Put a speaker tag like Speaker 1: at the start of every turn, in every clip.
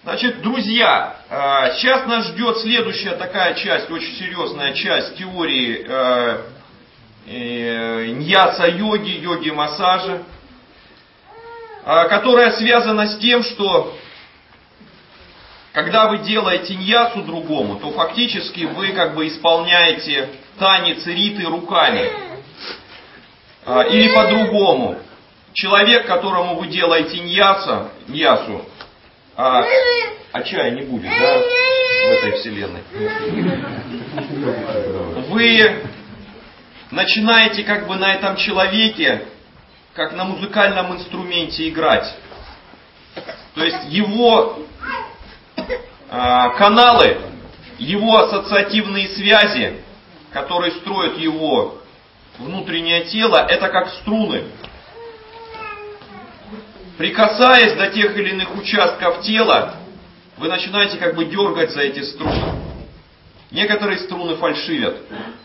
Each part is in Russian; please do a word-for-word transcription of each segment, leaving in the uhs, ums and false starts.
Speaker 1: Значит, друзья, сейчас нас ждет следующая такая часть, очень серьезная часть теории ньяса-йоги, йоги-массажа, которая связана с тем, что когда вы делаете ньясу другому, то фактически вы как бы исполняете танец риты руками. Или по-другому. Человек, которому вы делаете ньяса, ньясу, а, а чая не будет, да, в этой вселенной. Вы начинаете как бы на этом человеке, как на музыкальном инструменте играть. То есть его а, каналы, его ассоциативные связи, которые строят его внутреннее тело, это как струны. Прикасаясь до тех или иных участков тела, вы начинаете как бы дергать за эти струны. Некоторые струны фальшивят.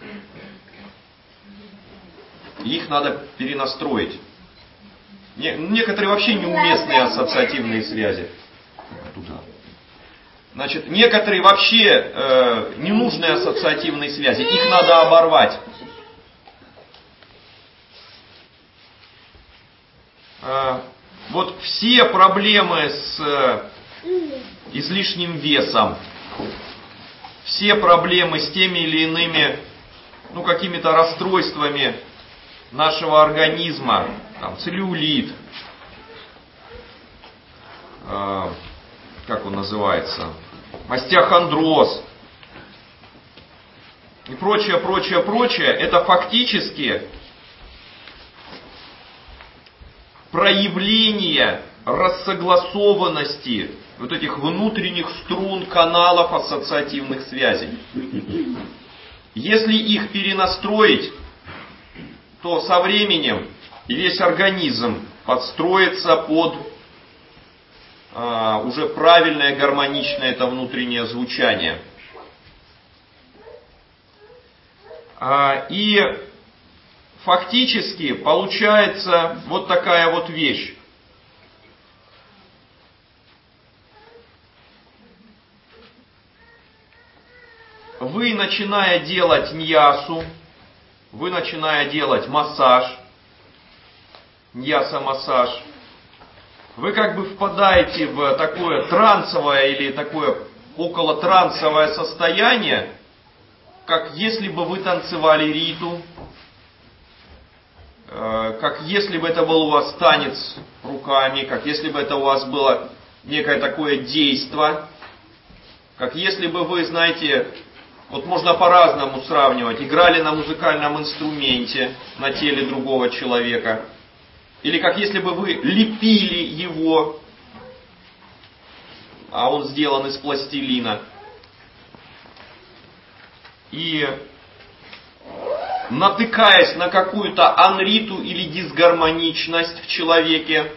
Speaker 1: Их надо перенастроить. Некоторые вообще неуместные ассоциативные связи. Туда. Значит, некоторые вообще э, ненужные ассоциативные связи. Их надо оборвать. Э, вот все проблемы с э, излишним весом, все проблемы с теми или иными, ну, какими-то расстройствами нашего организма, там, целлюлит, э, как он называется, остеохондроз и прочее, прочее, прочее, это фактически проявление рассогласованности вот этих внутренних струн, каналов ассоциативных связей. Если их перенастроить, то со временем весь организм подстроится под а, уже правильное, гармоничное это внутреннее звучание. А, и фактически получается вот такая вот вещь. Вы, начиная делать ньясу, вы, начиная делать массаж, ньяса-массаж, вы как бы впадаете в такое трансовое или такое околотрансовое состояние, как если бы вы танцевали риту, как если бы это был у вас танец руками, как если бы это у вас было некое такое действо, как если бы вы, знаете, вот можно по-разному сравнивать, играли на музыкальном инструменте на теле другого человека, или как если бы вы лепили его, а он сделан из пластилина, и натыкаясь на какую-то анриту или дисгармоничность в человеке,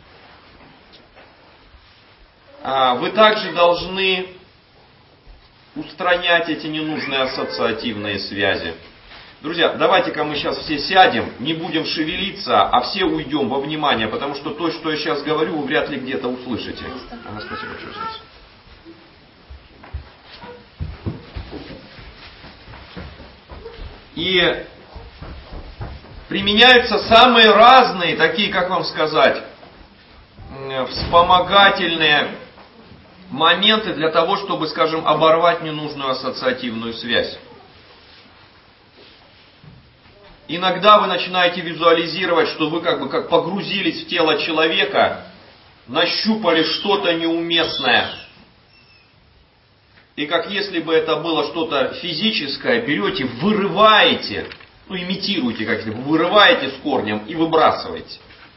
Speaker 1: вы также должны устранять эти ненужные ассоциативные связи. Друзья, давайте-ка мы сейчас все сядем, не будем шевелиться, а все уйдем во внимание, потому что то, что я сейчас говорю, вы вряд ли где-то услышите. Ага, спасибо большое. И применяются самые разные, такие, как вам сказать, вспомогательные моменты для того, чтобы, скажем, оборвать ненужную ассоциативную связь. Иногда вы начинаете визуализировать, что вы как бы как погрузились в тело человека, нащупали что-то неуместное. И как если бы это было что-то физическое, берете, вырываете, ну имитируете, как если бы вырываете с корнем и выбрасываете.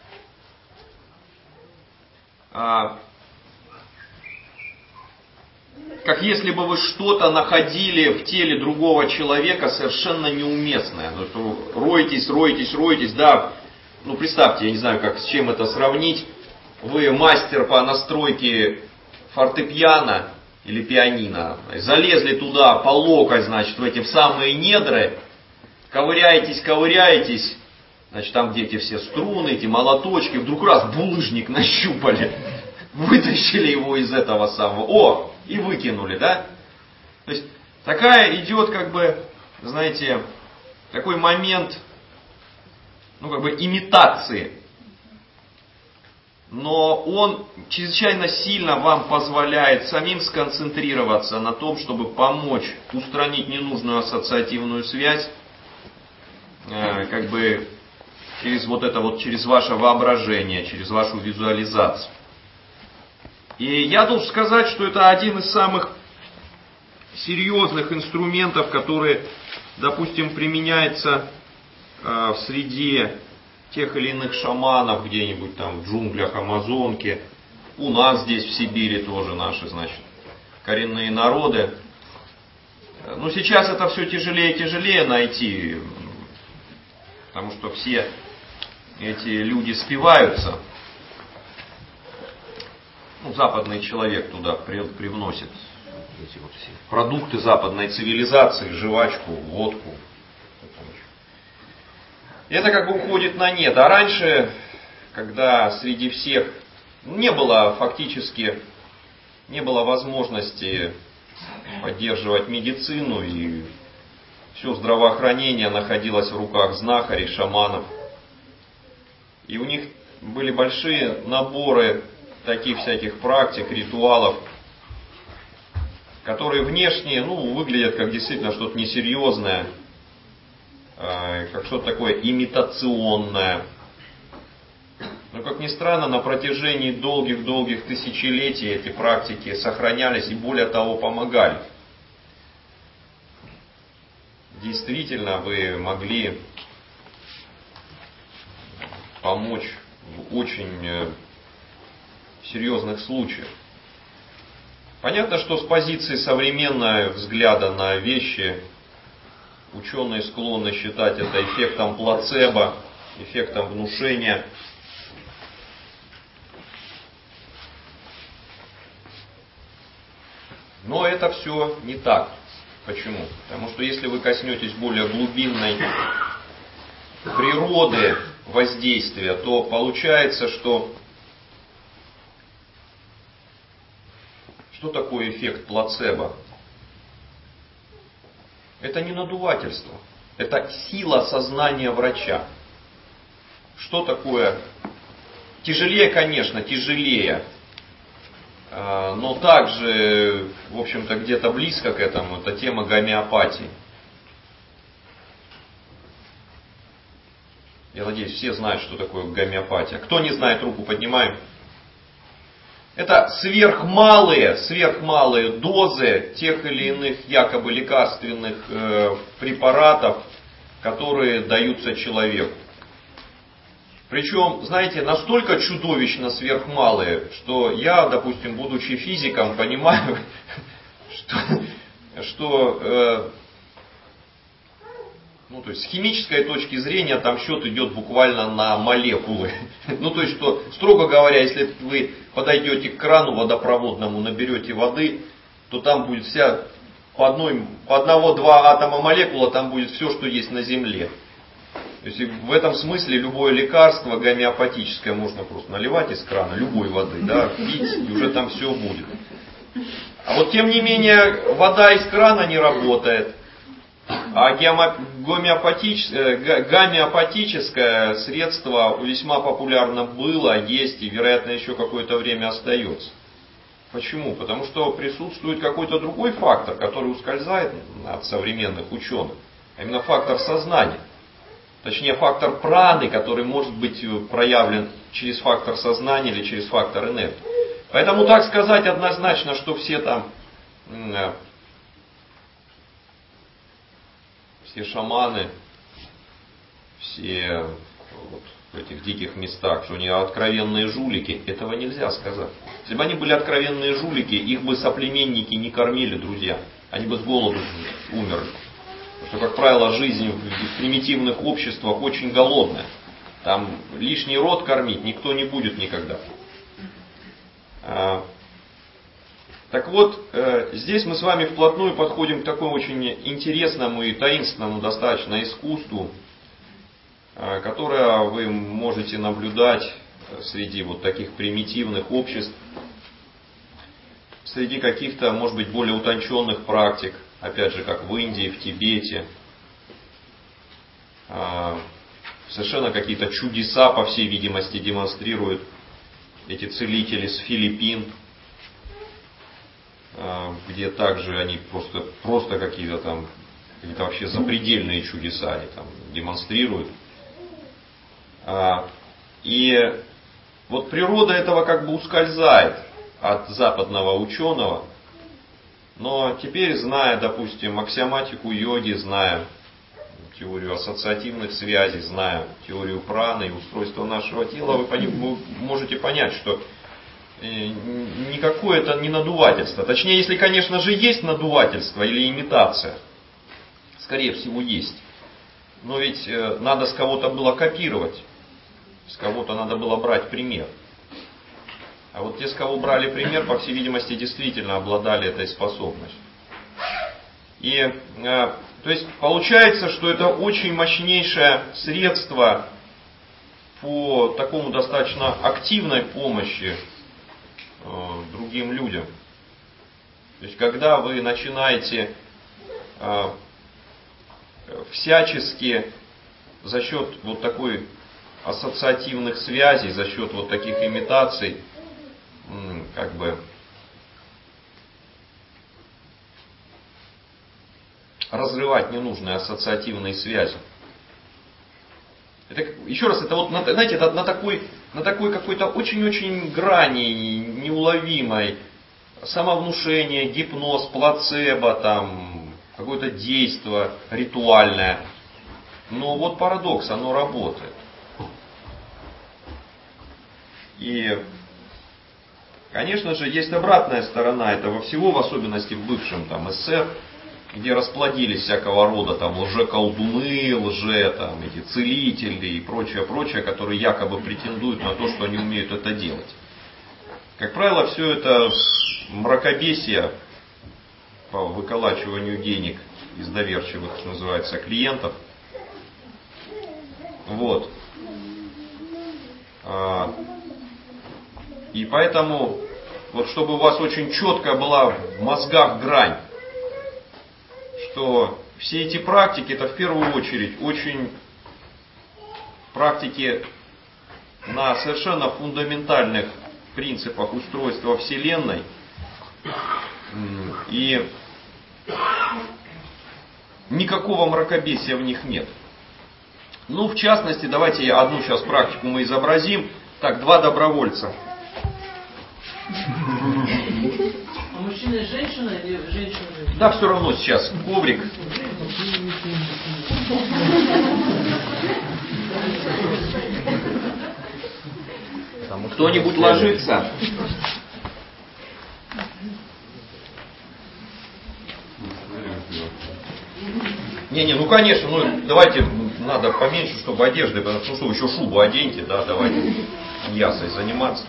Speaker 1: А, как если бы вы что-то находили в теле другого человека совершенно неуместное. Ну, что роетесь, роетесь, роетесь, да, ну представьте, я не знаю, как с чем это сравнить. Вы мастер по настройке фортепиано или пианино, залезли туда по локоть, значит, в эти в самые недры, ковыряетесь, ковыряетесь, значит, там где эти все струны, эти молоточки, вдруг раз булыжник нащупали. вытащили его из этого самого, о, и выкинули, да? То есть такая идет, как бы, знаете, такой момент, ну, как бы имитации. Но он чрезвычайно сильно вам позволяет самим сконцентрироваться на том, чтобы помочь устранить ненужную ассоциативную связь, э, как бы через вот это вот, через ваше воображение, через вашу визуализацию. И я должен сказать, что это один из самых серьезных инструментов, которые, допустим, применяется э, в среде тех или иных шаманов где-нибудь там в джунглях Амазонки, у нас здесь в Сибири тоже наши, значит, коренные народы. Но сейчас это все тяжелее и тяжелее найти, потому что все эти люди спиваются. Ну, западный человек туда привносит эти вот все продукты западной цивилизации, жвачку, водку. Это как бы уходит на нет. А раньше, когда среди всех не было фактически, не было возможности поддерживать медицину, и все здравоохранение находилось в руках знахарей, шаманов. И у них были большие наборы таких всяких практик, ритуалов, которые внешне, ну, выглядят как действительно что-то несерьезное, как что-то такое имитационное. Но, как ни странно, на протяжении долгих-долгих тысячелетий эти практики сохранялись и, более того, помогали. Действительно, вы могли помочь в очень серьезных случаях. Понятно, что с позиции современного взгляда на вещи ученые склонны считать это эффектом плацебо, эффектом внушения. Но это все не так. Почему? Потому что если вы коснетесь более глубинной природы воздействия, то получается, что что такое эффект плацебо? Это не надувательство, это сила сознания врача. Что такое? Тяжелее, конечно, тяжелее, но также, в общем-то, где-то близко к этому, это тема гомеопатии. Я надеюсь, все знают, что такое гомеопатия. Кто не знает, руку поднимаем. Это сверхмалые, сверхмалые дозы тех или иных якобы лекарственных э, препаратов, которые даются человеку. Причем, знаете, настолько чудовищно сверхмалые, что я, допустим, будучи физиком, понимаю, что, что э, ну, то есть с химической точки зрения там счет идет буквально на молекулы. Ну, то есть, что, строго говоря, если вы подойдете к крану водопроводному, наберете воды, то там будет вся, по, одной, по одного-два атома молекула, там будет все, что есть на Земле. То есть, в этом смысле любое лекарство гомеопатическое можно просто наливать из крана, любой воды, да, пить, и уже там все будет. А вот, тем не менее, вода из крана не работает. А гомеопатическое, гомеопатическое средство весьма популярно было, есть и, вероятно, еще какое-то время остается. Почему? Потому что присутствует какой-то другой фактор, который ускользает от современных ученых. А именно фактор сознания. Точнее, фактор праны, который может быть проявлен через фактор сознания или через фактор энергии. Поэтому так сказать однозначно, что все там... Все шаманы, все вот в этих диких местах, что они откровенные жулики, этого нельзя сказать. Если бы они были откровенные жулики, их бы соплеменники не кормили, друзья. Они бы с голоду умерли. Потому что, как правило, жизнь в примитивных обществах очень голодная. Там лишний род кормить никто не будет никогда. Так вот, здесь мы с вами вплотную подходим к такому очень интересному и таинственному достаточно искусству, которое вы можете наблюдать среди вот таких примитивных обществ, среди каких-то, может быть, более утонченных практик, опять же, как в Индии, в Тибете, совершенно какие-то чудеса, по всей видимости, демонстрируют эти целители с Филиппин, где также они просто, просто какие-то там, какие-то вообще запредельные чудеса они там демонстрируют. И вот природа этого как бы ускользает от западного ученого, но теперь, зная, допустим, аксиоматику йоги, зная теорию ассоциативных связей, зная теорию праны и устройство нашего тела, вы, вы можете понять, что никакое это не надувательство. Точнее, если, конечно же, есть надувательство или имитация, скорее всего, есть. Но ведь надо с кого-то было копировать, с кого-то надо было брать пример. А вот те, с кого брали пример, по всей видимости, действительно обладали этой способностью. И, э, то есть, получается, что это очень мощнейшее средство по такому достаточно активной помощи э, другим людям. То есть, когда вы начинаете э, всячески за счет вот такой ассоциативных связей, за счет вот таких имитаций, как бы разрывать ненужные ассоциативные связи. Это, еще раз, это вот, знаете, это на такой, на такой какой-то очень-очень грани неуловимой, самовнушение, гипноз, плацебо, там, какое-то действие ритуальное. Но вот парадокс, оно работает. И, конечно же, есть обратная сторона этого всего, в особенности в бывшем там СССР, где расплодились всякого рода там лже-колдуны, лже, там, эти целители и прочее, прочее, которые якобы претендуют на то, что они умеют это делать. Как правило, все это мракобесие по выколачиванию денег из доверчивых, что называется, клиентов. Вот. И поэтому, вот чтобы у вас очень четко была в мозгах грань, что все эти практики, это в первую очередь очень практики на совершенно фундаментальных принципах устройства Вселенной. И никакого мракобесия в них нет. Ну, в частности, давайте я одну сейчас практику мы изобразим. Так, два добровольца.
Speaker 2: А мужчина и женщина или женщина и женщина?
Speaker 1: Да, все равно сейчас коврик. Кто-нибудь ложится? Не-не, ну конечно, ну давайте, надо поменьше, чтобы одежды, потому что, ну, что еще шубу оденьте, да, давайте ясой заниматься.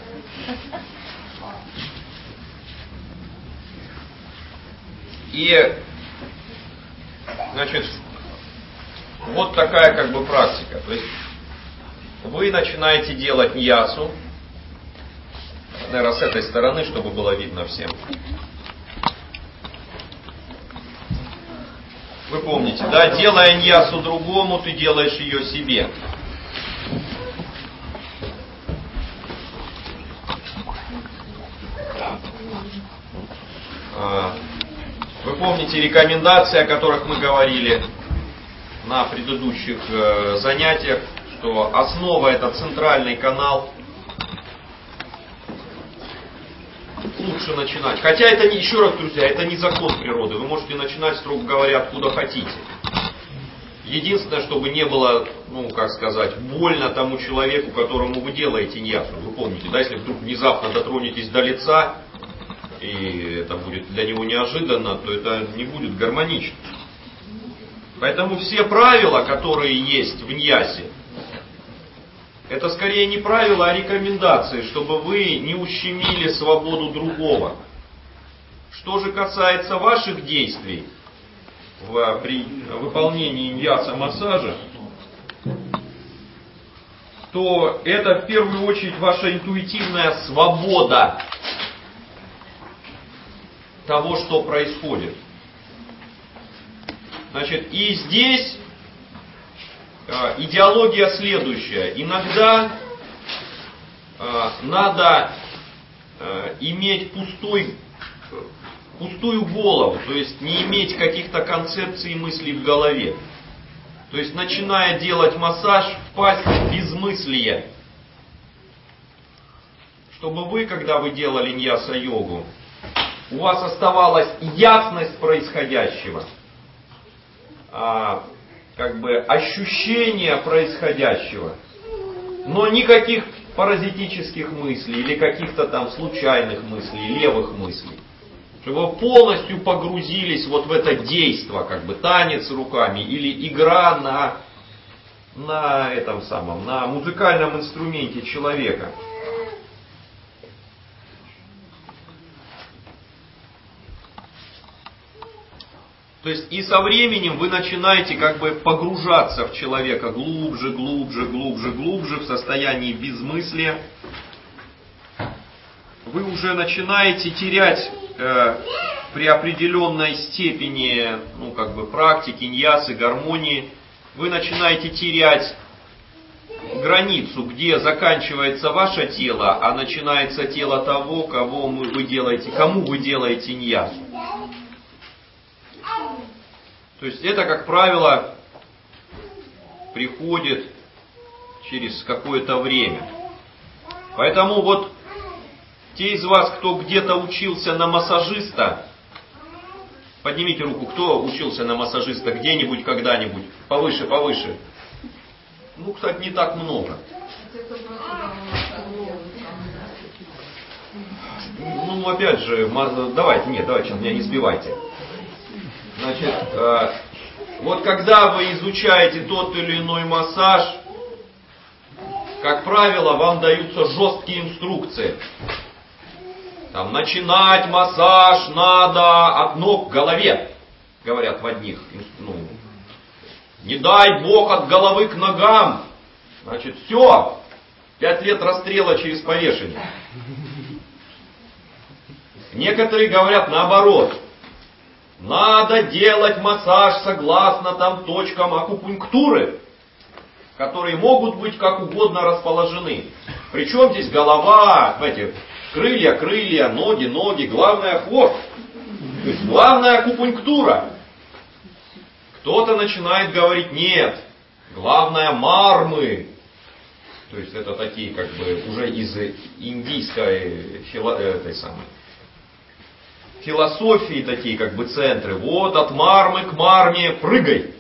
Speaker 1: И, значит, вот такая как бы практика. То есть вы начинаете делать ньясу, наверное, с этой стороны, чтобы было видно всем. Вы помните, да, делая ньясу другому, ты делаешь ее себе. Вы помните рекомендации, о которых мы говорили на предыдущих занятиях, что основа — это центральный канал. Лучше начинать. Хотя это не, еще раз, друзья, это не закон природы. Вы можете начинать, строго говоря, откуда хотите. Единственное, чтобы не было, ну, как сказать, больно тому человеку, которому вы делаете ньясу. Вы помните, да, если вдруг внезапно дотронетесь до лица, и это будет для него неожиданно, то это не будет гармонично. Поэтому все правила, которые есть в ньясе, это скорее не правила, а рекомендации, чтобы вы не ущемили свободу другого. Что же касается ваших действий в, при выполнении ньяса массажа, то это в первую очередь ваша интуитивная свобода. того, что происходит. Значит, и здесь э, идеология следующая. Иногда э, надо э, иметь пустой, пустую голову, то есть не иметь каких-то концепций и мыслей в голове. То есть, начиная делать массаж, впасть в безмыслие. Чтобы вы, когда вы делали ньяса-йогу, у вас оставалась ясность происходящего, а, как бы ощущение происходящего, но никаких паразитических мыслей или каких-то там случайных мыслей, левых мыслей. Чтобы вы полностью погрузились вот в это действо, как бы танец руками или игра на, на этом самом, на музыкальном инструменте человека. То есть и со временем вы начинаете как бы погружаться в человека глубже, глубже, глубже, глубже в состоянии безмыслия. Вы уже начинаете терять э, при определенной степени, ну как бы практики, ньясы, гармонии, вы начинаете терять границу, где заканчивается ваше тело, а начинается тело того, кого вы делаете, кому вы делаете ньясу. То есть это, как правило, приходит через какое-то время. Поэтому вот те из вас, кто где-то учился на массажиста, поднимите руку, кто учился на массажиста где-нибудь, когда-нибудь, повыше, повыше. Ну, кстати, не так много. Ну, опять же, давайте, нет, давайте, меня не сбивайте. Значит, вот когда вы изучаете тот или иной массаж, как правило, вам даются жесткие инструкции. Там, начинать массаж надо от ног к голове, говорят в одних. Ну, не дай Бог от головы к ногам. Значит, все, пять лет расстрела через повешение. Некоторые говорят наоборот. Надо делать массаж согласно там точкам акупунктуры, которые могут быть как угодно расположены. Причем здесь голова, знаете, крылья, крылья, ноги, ноги, главное хвост. То есть главная акупунктура. Кто-то начинает говорить, нет, главное мармы. То есть это такие как бы уже из индийской фило, этой самой философии такие как бы центры. Вот от мармы к марме прыгай.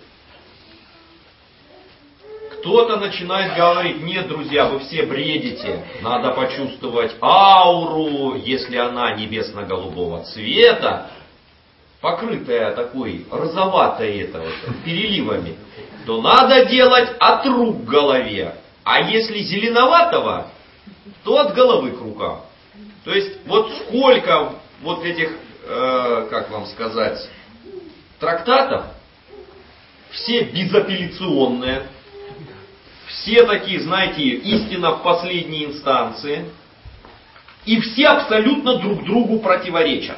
Speaker 1: Кто-то начинает говорить, нет, друзья, вы все бредите. Надо почувствовать ауру, если она небесно-голубого цвета, покрытая такой розоватой это, вот, переливами, то надо делать от рук к голове. А если зеленоватого, то от головы к рукам. То есть вот сколько вот этих, э, как вам сказать, трактатов, все безапелляционные, все такие, знаете, истина в последней инстанции, и все абсолютно друг другу противоречат.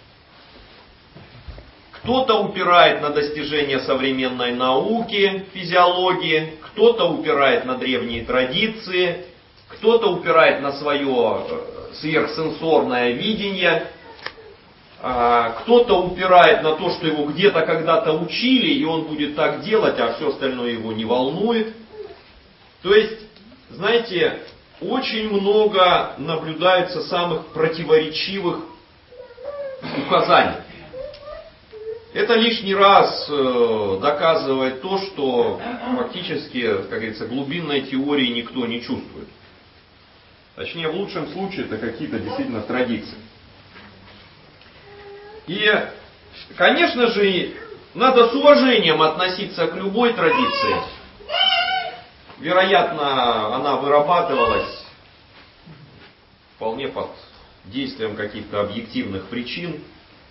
Speaker 1: Кто-то упирает на достижения современной науки, физиологии, кто-то упирает на древние традиции, кто-то упирает на свое сверхсенсорное видение, кто-то упирает на то, что его где-то когда-то учили, и он будет так делать, а все остальное его не волнует. То есть, знаете, очень много наблюдается самых противоречивых указаний. Это лишний раз доказывает то, что фактически, как говорится, глубинной теории никто не чувствует. Точнее, в лучшем случае это какие-то действительно традиции. И, конечно же, надо с уважением относиться к любой традиции. Вероятно, она вырабатывалась вполне под действием каких-то объективных причин.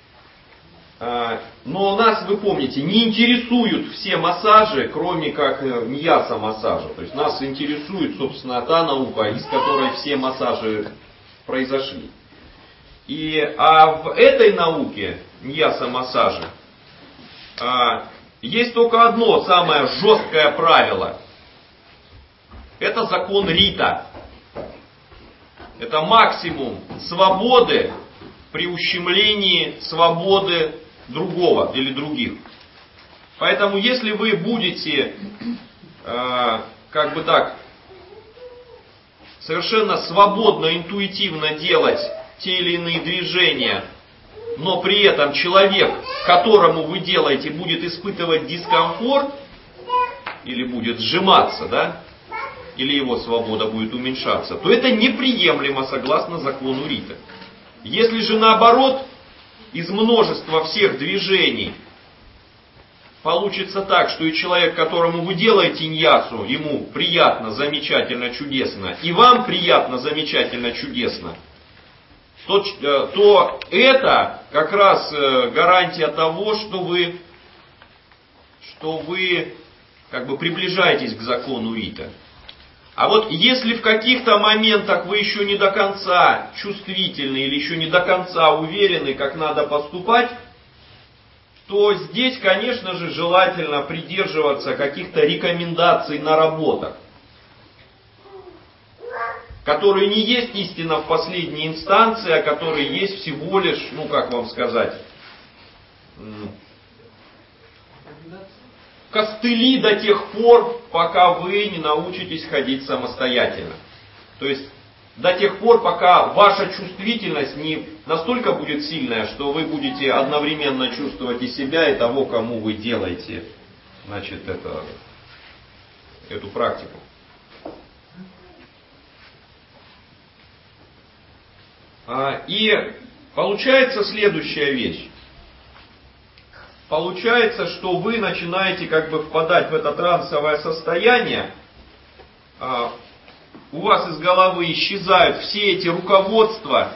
Speaker 1: Но нас, вы помните, не интересуют все массажи, кроме как ньяса массажа. То есть нас интересует, собственно, та наука, из которой все массажи произошли. И, а в этой науке, ньяса-массаже, а, есть только одно самое жесткое правило. Это закон Рита. Это максимум свободы при ущемлении свободы другого или других. Поэтому если вы будете, э, как бы так, совершенно свободно, интуитивно делать те или иные движения, но при этом человек, которому вы делаете, будет испытывать дискомфорт или будет сжиматься, да, или его свобода будет уменьшаться, то это неприемлемо согласно закону Рита. Если же наоборот, из множества всех движений получится так, что и человек, которому вы делаете ньясу, ему приятно, замечательно, чудесно, и вам приятно, замечательно, чудесно, то, то это как раз гарантия того, что вы, что вы как бы приближаетесь к закону Рита. А вот если в каких-то моментах вы еще не до конца чувствительны или еще не до конца уверены, как надо поступать, то здесь, конечно же, желательно придерживаться каких-то рекомендаций на работах, которые не есть истина в последней инстанции, а которые есть всего лишь, ну как вам сказать, костыли до тех пор, пока вы не научитесь ходить самостоятельно. То есть до тех пор, пока ваша чувствительность не настолько будет сильная, что вы будете одновременно чувствовать и себя, и того, кому вы делаете, значит, это, эту практику. И получается следующая вещь. Получается, что вы начинаете как бы впадать в это трансовое состояние, у вас из головы исчезают все эти руководства,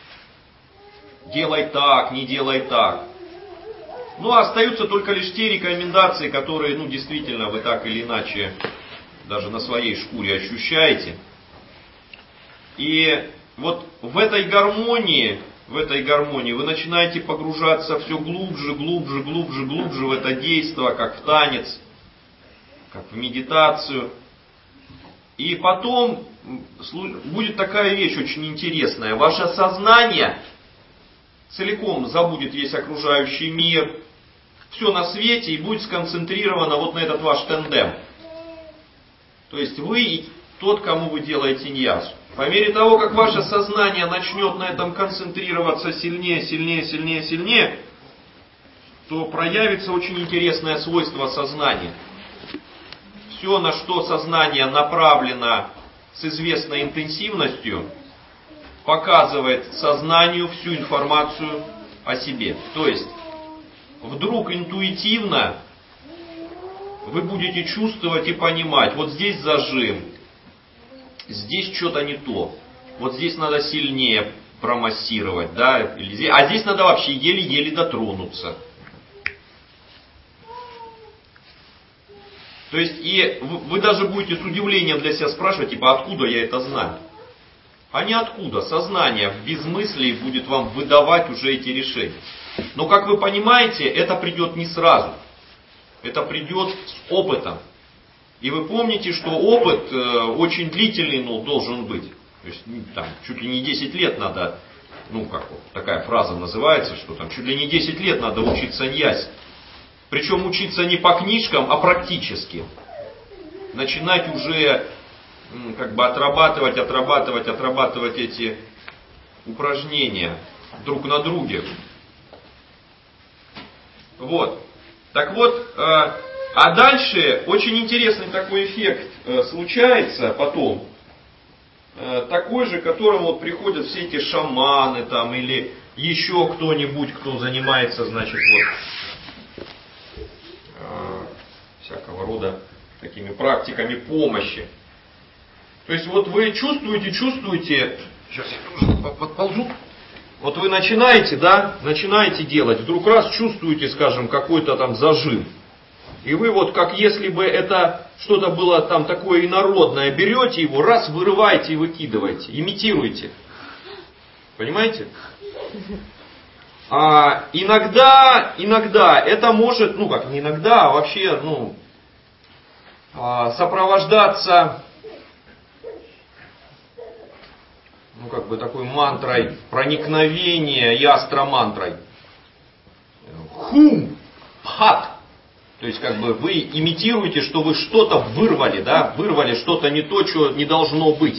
Speaker 1: делай так, не делай так. Ну, а остаются только лишь те рекомендации, которые, ну, действительно вы так или иначе даже на своей шкуре ощущаете. И вот в этой гармонии, в этой гармонии вы начинаете погружаться все глубже, глубже, глубже, глубже в это действо, как в танец, как в медитацию. И потом будет такая вещь очень интересная. Ваше сознание целиком забудет весь окружающий мир, все на свете и будет сконцентрировано вот на этот ваш тандем. То есть вы и тот, кому вы делаете ньясу. По мере того, как ваше сознание начнет на этом концентрироваться сильнее, сильнее, сильнее, сильнее, то проявится очень интересное свойство сознания. Все, на что сознание направлено с известной интенсивностью, показывает сознанию всю информацию о себе. То есть, вдруг интуитивно вы будете чувствовать и понимать, вот здесь зажим, здесь что-то не то, вот здесь надо сильнее промассировать, да, или здесь, а здесь надо вообще еле-еле дотронуться. То есть, и вы даже будете с удивлением для себя спрашивать, типа, откуда я это знаю? А не откуда. Сознание в безмыслии будет вам выдавать уже эти решения. Но, как вы понимаете, это придет не сразу. Это придет с опытом. И вы помните, что опыт э, очень длительный, ну, должен быть. То есть, там, чуть ли не десять лет надо, ну, как вот такая фраза называется, что там, чуть ли не десять лет надо учиться ньясе. Причем учиться не по книжкам, а практически. Начинать уже как бы отрабатывать, отрабатывать, отрабатывать эти упражнения друг на друге. Вот. Так вот, а дальше очень интересный такой эффект случается потом. Такой же, к которому вот приходят все эти шаманы там или еще кто-нибудь, кто занимается, значит, вот всякого рода такими практиками помощи. То есть вот вы чувствуете, чувствуете, сейчас я уже подползу, вот вы начинаете, да, начинаете делать, вдруг раз чувствуете, скажем, какой-то там зажим. И вы вот как если бы это что-то было там такое инородное, берете его, раз, вырываете и выкидываете, имитируете. Понимаете? А иногда, иногда это может, ну как не иногда, а вообще, ну, сопровождаться, ну как бы такой мантрой проникновения и астромантрой. Хум, пхат. То есть как бы вы имитируете, что вы что-то вырвали, да, вырвали что-то не то, что не должно быть.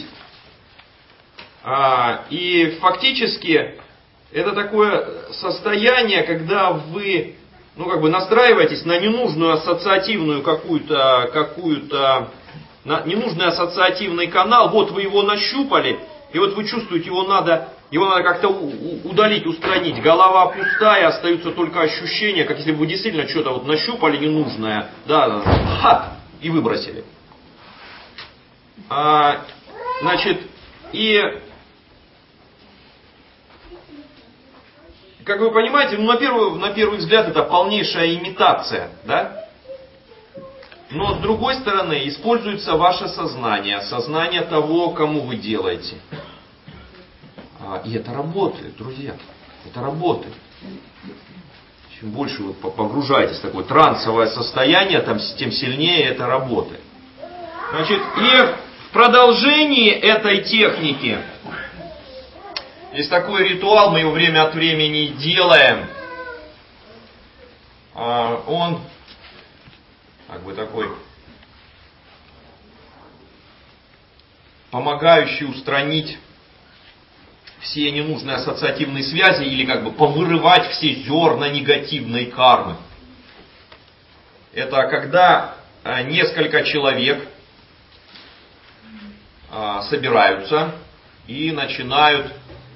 Speaker 1: А, и фактически это такое состояние, когда вы, ну как бы настраиваетесь на ненужную ассоциативную какую-то, какую-то, на ненужный ассоциативный канал. Вот вы его нащупали, и вот вы чувствуете, его надо, его надо как-то удалить, устранить. Голова пустая, остаются только ощущения, как если бы вы действительно что-то вот нащупали ненужное, да, ха, и выбросили. А, значит, и как вы понимаете, ну, на первый, на первый взгляд это полнейшая имитация, да? Но с другой стороны, используется ваше сознание, сознание того, кому вы делаете. И это работает, друзья. Это работает. Чем больше вы погружаетесь в такое трансовое состояние, тем сильнее это работает. Значит, и в продолжении этой техники есть такой ритуал, мы его время от времени делаем. Он как бы такой помогающий устранить все ненужные ассоциативные связи или как бы повырывать все зерна негативной кармы. Это когда несколько человек собираются и начинают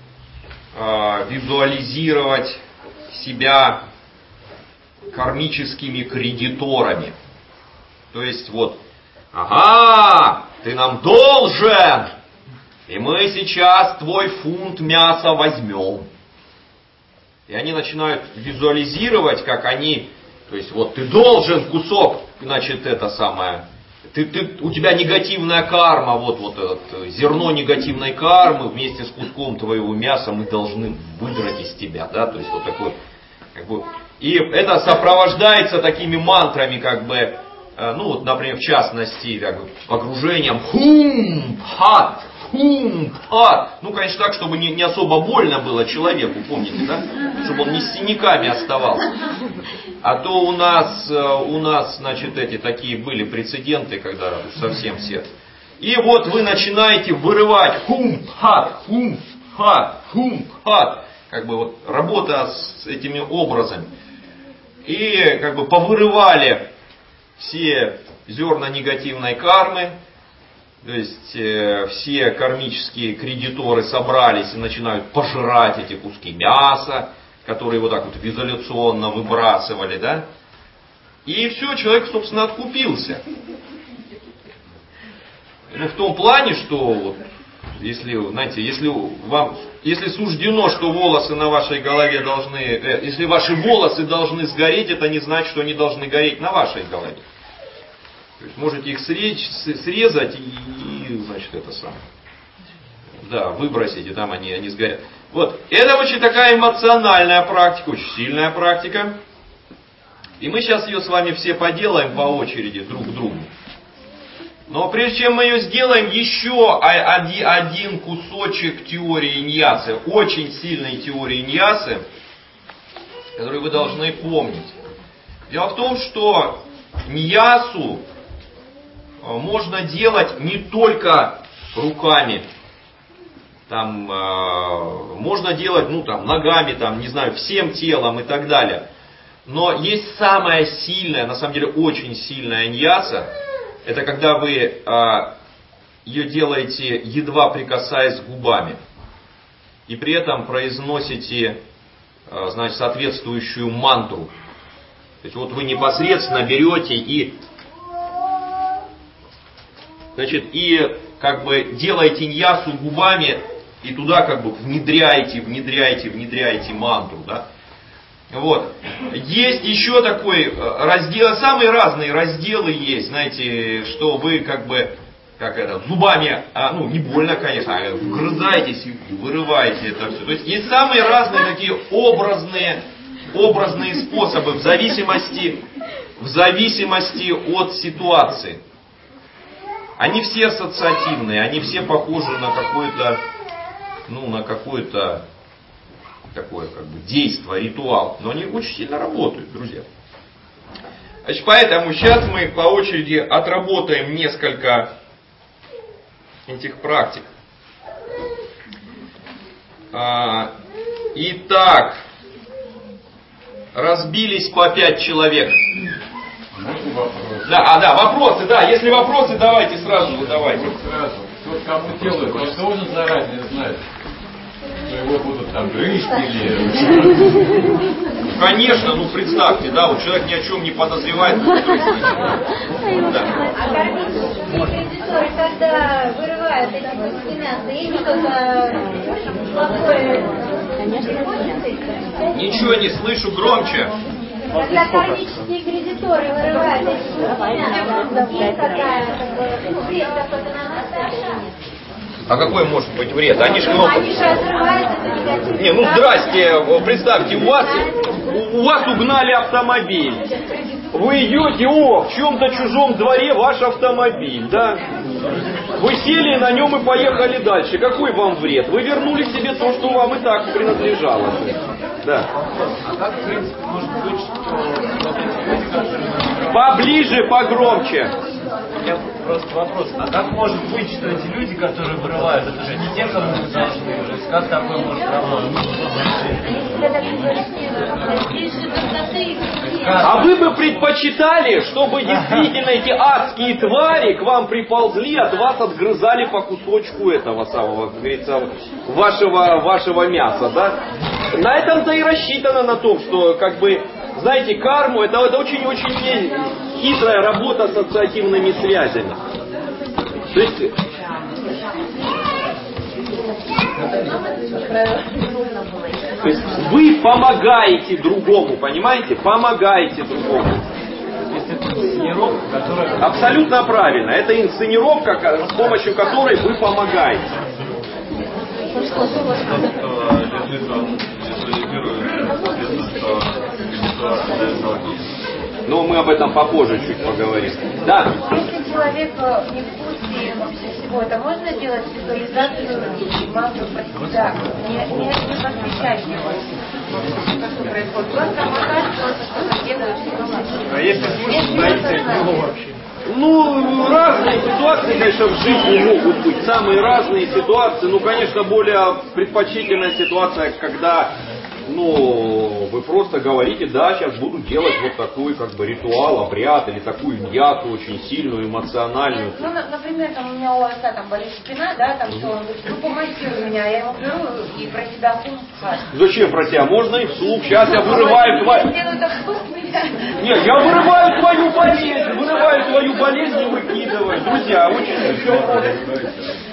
Speaker 1: визуализировать себя кармическими кредиторами. То есть вот, ага, ты нам должен, и мы сейчас твой фунт мяса возьмем. И они начинают визуализировать, как они, то есть вот ты должен кусок, значит это самое, ты, ты, у тебя негативная карма, вот, вот это зерно негативной кармы вместе с куском твоего мяса мы должны выдрать из тебя, да, то есть вот такой, как бы, и это сопровождается такими мантрами, как бы, ну вот, например, в частности, как бы, погружением хум, пхат, хум, пхат. Ну, конечно, так, чтобы не, не особо больно было человеку, помните, да? Чтобы он не с синяками оставался. А то у нас, у нас, значит, эти такие были прецеденты, когда совсем все. И вот вы начинаете вырывать хум, пхат, хум, пхат, хум, пхат. Как бы вот работа с этими образами. И как бы повырывали все зерна негативной кармы, то есть э, все кармические кредиторы собрались и начинают пожирать эти куски мяса, которые вот так вот визуляционно выбрасывали, да? И все, человек, собственно, откупился. Ну, в том плане, что вот, если, знаете, если вам, если суждено, что волосы на вашей голове должны, э, если ваши волосы должны сгореть, это не значит, что они должны гореть на вашей голове. То есть можете их сречь, срезать и, и, значит, это самое. Да, выбросить, и там они, они сгорят. Вот, это очень такая эмоциональная практика, очень сильная практика. И мы сейчас ее с вами все поделаем по очереди друг к другу. Но прежде чем мы ее сделаем, еще один кусочек теории иньясы, очень сильной теории иньясы, которую вы должны помнить. Дело в том, что иньясу можно делать не только руками. Там э, можно делать, ну там, ногами, там, не знаю, всем телом и так далее. Но есть самая сильная, на самом деле очень сильная иньяса. Это когда вы э, ее делаете, едва прикасаясь губами. И при этом произносите, э, значит, соответствующую мантру. То есть вот вы непосредственно берете и, значит, и как бы делаете иньясу губами, и туда как бы внедряете, внедряете, внедряете мантру, да. Вот. Есть еще такой раздел, самые разные разделы есть, знаете, что вы как бы как это, зубами, а, ну не больно, конечно, а вгрызаетесь и вырываете это все. То есть есть самые разные такие образные, образные способы в зависимости, в зависимости от ситуации. Они все ассоциативные, они все похожи на какое-то, ну, на какое-то такое как бы действо, ритуал. Но они очень сильно работают, друзья. Значит, поэтому сейчас мы по очереди отработаем несколько этих практик. А, итак, разбились по пять человек. Да, а, да, вопросы, да, если вопросы, давайте сразу задавайте.
Speaker 3: Сразу. Тот, кому делают, он должен заранее знать, что его будут там грызть или...
Speaker 1: Конечно, ну представьте, да, вот человек ни о чем не подозревает. Да.
Speaker 4: А кармические кредиторы, когда вырывают эти куски мяса, им что-то плохое, конечно,
Speaker 1: Ничего не слышу, громче.
Speaker 4: когда кармические кредиторы вырывают эти куски мяса, есть какая, как бы, вред какой-то наносят?
Speaker 1: А какой может быть вред? Они же
Speaker 4: Ну, они же отрываются за негативные.
Speaker 1: Не, ну здрасте, представьте, у вас, у вас угнали автомобиль. Вы идете, о, в чем-то чужом дворе ваш автомобиль, да? Вы сели на нем и поехали дальше. Какой вам вред? Вы вернули себе то, что вам и так принадлежало. Да.
Speaker 3: А как, в принципе, может быть, что...
Speaker 1: Поближе, погромче.
Speaker 5: Я просто вопрос, а как может быть, что эти люди, которые вырывают, это же не те, кому мы должны, то есть как такое может работать?
Speaker 1: А вы бы предпочитали, чтобы действительно эти адские твари к вам приползли, от вас отгрызали по кусочку этого самого, как говорится, вашего, вашего мяса, да? На этом-то и рассчитано на том, что, как бы, знаете, карму, это, это очень-очень хитрая работа с ассоциативными связями. То есть... То есть вы помогаете другому, понимаете? Помогаете другому.
Speaker 5: Инсценировка, которая...
Speaker 1: Абсолютно правильно. Это инсценировка, с помощью которой вы помогаете.
Speaker 5: Тот, кто лежит, он визуализирует, соответственно, что ситуация дает.
Speaker 1: Но мы об этом попозже чуть поговорим. Да.
Speaker 4: Если человек не в курсе вообще всего, это можно делать визуализацию мантру про себя, не, не, не посвящать его. Что происходит? Просто махать, просто что-то делают.
Speaker 5: А если смысл стоит от него вообще?
Speaker 1: Ну, разные ситуации, конечно, в жизни могут быть. Самые разные ситуации. Ну, конечно, более предпочтительная ситуация, когда, ну, вы просто говорите, да, сейчас буду делать вот такой, как бы, ритуал, обряд, или такую яту очень сильную, эмоциональную.
Speaker 4: Ну, например, там у меня у отца там болит спина, да, там что, он говорит, ну, помассируй меня, я ему беру и про тебя хум скажу.
Speaker 1: Зачем про тебя? Можно и вслух. Сейчас я вырываю твою...
Speaker 4: Я делаю так, что меня...
Speaker 1: Нет, я вырываю твою болезнь, вырываю твою болезнь и выкидываю. Друзья, очень все.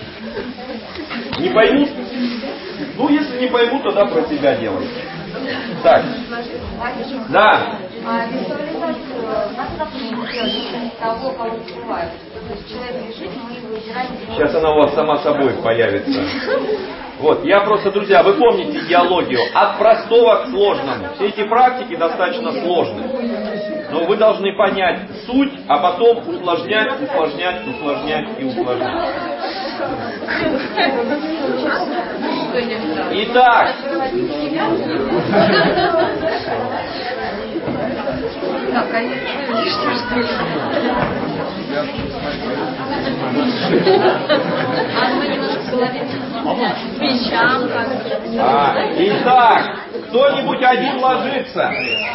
Speaker 1: Не поймут? Ну, если не поймут, тогда про себя делайте. Так. Да.
Speaker 4: А визуализацию надо как делать того, кого убивают. То есть человек лежит, мы его убираем.
Speaker 1: Сейчас она у вас сама собой появится. Вот, я просто, друзья, вы помните идеологию от простого к сложному. Все эти практики достаточно сложны. Но вы должны понять суть, а потом усложнять, усложнять, усложнять и усложнять. Итак. А, итак, кто-нибудь один ложится?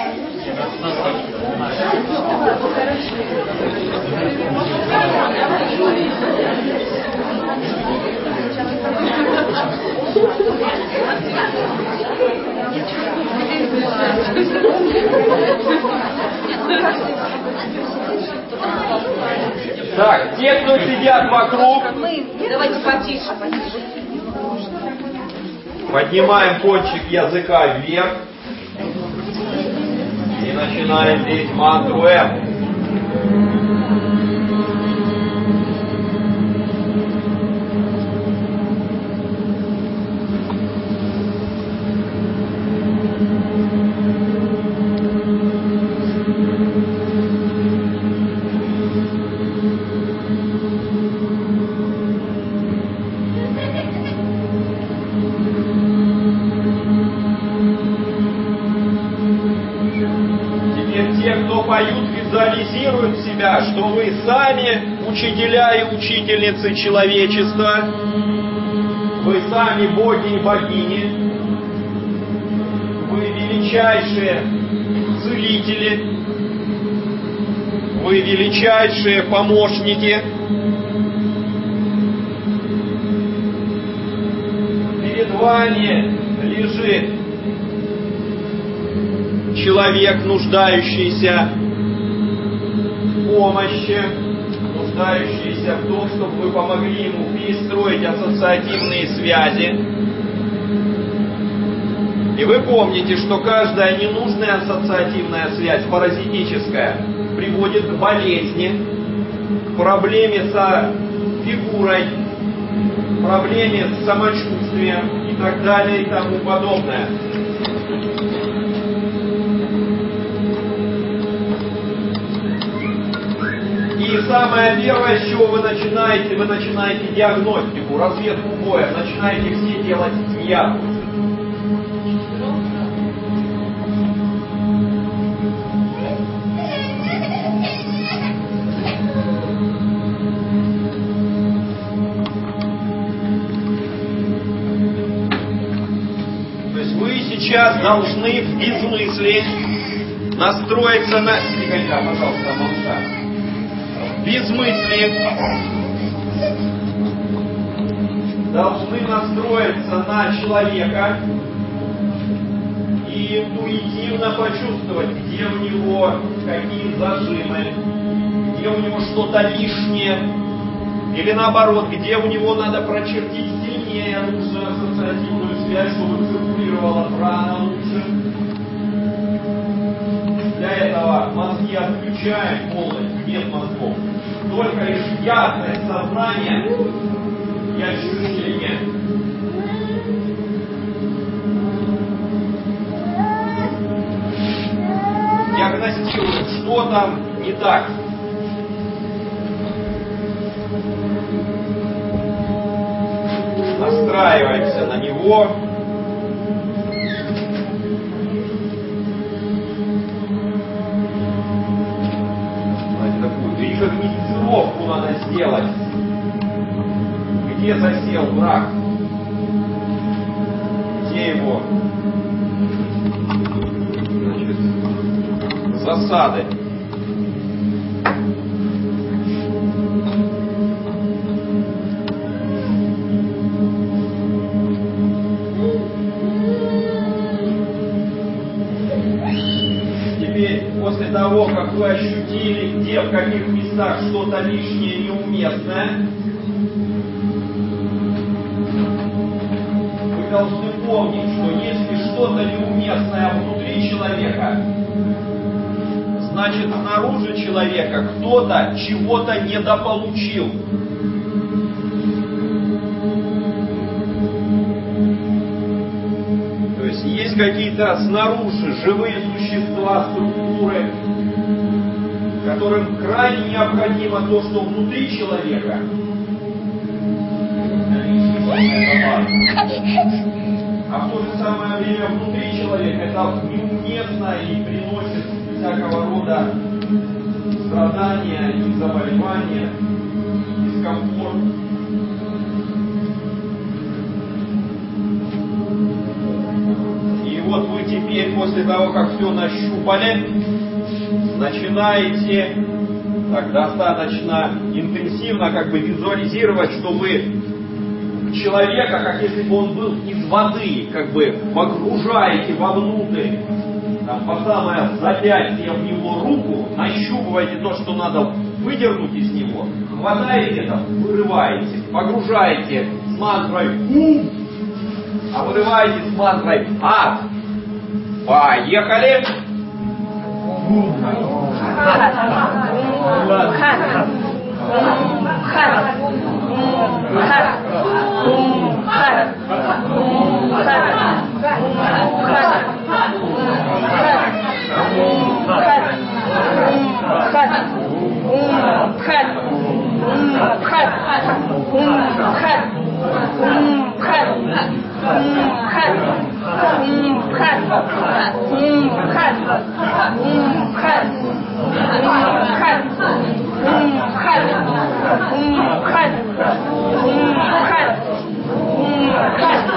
Speaker 1: Так, те, кто сидят вокруг,
Speaker 4: Давайте потише, потише.
Speaker 1: поднимаем кончик языка вверх и начинаем петь мантру М. поют, визуализируют себя, что вы сами учителя и учительницы человечества, вы сами боги и богини, вы величайшие целители, вы величайшие помощники. Перед вами лежит человек, нуждающийся в помощи, нуждающийся в том, чтобы вы помогли ему перестроить ассоциативные связи. И вы помните, что каждая ненужная ассоциативная связь, паразитическая, приводит к болезни, к проблеме со фигурой, проблеме с самочувствием и так далее и тому подобное. И самое первое, с чего вы начинаете, вы начинаете диагностику, разведку боя, начинаете все делать диагноз. То есть вы сейчас должны в безмыслии настроиться на... Никогда, пожалуйста, малыша. Безмыслие должны настроиться на человека и интуитивно почувствовать, где у него какие зажимы, где у него что-то лишнее, или наоборот, где у него надо прочертить сильнее лучше ассоциативную связь, чтобы циркулировала прана лучше. Для этого мозги отключаем полностью, нет мозгов. Только лишь ясное сознание и ощущение. Диагностируем, что там не так. Настраиваемся на него. Рекогнитировку надо сделать. Где засел враг? Где его, значит, засады? Теперь, после того, как вы ощутили, где, в каких местах что-то лишнее, неуместное, вы должны помнить, что если что-то неуместное внутри человека, значит, снаружи человека кто-то чего-то недополучил. То есть есть какие-то снаружи живые существа, структуры, которым крайне необходимо то, что внутри человека. А в то же самое время внутри человека это неуместно и приносит всякого рода страдания и заболевания, дискомфорт. И вот вы теперь, после того, как все нащупали, начинаете так достаточно интенсивно как бы визуализировать, что вы человека, как если бы он был из воды, как бы погружаете вовнутрь, там, по самое запястье в него руку, нащупываете то, что надо выдернуть из него, хватаете это, вырываете, погружаете с мантрой «У», а вырываете с мантрой «А». Поехали!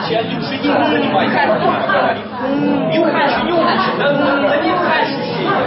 Speaker 1: сейчас женихом занимайся, поговорим. Не умничай, не умничай, да? Задержай ощущения.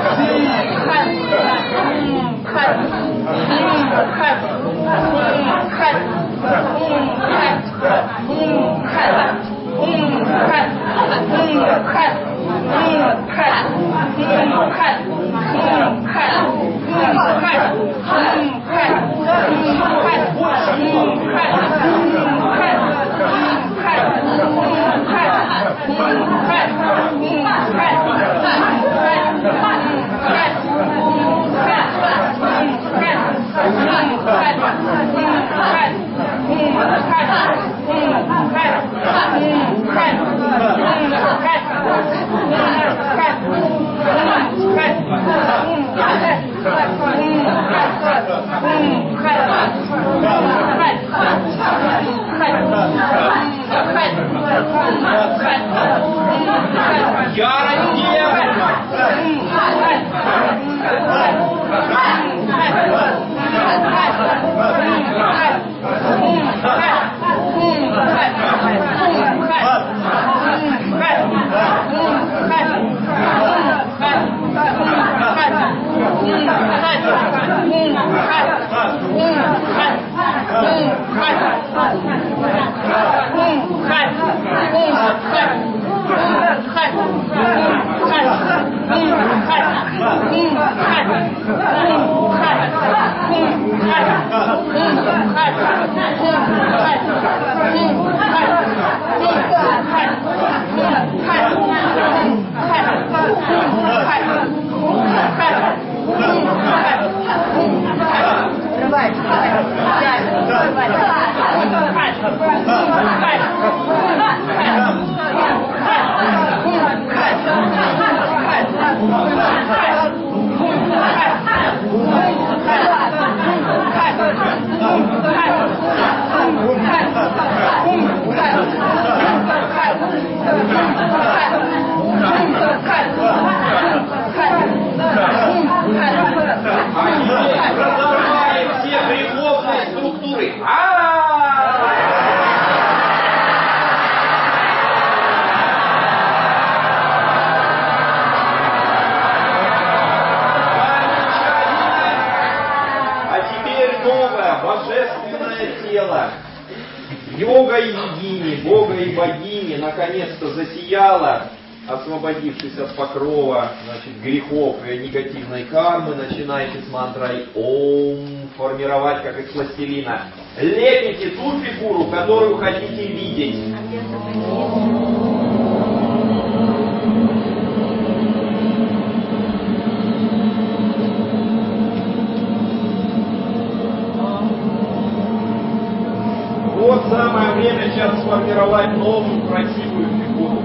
Speaker 1: Разорвали все греховные структуры. А теперь новое, божественное тело. Йога и йогини, Бога и богини наконец-то засияла, освободившись от покрова, значит, грехов и негативной кармы. Начинайте с мантрой Ом формировать, как из пластилина. Лепите ту фигуру, которую хотите видеть. Вот самое время сейчас сформировать новую красивую фигуру.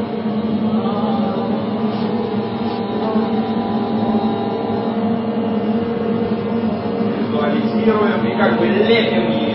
Speaker 1: Визуализируем и как бы лепим ее.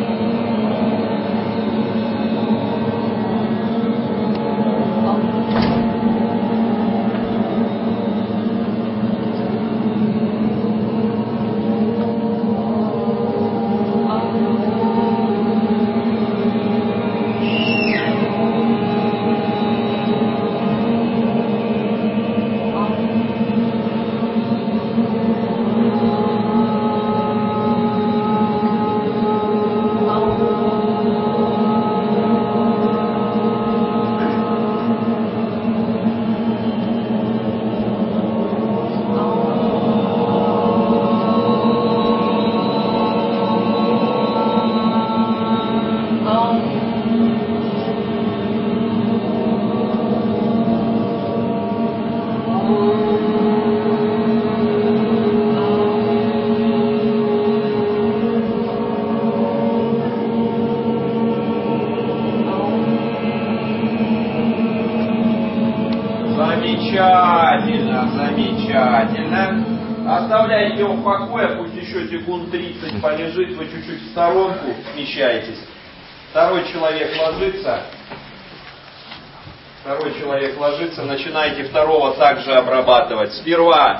Speaker 1: Замечательно, замечательно. Оставляйте его в покое, пусть еще секунд тридцать полежит, вы чуть-чуть в сторонку смещаетесь. Второй человек ложится. Второй человек ложится, начинайте второго также обрабатывать. Сперва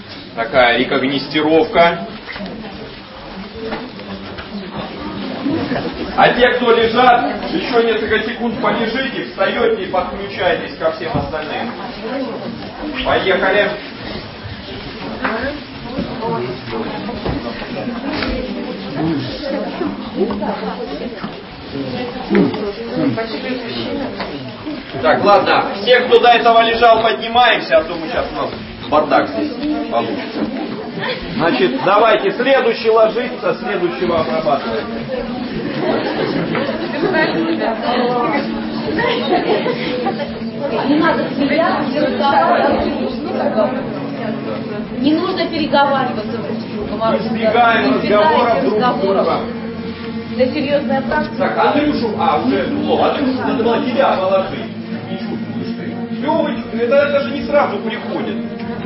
Speaker 1: такая рекогнистировка. А те, кто лежат, еще несколько секунд полежите, встаете и подключаетесь ко всем остальным. Поехали. Так, ладно. Все, кто до этого лежал, поднимаемся, а то мы сейчас у нас бардак здесь получится. Значит, давайте следующий ложится, следующего обрабатываем.
Speaker 6: Не надо смеяться, не нужно переговариваться друг с другом.
Speaker 1: Избегаем разговоров друг с другом.
Speaker 6: Это серьезная практика.
Speaker 1: Так, Андрюшу, а, уже слово. Андрюшу, надо было тебя положить. Не чувствуешь ты. Все, это, это же не сразу приходит.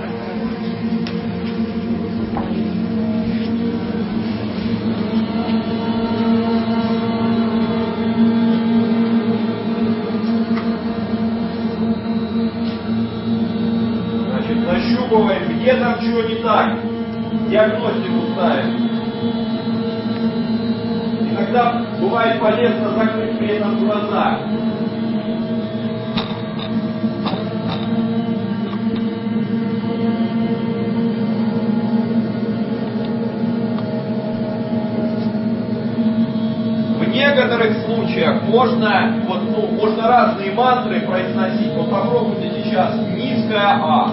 Speaker 1: Значит, нащупываем, где там чего не так. Диагностику ставим. Иногда бывает полезно закрыть при этом глаза. В некоторых случаях можно, вот, ну, можно разные мантры произносить. Вот попробуйте сейчас низкое А.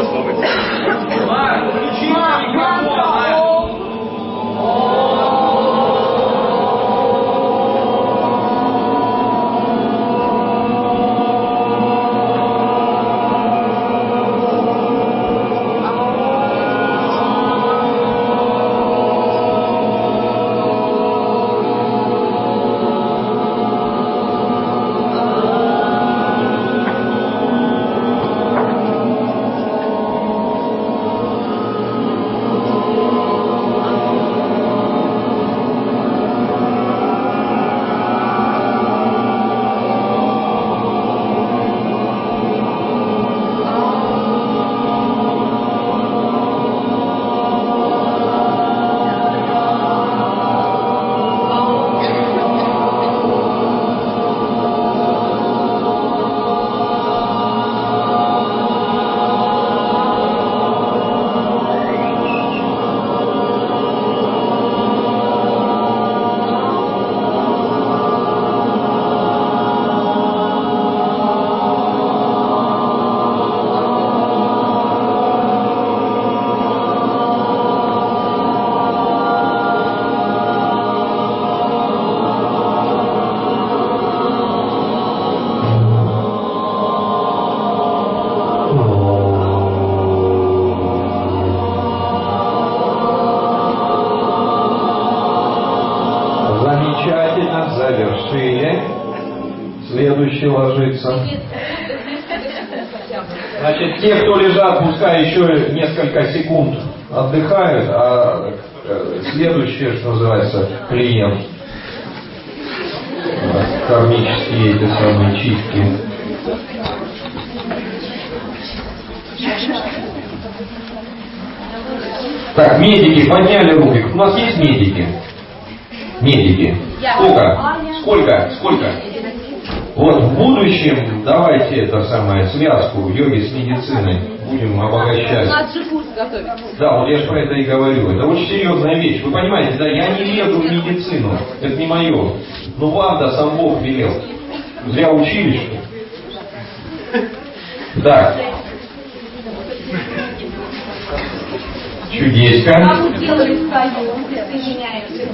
Speaker 5: должно быть.
Speaker 1: Марк, включи микрофон.
Speaker 7: Завершили. Следующий ложится. Значит, те, кто лежат, пускай еще несколько секунд отдыхают, а следующее, что называется, клиент. Кармические эти самые чистки. Так, медики, подняли руки. У нас есть медики? Медики. Сколько? Сколько? Сколько? Вот в будущем давайте это самое связку йоги с медициной будем обогащать.
Speaker 6: Младший курс готовится.
Speaker 7: Да, вот я же про это и говорю. Это очень серьезная вещь. Вы понимаете, да, я не лезу в медицину. Это не мое. Ну вам, да, сам Бог велел. Зря учились, что ли? Так. Чудеска.
Speaker 6: Как делали свою, присоединяемся.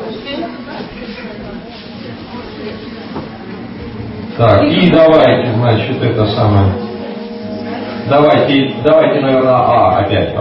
Speaker 7: Так, и давайте, значит, это самое. Давайте, давайте, наверное, А опять.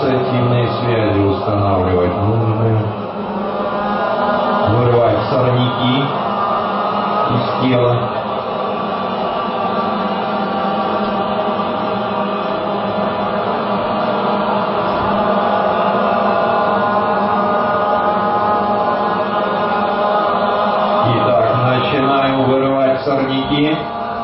Speaker 7: ассоциативные связи устанавливать нужно. Вырывать сорняки из тела. Итак, начинаю вырывать сорняки.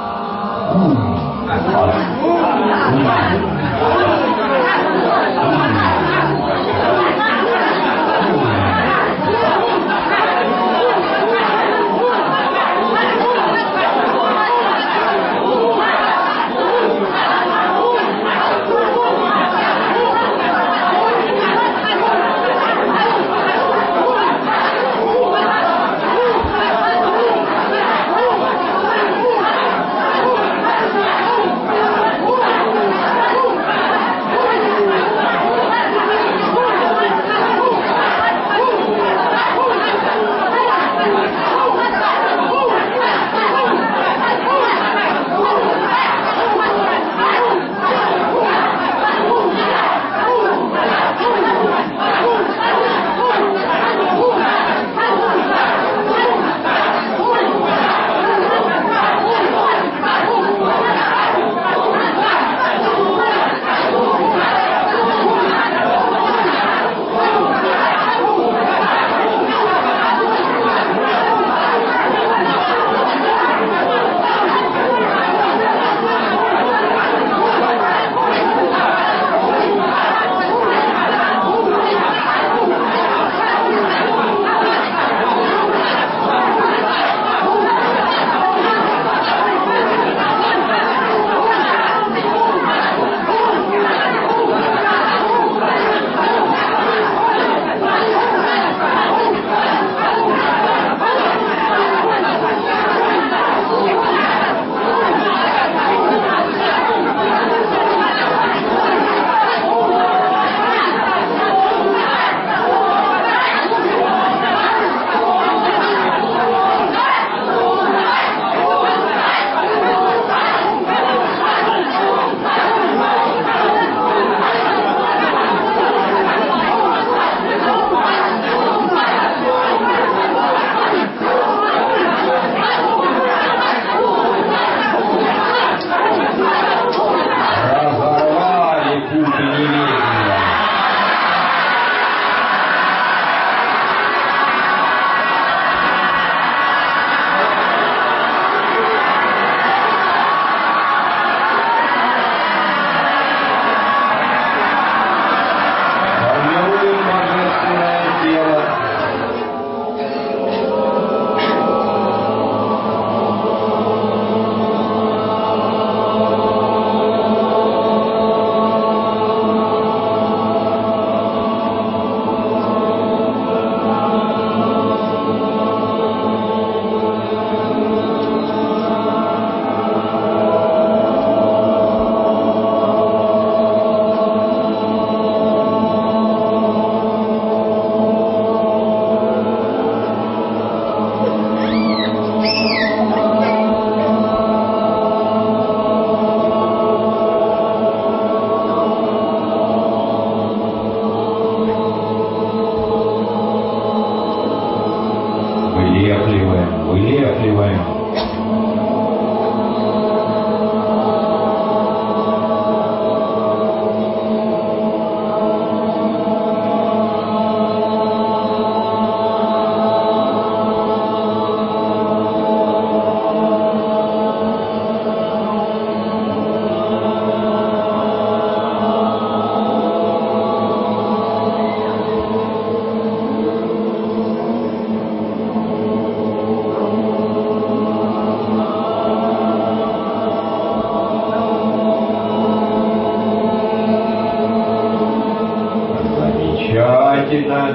Speaker 7: Замечательно.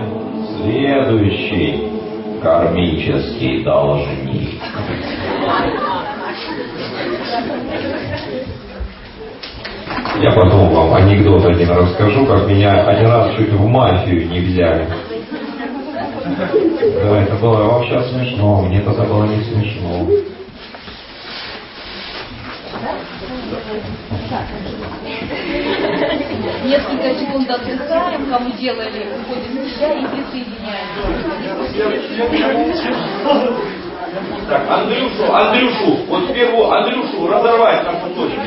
Speaker 7: Следующий кармический должник. Я потом вам анекдот один расскажу, как меня один раз чуть в мафию не взяли. Да, это было вообще смешно, мне тогда было не смешно.
Speaker 6: Несколько секунд отдыхаем, кому делали, уходим в себя и присоединяемся.
Speaker 7: Так, Андрюшу, Андрюшу, вот сперву Андрюшу разорвать на кусочки.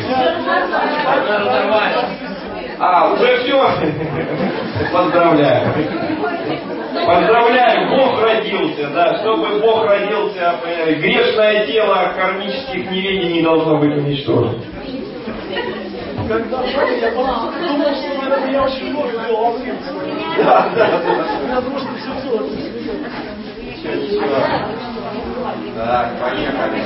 Speaker 7: А, уже все? Поздравляю. Поздравляю, Бог родился, да, чтобы Бог родился, грешное тело кармических неведений должно быть уничтожено.
Speaker 8: Когда я думал, что это меня очень много делал.
Speaker 7: Да, да, да.
Speaker 8: Я думал, что все все.
Speaker 7: Так, поехали.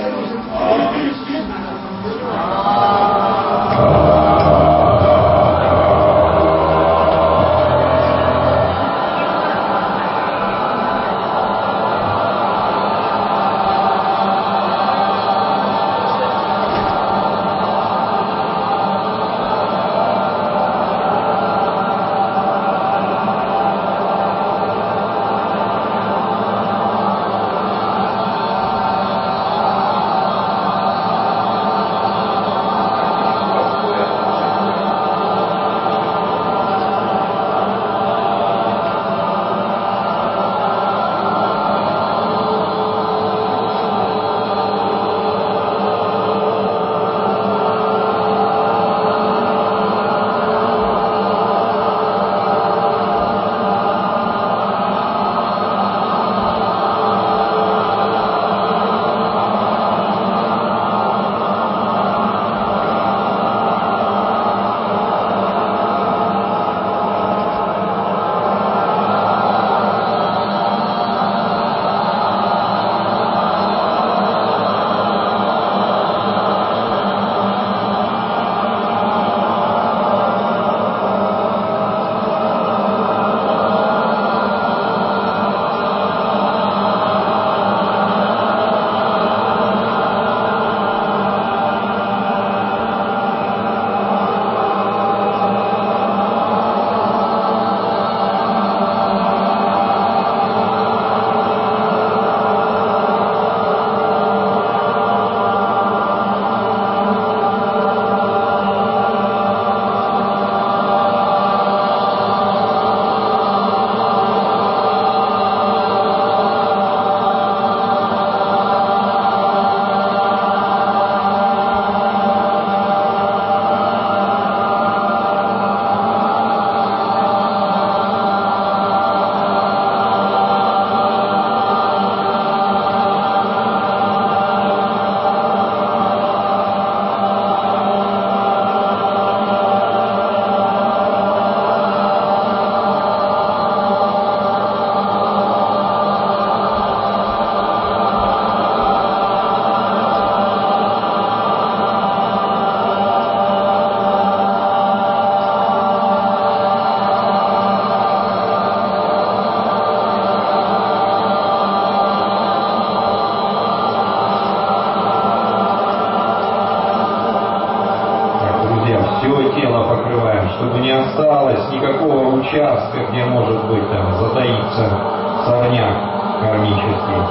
Speaker 7: Чтобы не осталось никакого участка, где может быть там затаиться сорняк кармический.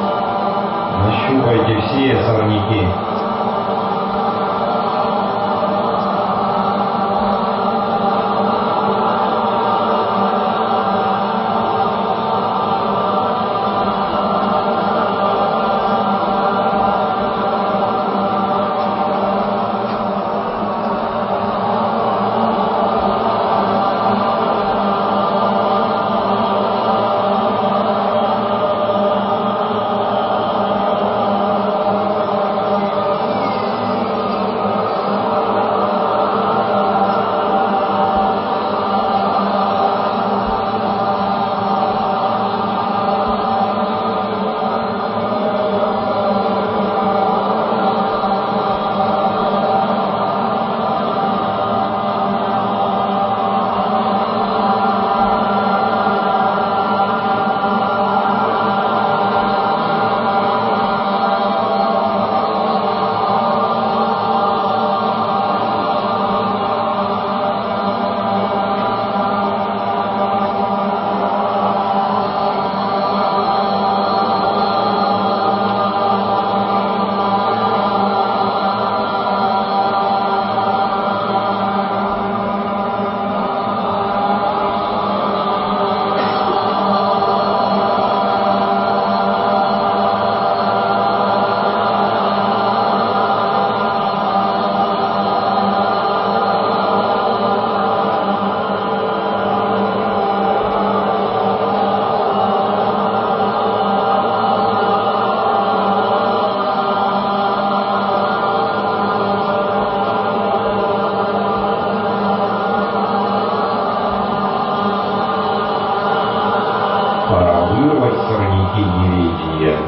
Speaker 7: Нащупайте все сорняки. и неведения.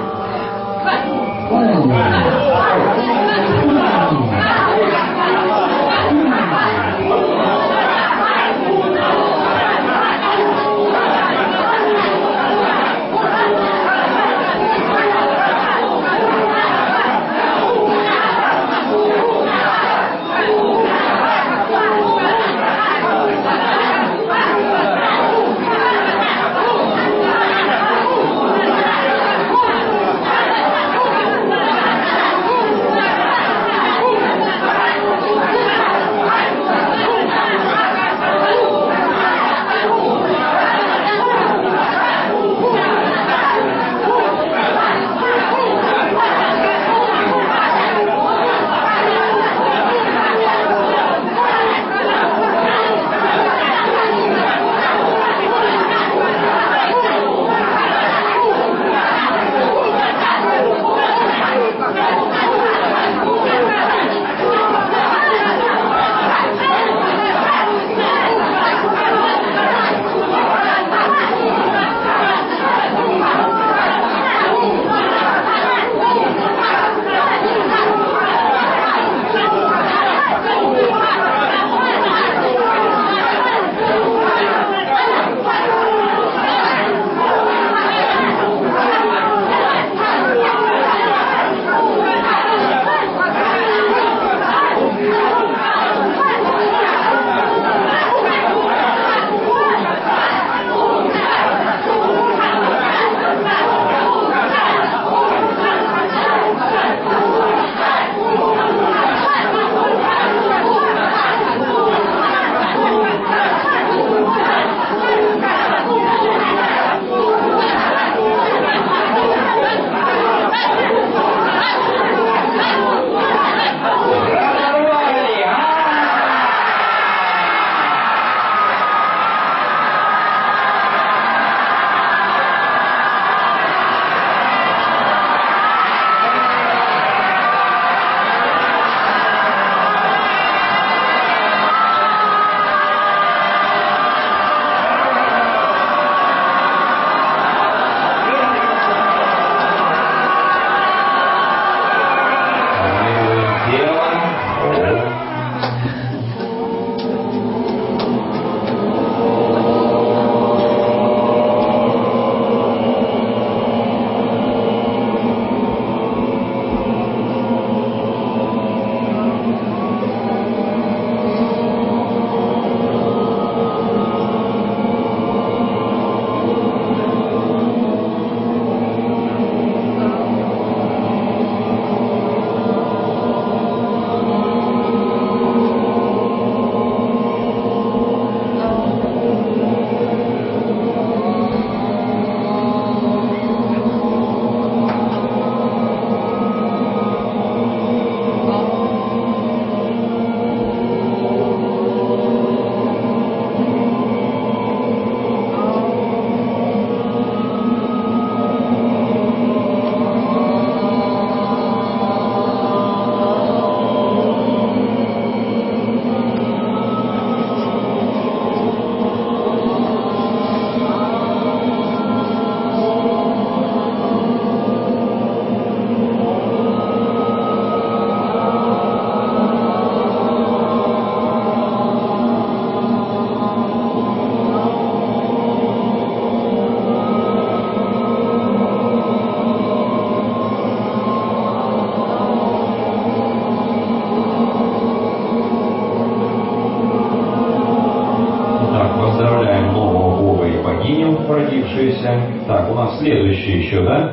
Speaker 7: Так, у нас следующий еще, да?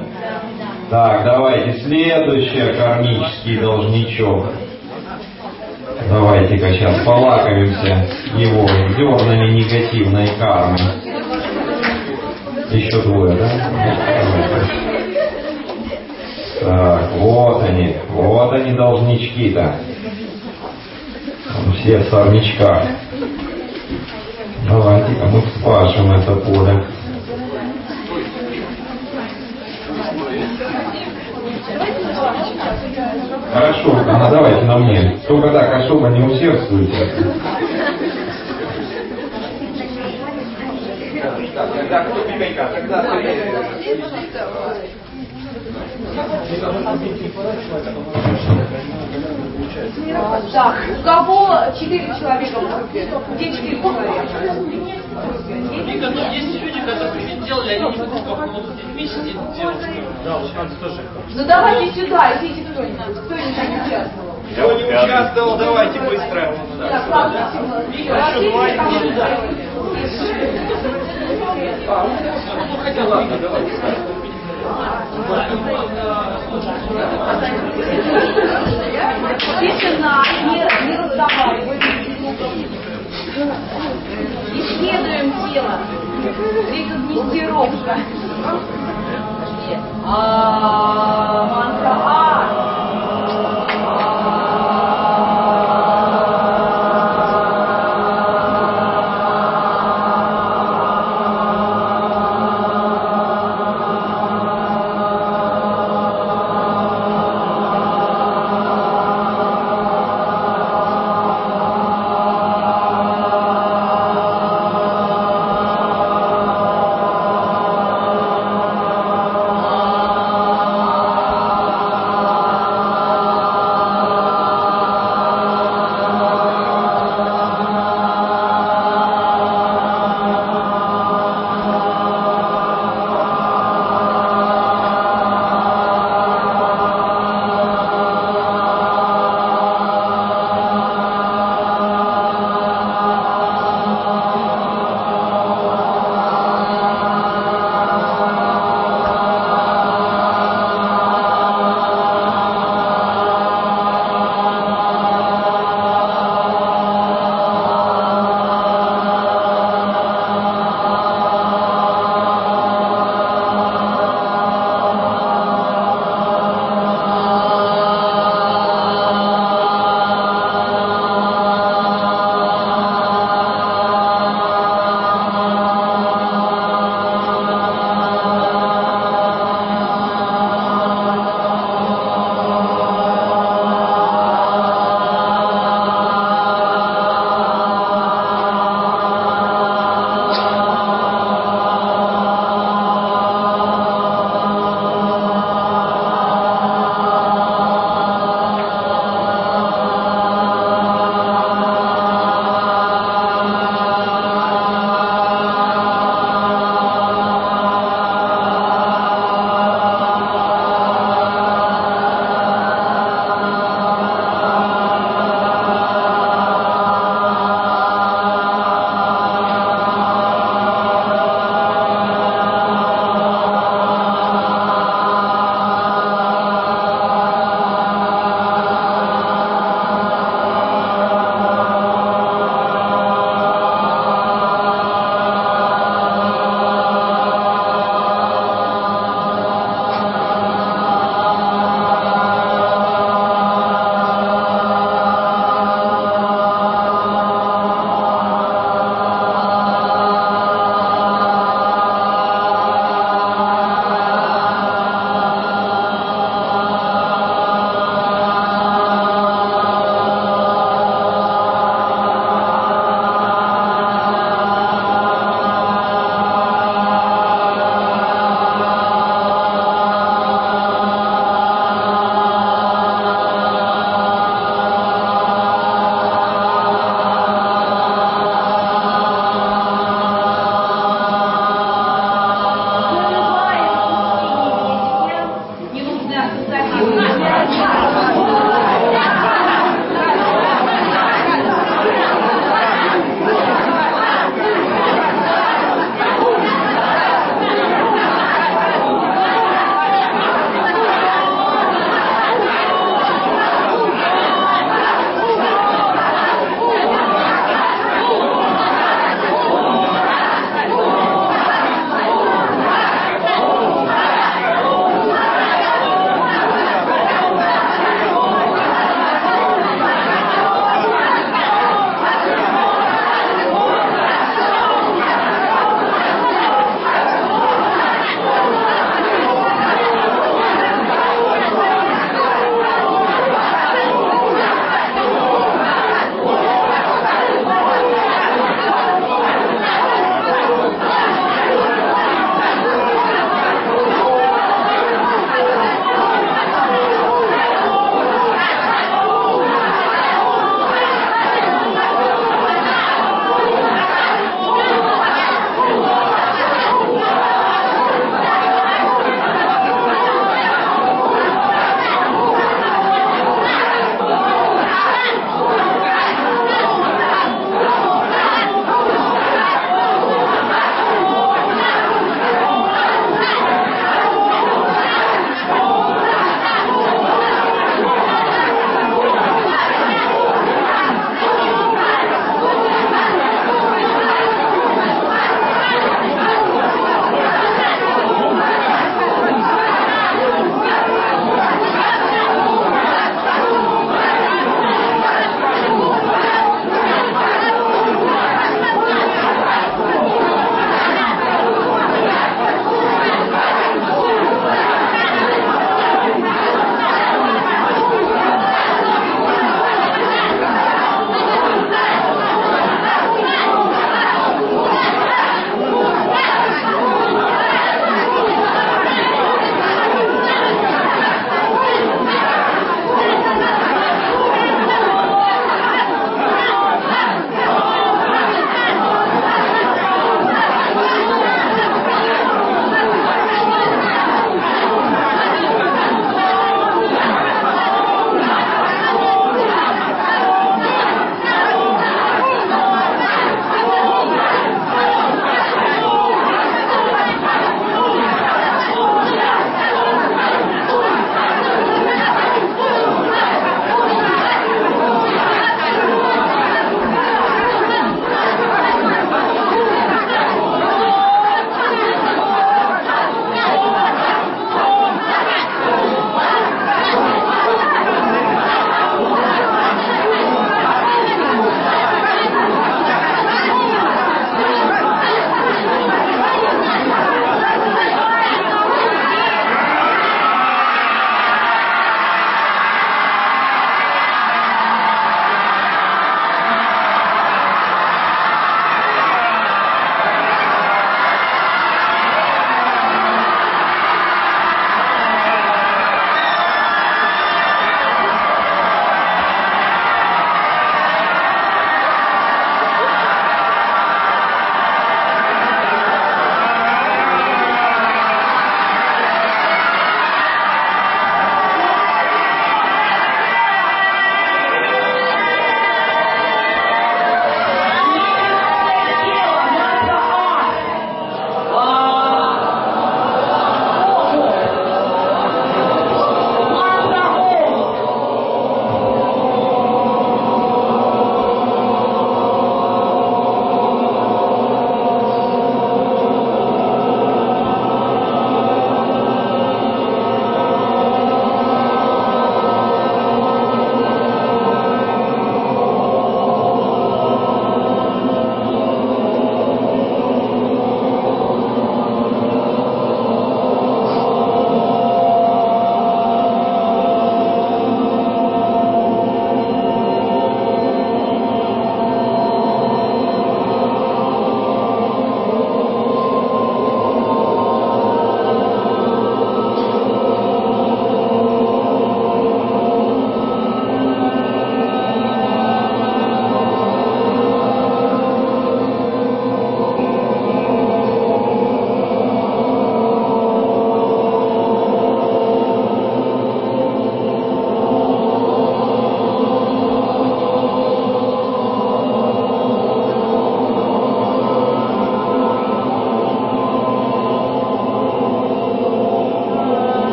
Speaker 7: Так, давайте, следующий кармический должничок. Давайте-ка сейчас полакомимся его зернами негативной кармы. Еще двое, да? Так, вот они, вот они должнички-то. Все в сорнячках. Давайте-ка мы спашем это поле. Хорошо, а давайте на мне. Только так особо не усердствуйте.
Speaker 1: Так, тогда кто пикайка? Тогда ты...
Speaker 6: Так, у кого четыре человека в группе? Где четыре человека?
Speaker 2: Вика, ну есть люди, которые не делали, они не в группах, но вот с детьми сидит девушка.
Speaker 5: Да, вот надо тоже.
Speaker 6: Ну давайте сюда, идите кто-нибудь. Кто-нибудь не участвовал?
Speaker 1: Кто не участвовал, давайте быстро.
Speaker 6: Так, ладно, ложитесь, сюда.
Speaker 1: Ну хотя ладно, давайте.
Speaker 6: Тишина, не, не разговариваем. Исследуем тело. Рекогнитировка. А, мантра А.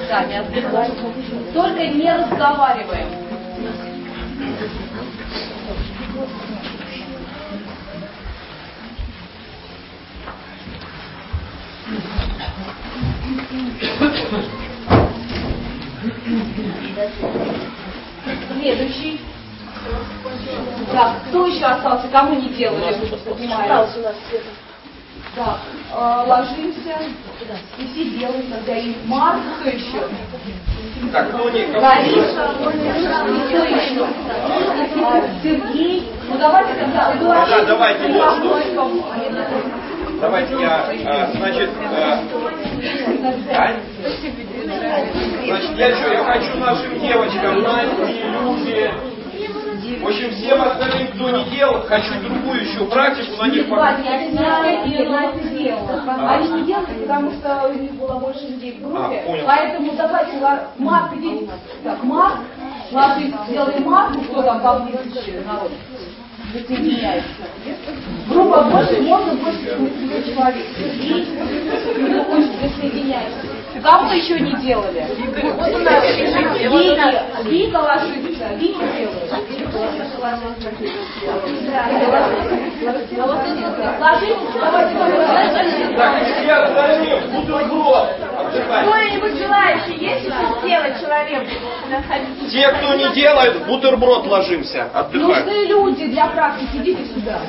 Speaker 6: Да, не отвлекаем. Только не разговариваем. Следующий. Так, кто еще остался? Кому не делали? Остался у нас где-то. Так, э, ложимся. И все делают тогда. И Марк, кто еще?
Speaker 1: Так, кто не...
Speaker 6: Лариса, кто еще? А, Сергей. Ну давайте тогда.
Speaker 1: Да, давайте. Давайте я, а, значит, а, а? Значит, я что, я хочу нашим девочкам, Насте, Люде, в общем, всем остальным, кто не делал, хочу другую еще практику на них показать.
Speaker 6: Они не делали, потому что у них было больше людей в группе.
Speaker 1: А,
Speaker 6: поэтому давайте, Марк, идите. Так, Марк, ложись, сделай Марку, кто там поблизости народ. Присоединяется. Группа больше, можно больше двадцати человек. И кто хочет присоединяется. Кому еще не делали? Вот у нас Вика, Вика ложится, Вика делает. Ложитесь, давайте.
Speaker 1: Так, все остальные, бутерброд.
Speaker 4: Кто-нибудь желающий есть еще сделать человеку?
Speaker 1: Те, кто не делает, бутерброд ложимся, отдыхаем.
Speaker 6: Нужны люди для практики, идите сюда.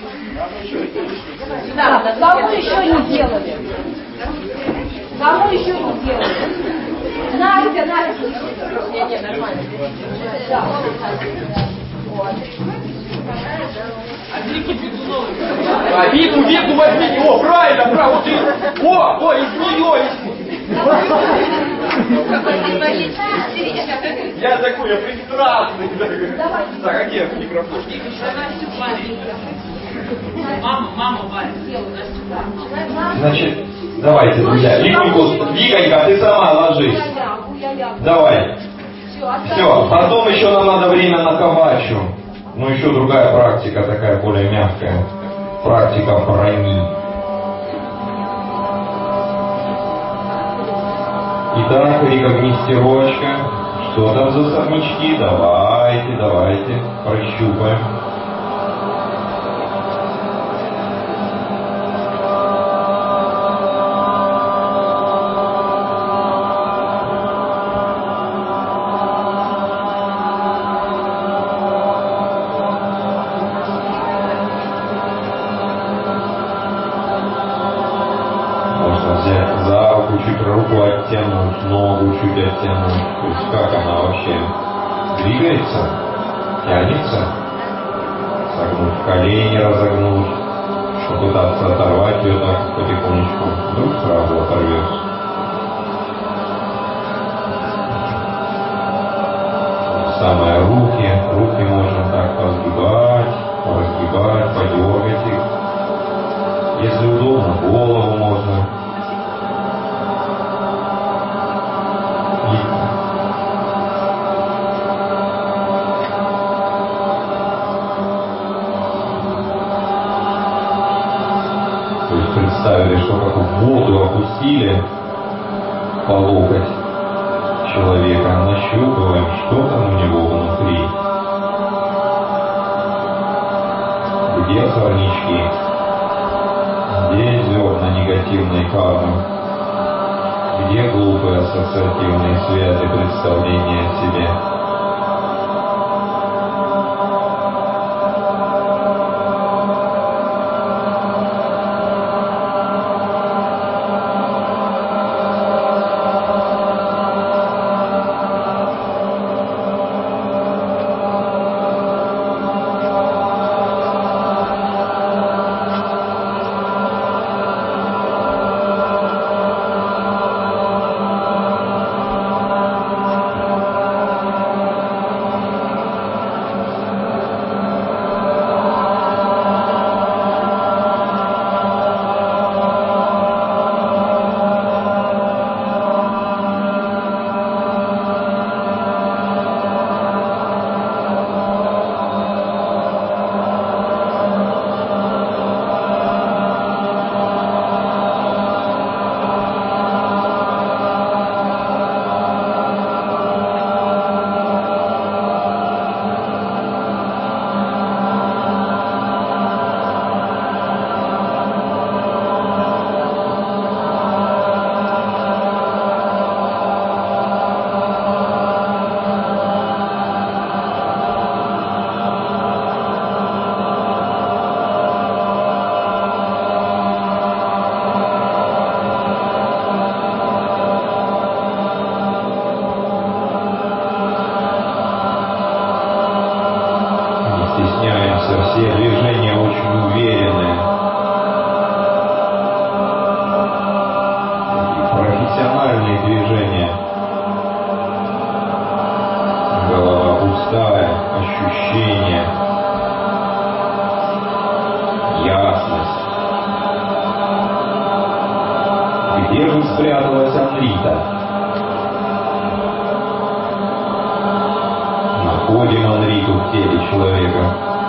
Speaker 6: Да, кому еще не делали? Кому еще не делали? Настя, Настя. Нет, нет, нормально. Да. Вот.
Speaker 1: А Вику, Вику возьмите. О, правильно, правильно. Вот и... О, о, из нее, из... Я такой, я прекрасный. Так, а где микрофон?
Speaker 2: Мама, мама, Валя.
Speaker 7: Значит, давайте, друзья. Виконька, Виконька, ты сама ложись. Давай. Все, потом еще нам надо время на кавачу. Ну, еще другая практика, такая более мягкая. Практика брони. Итак, Вика, гнестерочка. Что там за сорнячки? Давайте, давайте, прощупаем. Руку оттянуть, ногу чуть оттянуть. То есть как она вообще двигается, тянется, согнуть колени, разогнуть, попытаться оторвать ее так потихонечку, вдруг сразу оторвется. Самое руки, руки можно так разгибать, разгибать, подергать их. Если удобно, голову можно. Представили, что как в воду опустили по локоть человека, нащупываем, что там у него внутри. Где сорнячки? Где зерна негативной кармы? Где глупые ассоциативные связи, представления о себе? Где же спряталась Анрита? Находим Анриту в теле человека.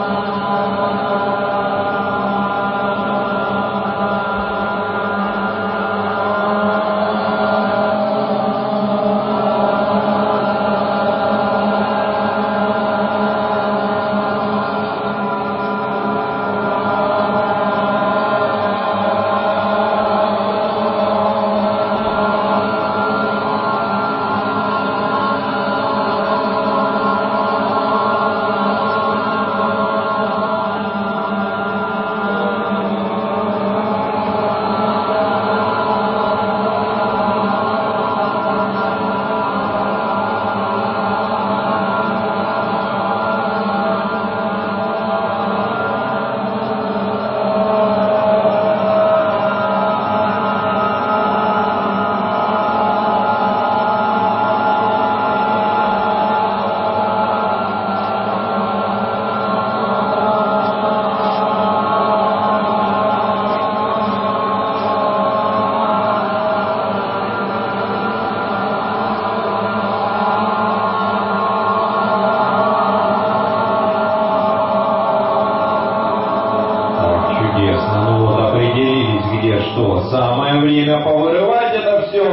Speaker 7: Самое время повырывать это все.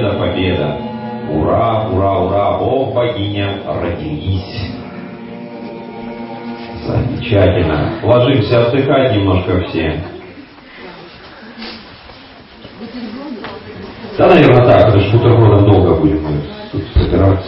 Speaker 7: победа, победа. Ура, ура, ура, о, богиня, родились. Замечательно. Ложимся отдыхать немножко все. Да, наверное, так, потому что бутербродом долго будем мы тут собираться.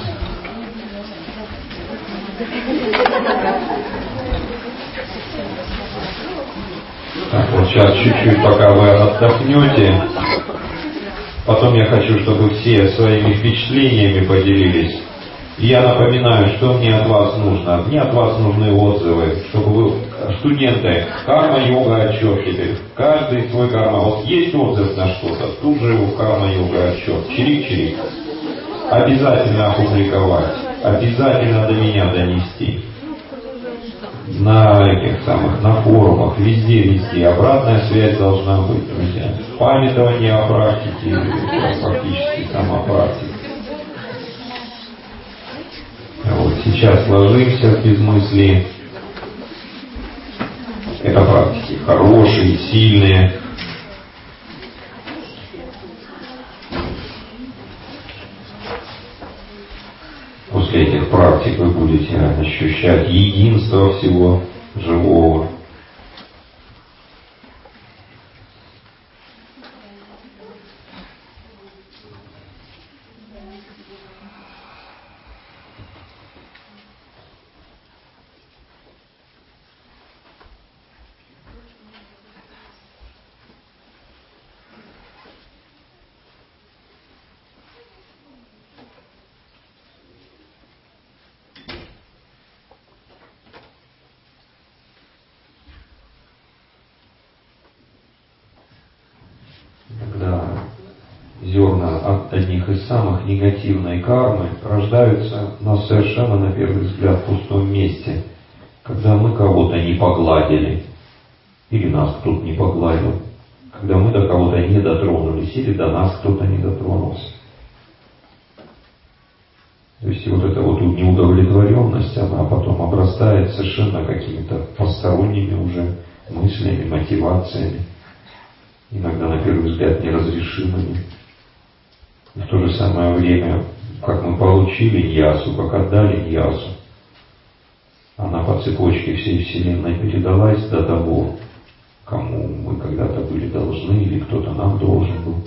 Speaker 7: Так, вот сейчас чуть-чуть, пока вы отдохнете. Потом я хочу, чтобы все своими впечатлениями поделились. И я напоминаю, что мне от вас нужно. Мне от вас нужны отзывы, чтобы вы, студенты, карма-йога отчет теперь. Каждый свой карма. Вот есть отзыв на что-то, тут же его карма-йога отчет. Чирик-чирик. Обязательно опубликовать. Обязательно до меня донести. На этих самых, на форумах, везде, везде. Обратная связь должна быть, друзья. Памятование о практике, фактически сама практика. Вот сейчас ложимся без мысли. Это практики хорошие, сильные. После этих практик вы будете ощущать единство всего живого. Зерна от одних из самых негативной кармы рождаются на совершенно, на первый взгляд, пустом месте, когда мы кого-то не погладили, или нас кто-то не погладил, когда мы до кого-то не дотронулись, или до нас кто-то не дотронулся. То есть вот эта вот неудовлетворенность, она потом обрастает совершенно какими-то посторонними уже мыслями, мотивациями, иногда на первый взгляд неразрешимыми. И в то же самое время, как мы получили ньясу, как отдали ньясу, она по цепочке всей Вселенной передалась до того, кому мы когда-то были должны, или кто-то нам должен был.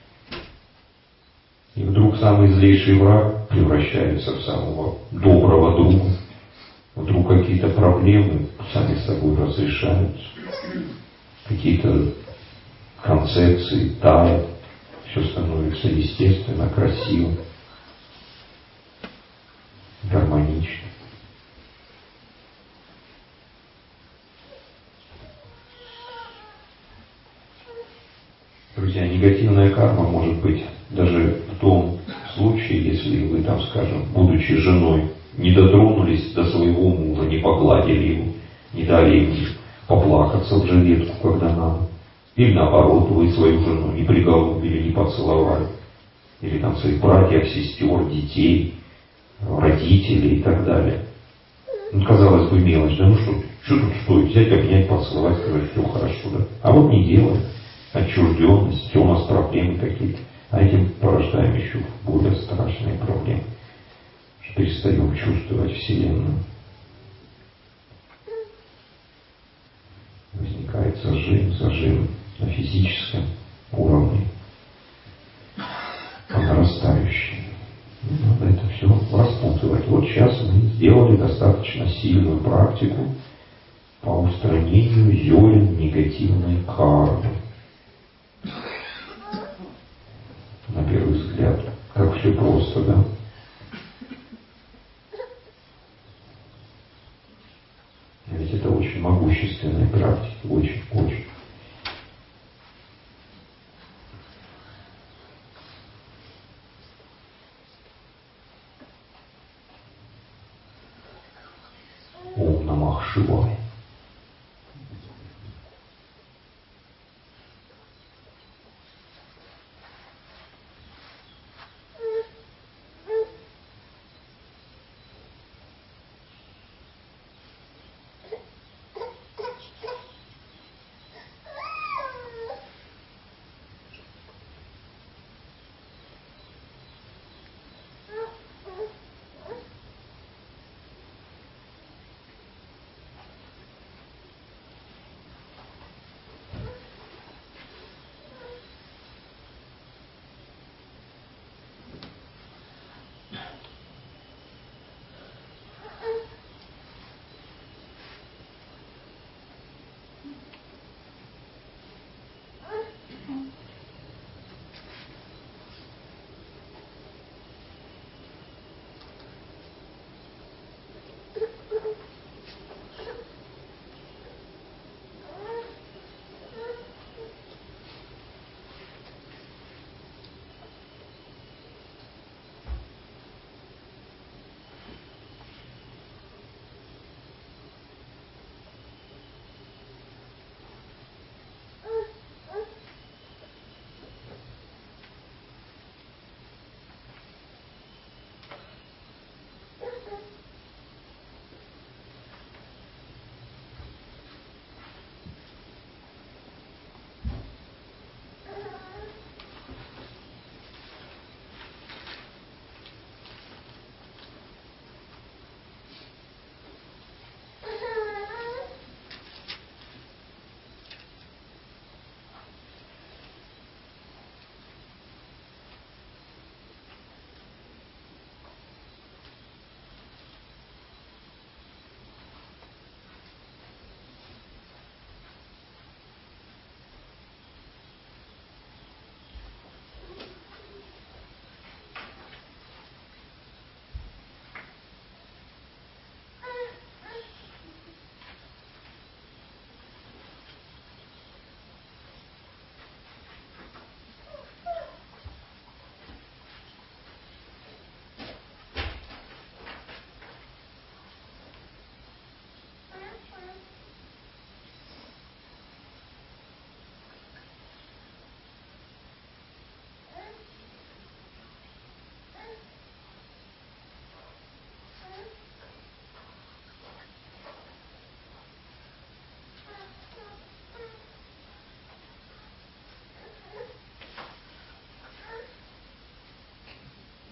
Speaker 7: И вдруг самый злейший враг превращается в самого доброго друга. Вдруг какие-то проблемы сами собой разрешаются. Какие-то концепции тают. Все становится естественно, красиво, гармонично. Друзья, негативная карма может быть даже в том случае, если вы там, скажем, будучи женой, не дотронулись до своего мужа, не погладили его, не дали ему поплакаться в жилетку, когда надо. Или наоборот, вы свою жену не приголубили, не поцеловали. Или там своих братьев, сестер, детей, родителей и так далее. Ну, казалось бы, мелочь, да ну что, что тут стоит? Взять, обнять, поцеловать, сказать, все хорошо, да? А вот не делаем. Отчужденность, что у нас проблемы какие-то. А этим порождаем еще более страшные проблемы. Что перестаем чувствовать Вселенную. Возникает зажим, зажим на физическом уровне, по нарастающей. Надо это все распутывать. Вот сейчас мы сделали достаточно сильную практику по устранению зерен негативной кармы. На первый взгляд, как все просто, да? Ведь это очень могущественная практика, очень-очень. Ом Намах Шивая.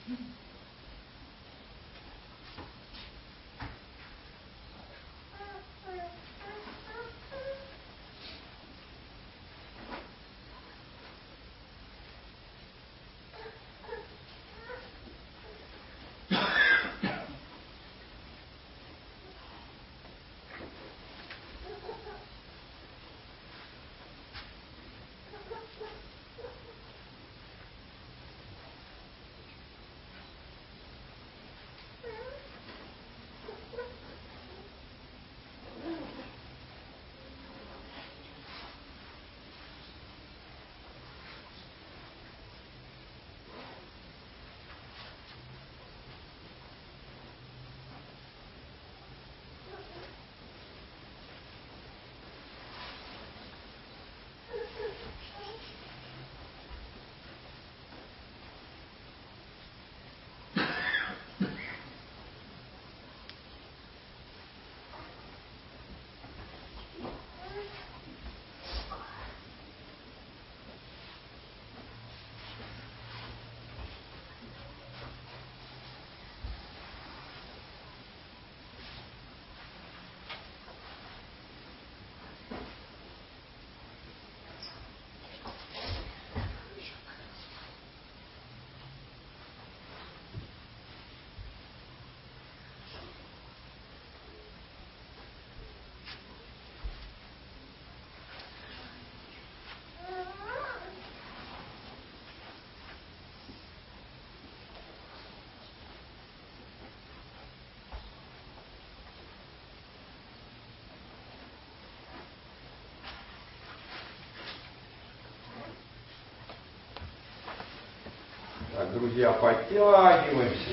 Speaker 7: Так, друзья, подтягиваемся.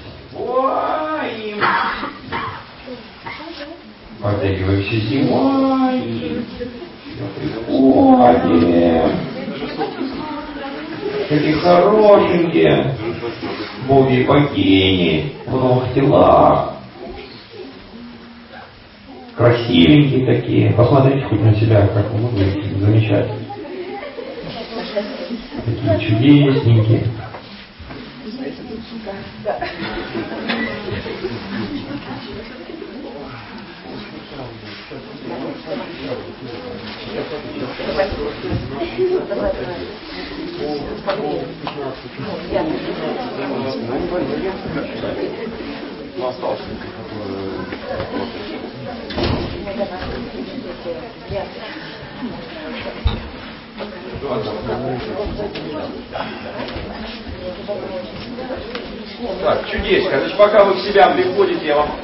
Speaker 7: Зеваем. Подтягиваемся, зеваем. Приходим. Такие хорошенькие. Боги и богини в новых телах. Красивенькие такие. Посмотрите хоть на себя, как вы выглядите. Замечательно. Такие чудесненькие. Так, чудесно. Значит, пока вы в себя приходите, я вам...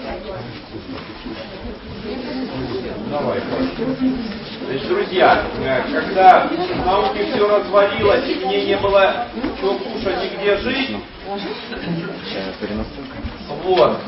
Speaker 7: Давай, значит, друзья, когда в науке все развалилось, и мне не было что кушать и где жить, вот,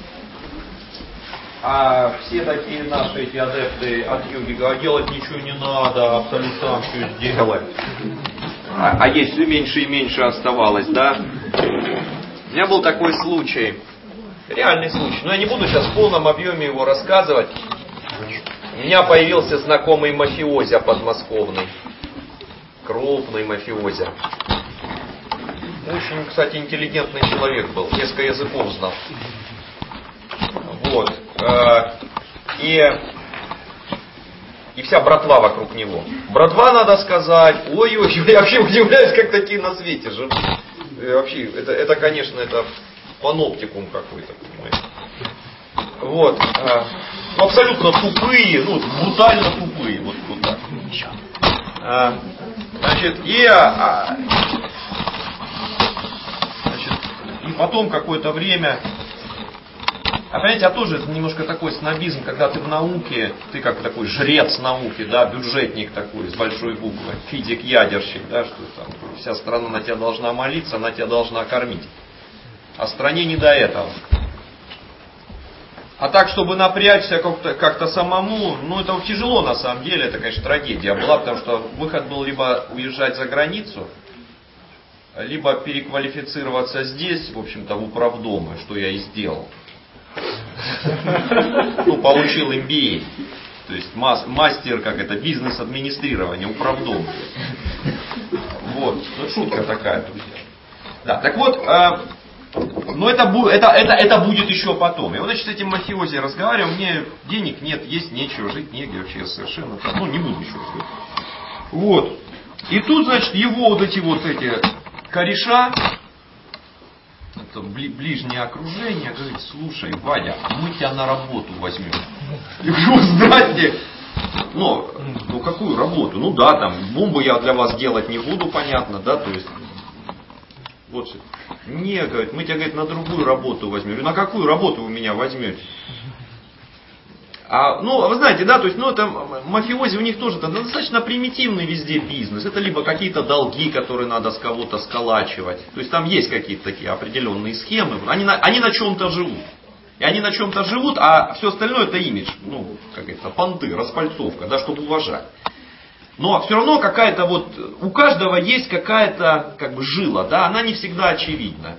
Speaker 7: а все такие наши эти адепты от йоги говорят, делать ничего не надо, абсолютно сам все сделать. А, а есть все меньше и меньше оставалось, да? У меня был такой случай, реальный случай, но я не буду сейчас в полном объеме его рассказывать. У меня появился знакомый мафиозя подмосковный, крупный мафиозя. Очень, кстати, интеллигентный человек был, несколько языков знал. Вот. И, и вся братва вокруг него. Братва, надо сказать, ой-ой, я вообще удивляюсь, как такие на свете живут. И вообще, это, это, конечно, это паноптикум какой-то, понимаете. Вот. Ну, абсолютно тупые, ну, брутально тупые, вот, вот так. А, значит, и, а, значит, и потом какое-то время, а понимаете, а тоже немножко такой снобизм, когда ты в науке, ты как такой жрец науки, да, бюджетник такой, с большой буквы, физик-ядерщик, да, что там, вся страна на тебя должна молиться, она тебя должна кормить. А стране не до этого. А так, чтобы напрячься как-то, как-то самому, ну это тяжело на самом деле, это, конечно, трагедия была, потому что выход был либо уезжать за границу, либо переквалифицироваться здесь, в общем-то, в управдомы, что я и сделал. Ну, получил эм би эй, то есть мастер, как это, бизнес-администрирование, управдом. Вот, ну шутка такая, друзья. Да, так вот,
Speaker 1: но это, это, это, это будет еще потом. И вот, значит, с этим мафиози разговариваю, мне денег нет, есть нечего, жить негде вообще совершенно. Ну, не буду еще разговаривать. Вот. И тут, значит, его вот эти вот эти кореша, это бли- ближнее окружение, говорит: слушай, Вадя, мы тебя на работу возьмем. Я говорю: здрасте. Ну, ну, какую работу? Ну да, там, бомбы я для вас делать не буду, понятно, да, то есть, вот, не, говорит, мы тебя, говорит, на другую работу возьмем. Я говорю: на какую работу вы меня возьмете? А, ну, вы знаете, да, то есть, ну, это мафиози, у них тоже это достаточно примитивный везде бизнес. Это либо какие-то долги, которые надо с кого-то сколачивать. То есть, там есть какие-то такие определенные схемы. Они на, они на чем-то живут. И они на чем-то живут, а все остальное это имидж, ну, как это, понты, распальцовка, да, чтобы уважать. Но все равно какая-то вот, у каждого есть какая-то, как бы, жила, да, она не всегда очевидна.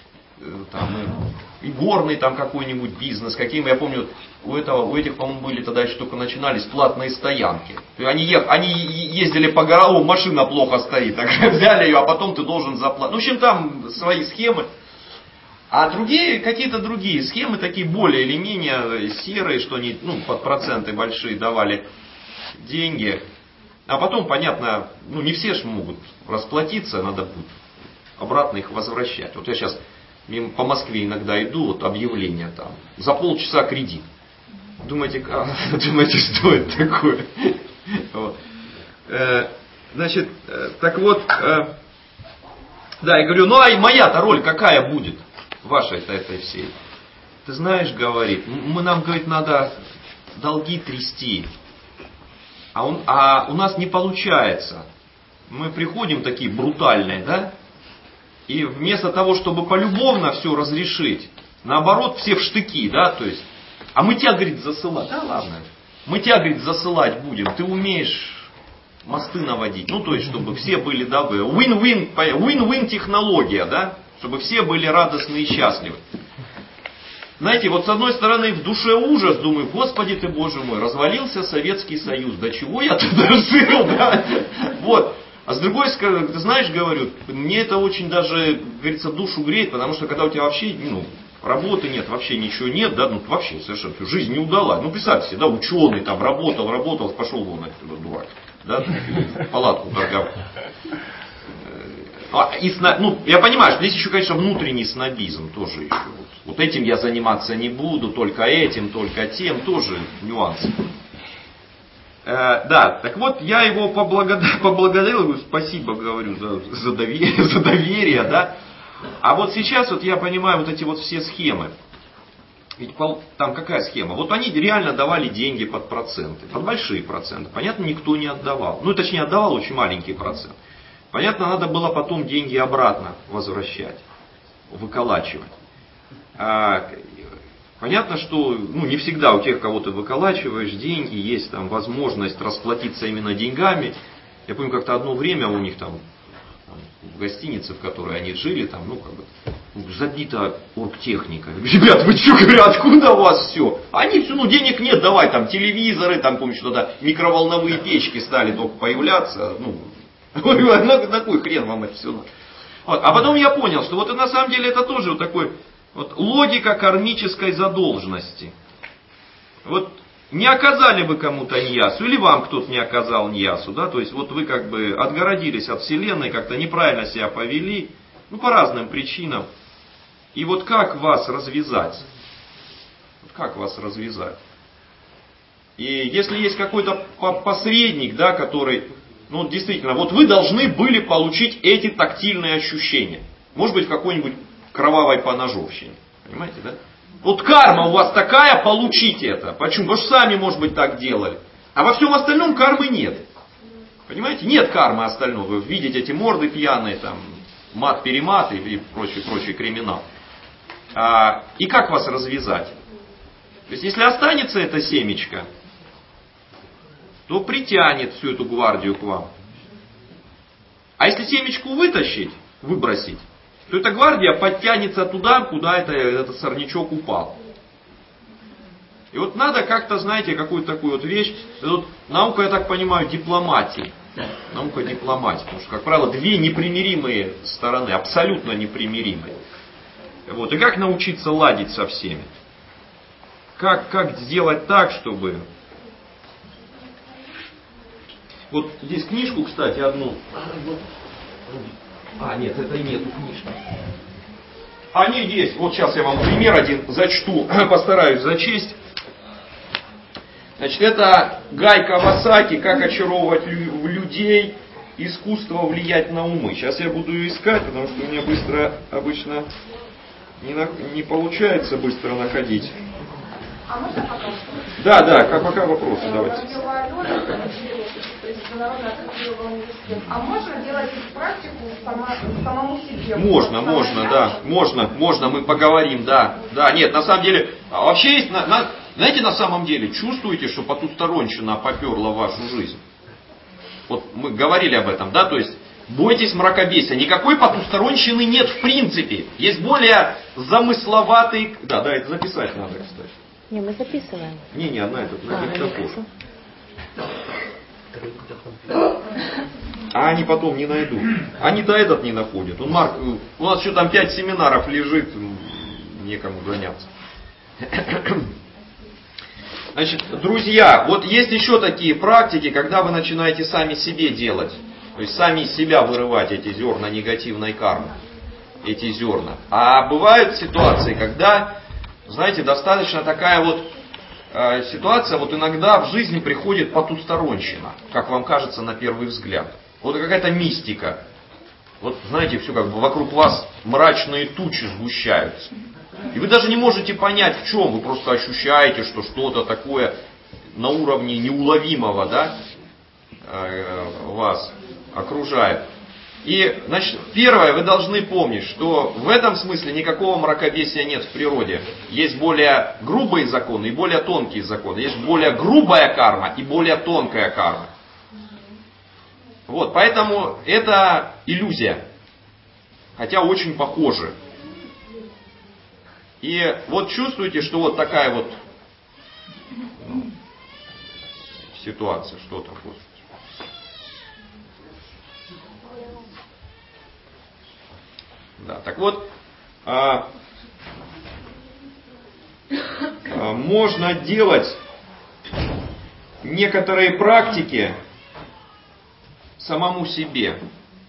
Speaker 1: Там, и, и горный там какой-нибудь бизнес, каким, я помню, у, этого, у этих, по-моему, были тогда еще только начинались платные стоянки. Они, ех, они ездили по горам, машина плохо стоит, так взяли ее, а потом ты должен заплатить. В общем, там свои схемы. А другие, какие-то другие схемы, такие более или менее серые, что они, ну, под проценты большие давали деньги. А потом, понятно, ну, не все же могут расплатиться, надо будет обратно их возвращать. Вот я сейчас мимо, по Москве иногда иду, вот объявление там, за полчаса кредит. Думаете, а, думаете, что это такое? Вот. Э, значит, э, так вот, э, да, я говорю: ну, а моя-то роль какая будет? Вашей-то этой всей. Ты знаешь, говорит, мы, нам, говорит, надо долги трясти. А, он, а у нас не получается. Мы приходим такие брутальные, да? И вместо того, чтобы полюбовно все разрешить, наоборот, все в штыки, да, то есть, а мы тебя, говорит, засылать. Да ладно, мы тебя, говорит, засылать будем. Ты умеешь мосты наводить. Ну, то есть, чтобы все были, да, win-win, win-win технология, да? Чтобы все были радостны и счастливы. Знаете, вот с одной стороны в душе ужас, думаю: Господи ты, Боже мой, развалился Советский Союз, до чего я туда жил, да? Вот. А с другой стороны, ты знаешь, говорю, мне это очень даже, говорится, душу греет, потому что когда у тебя вообще, ну, работы нет, вообще ничего нет, да, ну вообще совершенно жизнь не удалась. Ну, представьте себе, да, ученый там работал, работал, пошел вон отсюда, дурак, да, в палатку торговал. А, и сна... ну, я понимаю, что здесь еще, конечно, внутренний снобизм тоже еще. Вот, вот этим я заниматься не буду, только этим, только тем, тоже нюансы. Э, да, так вот, я его поблагодарил, поблагодарил, говорю: спасибо, говорю, за, за, доверие, за доверие, да. А вот сейчас вот я понимаю вот эти вот все схемы. Ведь там какая схема? Вот они реально давали деньги под проценты, под большие проценты. Понятно, никто не отдавал. Ну, точнее, отдавал очень маленький процент. Понятно, надо было потом деньги обратно возвращать, выколачивать. А, понятно, что, ну, не всегда у тех, кого ты выколачиваешь деньги, есть там возможность расплатиться именно деньгами. Я помню, как-то одно время у них там, в гостинице, в которой они жили, там, ну, как бы, забита оргтехника. Ребят, вы что, говорю, откуда у вас все? Они все, ну, денег нет, давай, там, телевизоры, там, помню, что тогда микроволновые печки стали только появляться, ну, на какой хрен вам это все надо? Вот. А потом я понял, что вот на самом деле это тоже вот такой вот логика кармической задолженности. Вот не оказали вы кому-то ньясу, или вам кто-то не оказал ньясу, да, то есть вот вы как бы отгородились от Вселенной, как-то неправильно себя повели, ну по разным причинам. И вот как вас развязать? Вот как вас развязать? И если есть какой-то посредник, да, который... Ну, действительно, вот вы должны были получить эти тактильные ощущения. Может быть, в какой-нибудь кровавой поножовщине. Понимаете, да? Вот карма у вас такая, получите это. Почему? Потому что сами, может быть, так делали. А во всем остальном кармы нет. Понимаете? Нет кармы остального. Вы видите эти морды пьяные, там, мат-перемат и прочий, прочий криминал. А, и как вас развязать? То есть, если останется эта семечка, то притянет всю эту гвардию к вам. А если семечку вытащить, выбросить, то эта гвардия подтянется туда, куда это, этот сорнячок упал. И вот надо как-то, знаете, какую-то такую вот вещь, это вот наука, я так понимаю, дипломатии. Наука дипломатии. Потому что, как правило, две непримиримые стороны, абсолютно непримиримые. Вот. И как научиться ладить со всеми? Как, как сделать так, чтобы... Вот здесь книжку, кстати, одну. А, нет, это нету книжки. Они есть. Вот сейчас я вам пример один зачту. Постараюсь зачесть. Значит, это Гай Кавасаки, как очаровывать людей, искусство влиять на умы. Сейчас я буду ее искать, потому что у меня быстро обычно не, на, не получается быстро находить.
Speaker 4: А можно пока?
Speaker 1: Да, да, как пока вопросы, давайте.
Speaker 4: А можно делать практику сама, самому себе?
Speaker 1: Можно, можно, да, можно, можно, мы поговорим, да, да, нет, на самом деле, вообще есть, на, на, знаете, на самом деле, чувствуете, что потусторонщина поперла в вашу жизнь? Вот мы говорили об этом, да, то есть, бойтесь мракобесия, никакой потусторонщины нет в принципе, есть более замысловатый, да, да, это записать надо, кстати.
Speaker 9: Не, мы записываем.
Speaker 1: Не, не, одна этот, на диктофон. А они потом не найдут. Они-то этот не находят. Он, Марк, у нас еще там пять семинаров лежит, некому заняться. Значит, друзья, вот есть еще такие практики, когда вы начинаете сами себе делать. То есть сами из себя вырывать эти зерна негативной кармы. Эти зерна. А бывают ситуации, когда, знаете, достаточно такая вот э, ситуация, вот иногда в жизни приходит потусторонщина, как вам кажется на первый взгляд. Вот какая-то мистика. Вот знаете, все как бы вокруг вас мрачные тучи сгущаются. И вы даже не можете понять, в чем. Вы просто ощущаете, что что-то такое на уровне неуловимого, да, э, вас окружает. И, значит, первое, вы должны помнить, что в этом смысле никакого мракобесия нет в природе. Есть более грубые законы и более тонкие законы. Есть более грубая карма и более тонкая карма. Вот, поэтому это иллюзия. Хотя очень похожи. И вот чувствуете, что вот такая вот ну, ситуация, что там, Господи. Да, так вот, а, а, можно делать некоторые практики самому себе.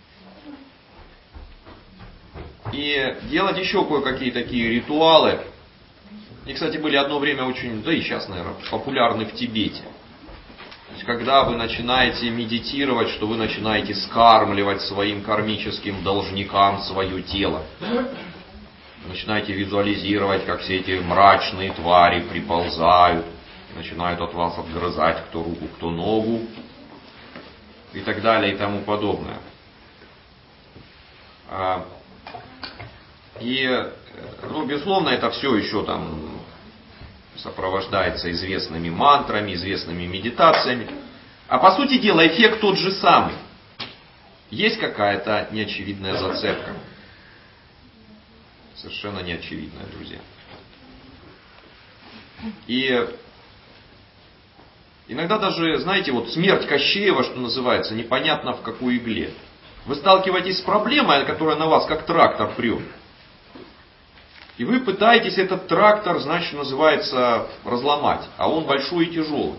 Speaker 1: И делать еще кое-какие такие ритуалы. И, кстати, были одно время очень, да и сейчас, наверное, популярны в Тибете. То есть, когда вы начинаете медитировать, что вы начинаете скармливать своим кармическим должникам свое тело. Вы начинаете визуализировать, как все эти мрачные твари приползают, начинают от вас отгрызать кто руку, кто ногу. И так далее, и тому подобное. И, ну, безусловно, это все еще там сопровождается известными мантрами, известными медитациями. А по сути дела, эффект тот же самый. Есть какая-то неочевидная зацепка. Совершенно неочевидная, друзья. И иногда даже, знаете, вот смерть Кощеева, что называется, непонятно в какой игле. Вы сталкиваетесь с проблемой, которая на вас как трактор прет. И вы пытаетесь этот трактор, значит, называется, разломать. А он большой и тяжелый.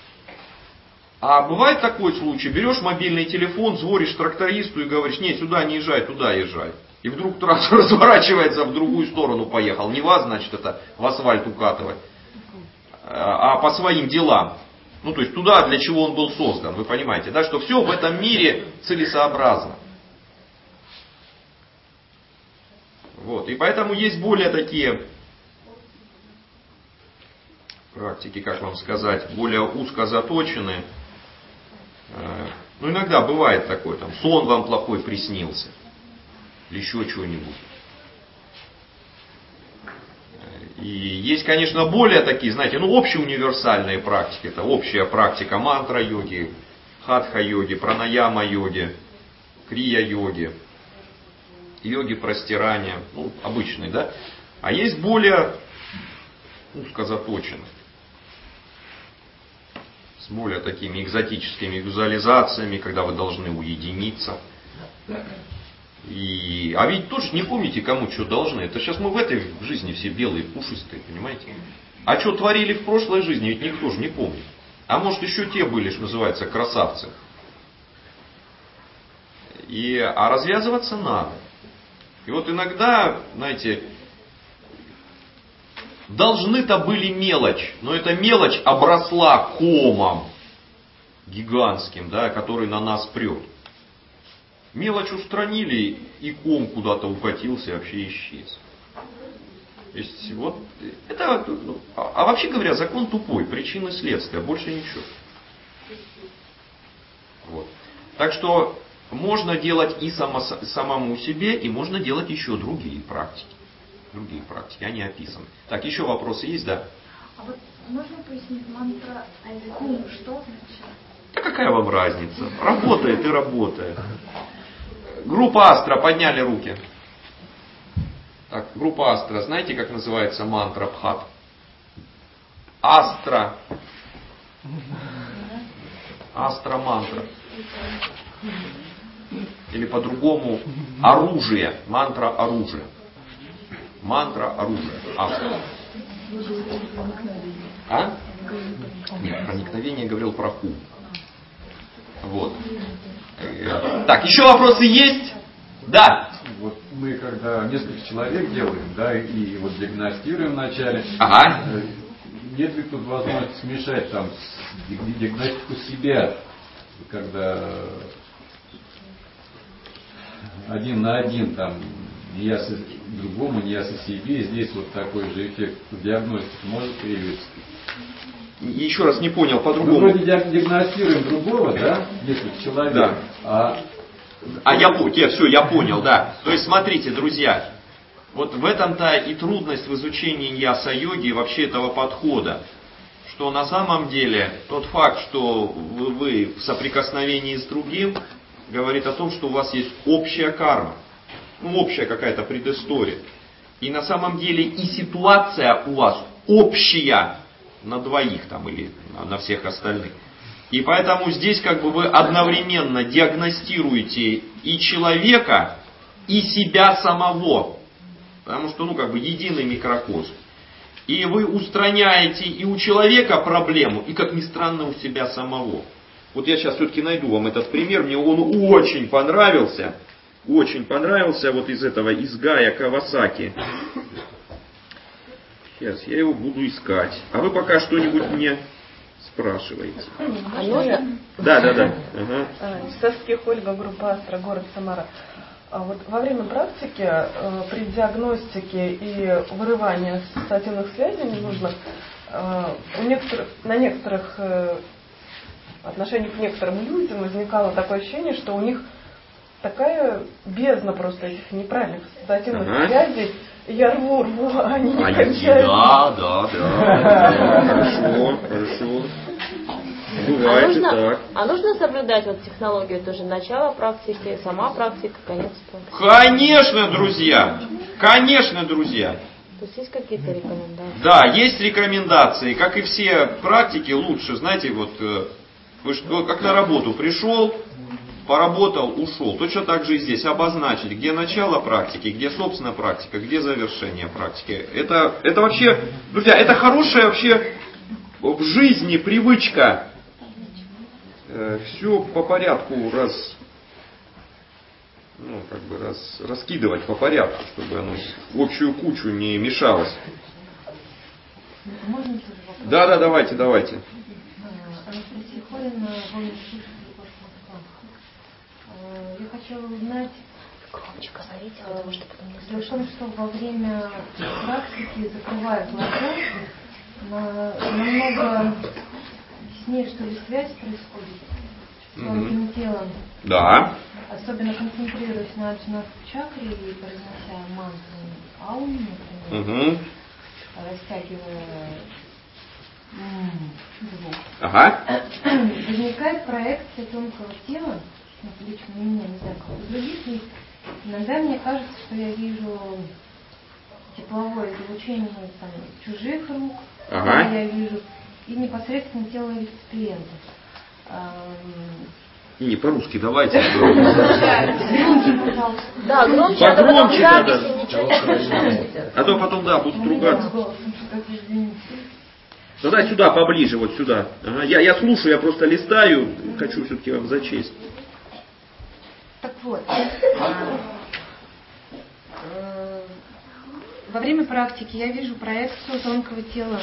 Speaker 1: А бывает такой случай, берешь мобильный телефон, звонишь трактористу и говоришь: не, сюда не езжай, туда езжай. И вдруг трактор разворачивается, в другую сторону поехал. Не вас, значит, это в асфальт укатывать, а по своим делам. Ну, то есть туда, для чего он был создан. Вы понимаете, да, что все в этом мире целесообразно. Вот. И поэтому есть более такие практики, как вам сказать, более узко заточенные. Ну, иногда бывает такое, там, сон вам плохой приснился. Или еще что-нибудь. И есть, конечно, более такие, знаете, ну, общеуниверсальные практики. Это общая практика мантра-йоги, хатха-йоги, пранаяма-йоги, крия-йоги, йоги простирания, ну, обычные, да. А есть более узко заточенные, с более такими экзотическими визуализациями, когда вы должны уединиться. И, а ведь тоже не помните, кому что должны. Это сейчас мы в этой жизни все белые, пушистые, понимаете? А что творили в прошлой жизни, ведь никто же не помнит. А может еще те были, что называется, красавцы. И, а развязываться надо. И вот иногда, знаете, должны-то были мелочь, но эта мелочь обросла комом гигантским, да, который на нас прет. Мелочь устранили, и ком куда-то укатился и вообще исчез. То есть, вот, это, ну, а, а вообще говоря, закон тупой, причины следствия, больше ничего. Вот. Так что можно делать и само, самому себе, и можно делать еще другие практики. Другие практики, они описаны. Так, еще вопросы есть, да?
Speaker 9: А вот можно пояснить мантра Айзекун, что означает?
Speaker 1: Да какая вам разница? Работает и работает. Группа Астра, подняли руки. Так, группа Астра, знаете, как называется мантра Бхат? Астра. Астра мантра. Или по-другому оружие. Мантра оружие. Мантра оружие. Астра. А? Нет, проникновение говорил про ху. Вот. Так, еще вопросы есть? Да.
Speaker 3: Вот мы когда несколько человек делаем, да, и вот диагностируем вначале,
Speaker 1: ага.
Speaker 3: Нет ли тут возможности смешать там диагностику себя, когда один на один там не я со другому, не я со себе, здесь вот такой же эффект диагностики может появиться?
Speaker 1: Еще раз не понял, по-другому.
Speaker 3: Мы вроде диагностируем другого, да, несколько человек,
Speaker 1: да.
Speaker 3: а...
Speaker 1: А я понял, все, я понял, да. То есть, смотрите, друзья, вот в этом-то и трудность в изучении ньяса-йоги и вообще этого подхода, что на самом деле тот факт, что вы, вы в соприкосновении с другим, говорит о том, что у вас есть общая карма, ну, общая какая-то предыстория. И на самом деле и ситуация у вас общая на двоих там или на всех остальных. И поэтому здесь как бы вы одновременно диагностируете и человека, и себя самого. Потому что, ну, как бы единый микрокосм. И вы устраняете и у человека проблему, и, как ни странно, у себя самого. Вот я сейчас все-таки найду вам этот пример. Мне он очень понравился. Очень понравился вот из этого, из Гая Кавасаки. Сейчас я его буду искать. А вы пока что-нибудь мне спрашиваете.
Speaker 10: А можно?
Speaker 1: Да, да, да. Ага.
Speaker 10: Севских Ольга, группа Астра, город Самара. Вот во время практики при диагностике и вырывании ассоциативных связей ненужных у некоторых, на некоторых отношениях к некоторым людям возникало такое ощущение, что у них такая бездна просто этих неправильных ассоциативных ага. связей. Я рву, рву, а они не а кончаются.
Speaker 1: Да, да, да. Хорошо, хорошо. Бывает
Speaker 11: а нужно,
Speaker 1: и так.
Speaker 11: А нужно соблюдать вот технологию тоже начало практики, сама практика, конец практики?
Speaker 1: Конечно, друзья. Конечно, друзья.
Speaker 11: То есть есть какие-то рекомендации?
Speaker 1: Да, есть рекомендации. Как и все практики, лучше, знаете, вот вы что, как на работу пришел, поработал, ушел. Точно так же и здесь обозначить, где начало практики, где собственно практика, где завершение практики. Это, это вообще, друзья, это хорошая вообще в жизни привычка. Э, все по порядку раз, ну, как бы раз, раскидывать по порядку, чтобы оно в общую кучу не мешалось.
Speaker 9: Можно тоже вопрос?
Speaker 1: Да, да, давайте, давайте.
Speaker 9: Анастасия Хорина, я хотела узнать,
Speaker 11: громче говорите, потому что потом не
Speaker 9: дело в том, что во время практики, закрывая глаза, на, намного яснее, что ли, связь происходит с тонким mm-hmm. телом.
Speaker 1: Да.
Speaker 9: Особенно концентрируясь на аджна-чакре и произнося мантру аум, например, mm-hmm. растягивая звук.
Speaker 1: Ага.
Speaker 9: Возникает проекция тонкого тела. Лично у меня, не знаю, как у других есть. Иногда мне кажется, что я вижу тепловое излучение там, чужих рук,
Speaker 1: ага.
Speaker 9: я вижу, и непосредственно тело реципиента.
Speaker 1: Не, не по-русски давайте.
Speaker 11: Да, громче, а то потом в записи ничего не слышно.
Speaker 1: А то потом, да, будут ругаться. Тогда сюда, поближе, вот сюда. Ага. Я, я слушаю, я просто листаю, хочу все-таки вам зачесть.
Speaker 9: Так вот, во время практики я вижу проекцию тонкого тела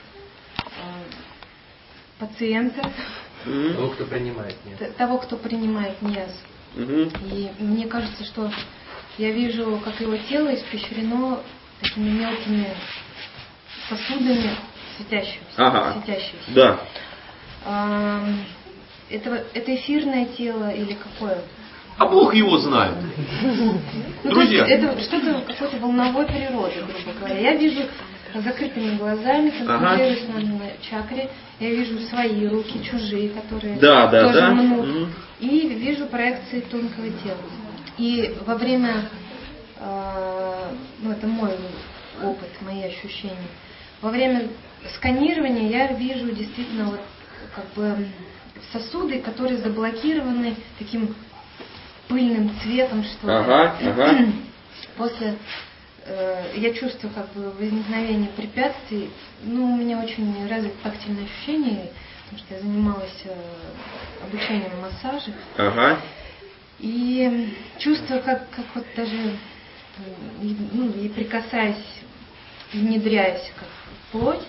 Speaker 9: пациента,
Speaker 5: mm-hmm. того, кто принимает НИАС.
Speaker 9: Того, кто принимает НИАС. Mm-hmm. И мне кажется, что я вижу, как его тело испещрено такими мелкими сосудами светящимися.
Speaker 1: Ага.
Speaker 9: светящимися.
Speaker 1: Да.
Speaker 9: А, это, это эфирное тело или какое?
Speaker 1: А Бог его знает.
Speaker 9: Ну, друзья. Это что-то какой-то волновой природы, грубо говоря. Я вижу закрытыми глазами, концентрируюсь ага. на, на чакре. Я вижу свои руки, чужие, которые
Speaker 1: да, да,
Speaker 9: тоже
Speaker 1: да.
Speaker 9: мнут.
Speaker 1: Mm-hmm.
Speaker 9: И вижу проекции тонкого тела. И во время, э, ну это мой опыт, мои ощущения, во время сканирования я вижу действительно вот как бы сосуды, которые заблокированы таким пыльным цветом, что ли.
Speaker 1: Ага, ага.
Speaker 9: После э, я чувствую как бы возникновение препятствий. Ну, у меня очень развито тактильное ощущение, потому что я занималась э, обучением массажа.
Speaker 1: Ага.
Speaker 9: И чувствую, как, как вот даже, ну, и прикасаясь, внедряясь как в плоть,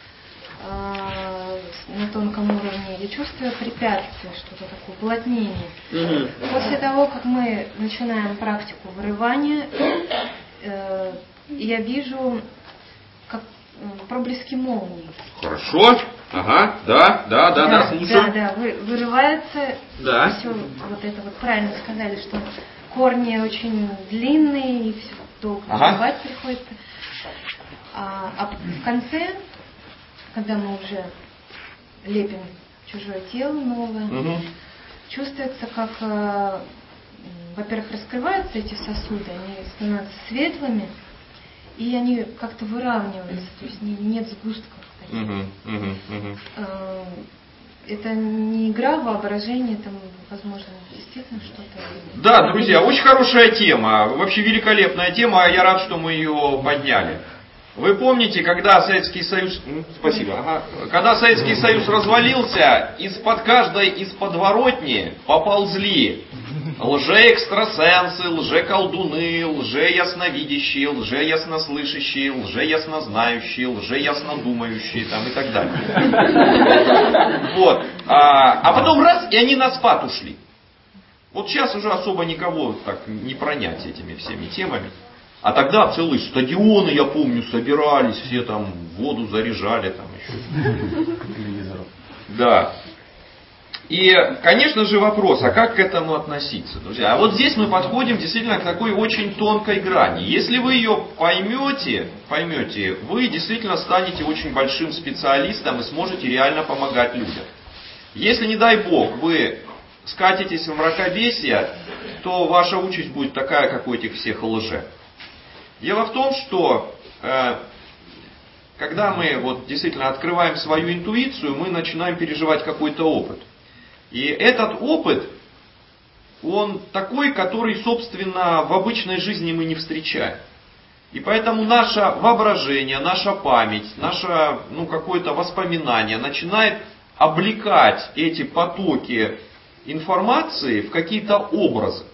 Speaker 9: на тонком уровне, я чувствую препятствие, что-то такое, уплотнение. Mm-hmm. После того, как мы начинаем практику вырывания, э, я вижу как э, проблески молнии.
Speaker 1: Хорошо. Ага, да, да, да, да,
Speaker 9: да
Speaker 1: слушаю.
Speaker 9: Да, да, вы, вырывается,
Speaker 1: да.
Speaker 9: Все, вот это вот правильно сказали, что корни очень длинные, и все долго
Speaker 1: ага.
Speaker 9: вырывать приходится. А, а в конце, когда мы уже лепим чужое тело новое, угу. чувствуется, как, э, во-первых, раскрываются эти сосуды, они становятся светлыми, и они как-то выравниваются, то есть нет сгустков таких. Угу, угу, угу. Э, это не игра воображения, там, возможно, действительно что-то...
Speaker 1: Да, друзья, очень хорошая тема, вообще великолепная тема, я рад, что мы ее подняли. Вы помните, когда Советский Союз, спасибо, ага, когда Советский Союз развалился, из-под каждой из подворотни поползли лже-экстрасенсы, лже-колдуны, лже-ясновидящие, лже-яснослышащие, лже-яснознающие, лже-яснодумающие там, и так далее. Вот. А, а потом раз, и они на спад ушли. Вот сейчас уже особо никого так не пронять этими всеми темами. А тогда целые стадионы, я помню, собирались, все там воду заряжали там еще. Телевизоров. Да. И, конечно же, вопрос, а как к этому относиться, друзья? А вот здесь мы подходим действительно к такой очень тонкой грани. Если вы ее поймете, поймете, вы действительно станете очень большим специалистом и сможете реально помогать людям. Если, не дай бог, вы скатитесь в мракобесие, то ваша участь будет такая, как у этих всех лже. Дело в том, что э, когда мы вот действительно открываем свою интуицию, мы начинаем переживать какой-то опыт. И этот опыт, он такой, который, собственно, в обычной жизни мы не встречаем. И поэтому наше воображение, наша память, наше ну, какое-то воспоминание начинает облекать эти потоки информации в какие-то образы.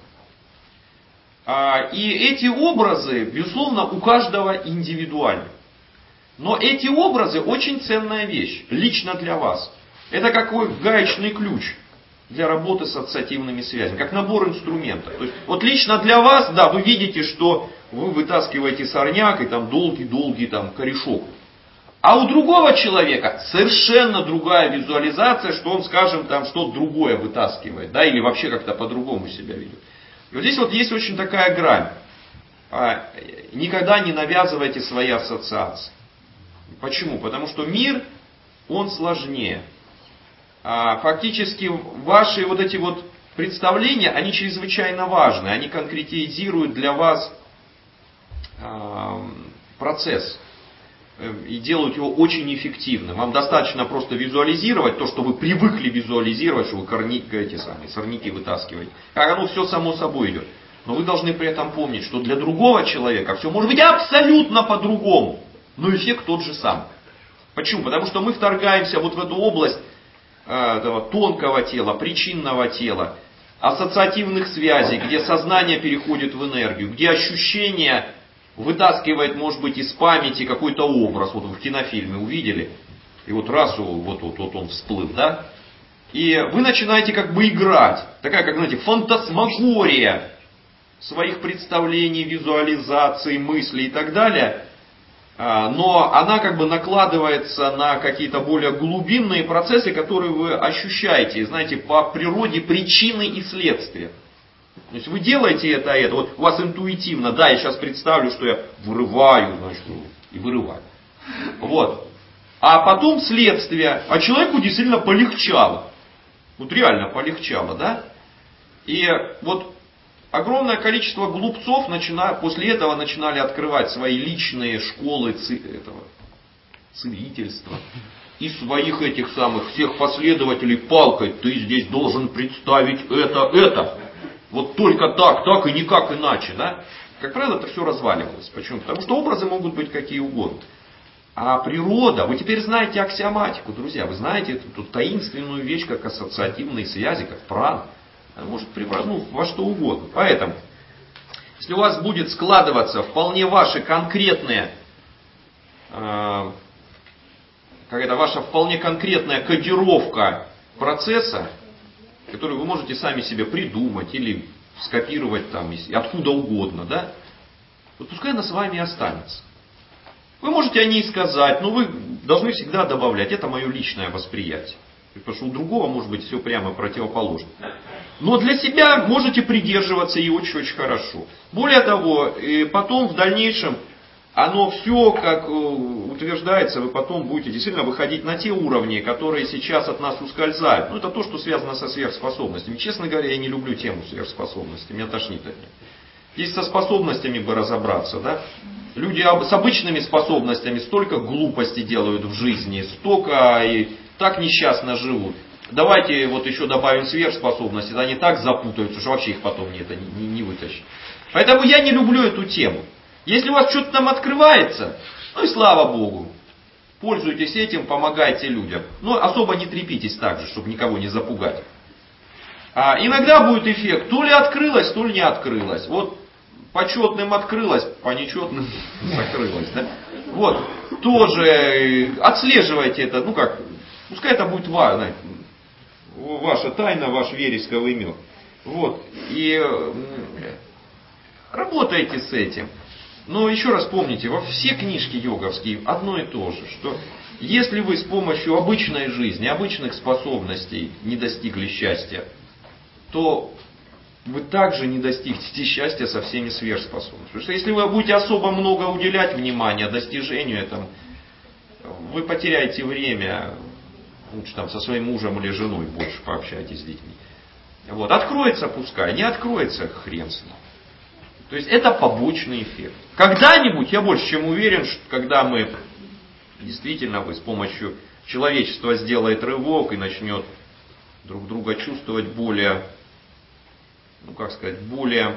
Speaker 1: И эти образы, безусловно, у каждого индивидуальны. Но эти образы очень ценная вещь, лично для вас. Это как гаечный ключ для работы с ассоциативными связями, как набор инструментов. То есть, вот лично для вас, да, вы видите, что вы вытаскиваете сорняк и там долгий-долгий там корешок. А у другого человека совершенно другая визуализация, что он, скажем, там что-то другое вытаскивает, да, или вообще как-то по-другому себя ведет. И вот здесь вот есть очень такая грань. Никогда не навязывайте свои ассоциации. Почему? Потому что мир, он сложнее. Фактически ваши вот эти вот представления, они чрезвычайно важны. Они конкретизируют для вас процесс. и делают его очень эффективным. Вам достаточно просто визуализировать то, что вы привыкли визуализировать, что вы корни, эти самые сорняки вытаскиваете. Как оно все само собой идет. Но вы должны при этом помнить, что для другого человека все может быть абсолютно по-другому. Но эффект тот же самый. Почему? Потому что мы вторгаемся вот в эту область э, этого тонкого тела, причинного тела, ассоциативных связей, где сознание переходит в энергию, где ощущение вытаскивает, может быть, из памяти какой-то образ. Вот вы в кинофильме увидели, и вот раз вот, вот, вот он всплыл, да? И вы начинаете как бы играть. Такая, как, знаете, фантасмагория своих представлений, визуализаций, мыслей и так далее. Но она как бы накладывается на какие-то более глубинные процессы, которые вы ощущаете, знаете, по природе причины и следствия. То есть вы делаете это, это, вот у вас интуитивно, да, я сейчас представлю, что я вырываю, значит, и вырываю. Вот. А потом следствие, а человеку действительно полегчало. Вот реально полегчало, да? И вот огромное количество глупцов начина, после этого начинали открывать свои личные школы ци, этого, целительства. И своих этих самых всех последователей палкой, ты здесь должен представить это, это. Вот только так, так и никак иначе, да? Как правило, это все разваливалось. Почему? Потому что образы могут быть какие угодно. А природа, вы теперь знаете аксиоматику, друзья, вы знаете эту, эту таинственную вещь, как ассоциативные связи, как прана. Она может превратить ну, во что угодно. Поэтому, если у вас будет складываться вполне ваши конкретные, э, какая-то ваша вполне конкретная кодировка процесса, которую вы можете сами себе придумать или скопировать там откуда угодно, да, вот пускай она с вами останется. Вы можете о ней сказать, но вы должны всегда добавлять, это мое личное восприятие. Потому что у другого может быть все прямо противоположно. Но для себя можете придерживаться и очень-очень хорошо. Более того, и потом в дальнейшем оно все, как утверждается, вы потом будете действительно выходить на те уровни, которые сейчас от нас ускользают. Ну, это то, что связано со сверхспособностями. Честно говоря, я не люблю тему сверхспособностей, меня тошнит от них. Здесь со способностями бы разобраться, да? Люди с обычными способностями столько глупостей делают в жизни, столько и так несчастно живут. Давайте вот еще добавим сверхспособности, они так запутаются, что вообще их потом не, это, не, не вытащить. Поэтому я не люблю эту тему. Если у вас что-то там открывается, ну и слава Богу, пользуйтесь этим, помогайте людям. Но особо не трепитесь так же, чтобы никого не запугать. А иногда будет эффект, то ли открылось, то ли не открылось. Вот по четным открылось, по нечетным закрылось. Да? Вот, тоже отслеживайте это, ну как, пускай это будет важно. Ваша тайна, ваш вересковый мед. Вот. И работайте с этим. Но еще раз помните, во все книжки йоговские одно и то же, что если вы с помощью обычной жизни, обычных способностей не достигли счастья, то вы также не достигнете счастья со всеми сверхспособностями. Потому что если вы будете особо много уделять внимания достижению этому, вы потеряете время. Лучше там со своим мужем или женой больше пообщайтесь с детьми. Вот. Откроется пускай, не откроется хрен с ним. То есть это побочный эффект. Когда-нибудь, я больше чем уверен, что когда мы действительно вы с помощью человечества сделает рывок и начнет друг друга чувствовать более, ну как сказать, более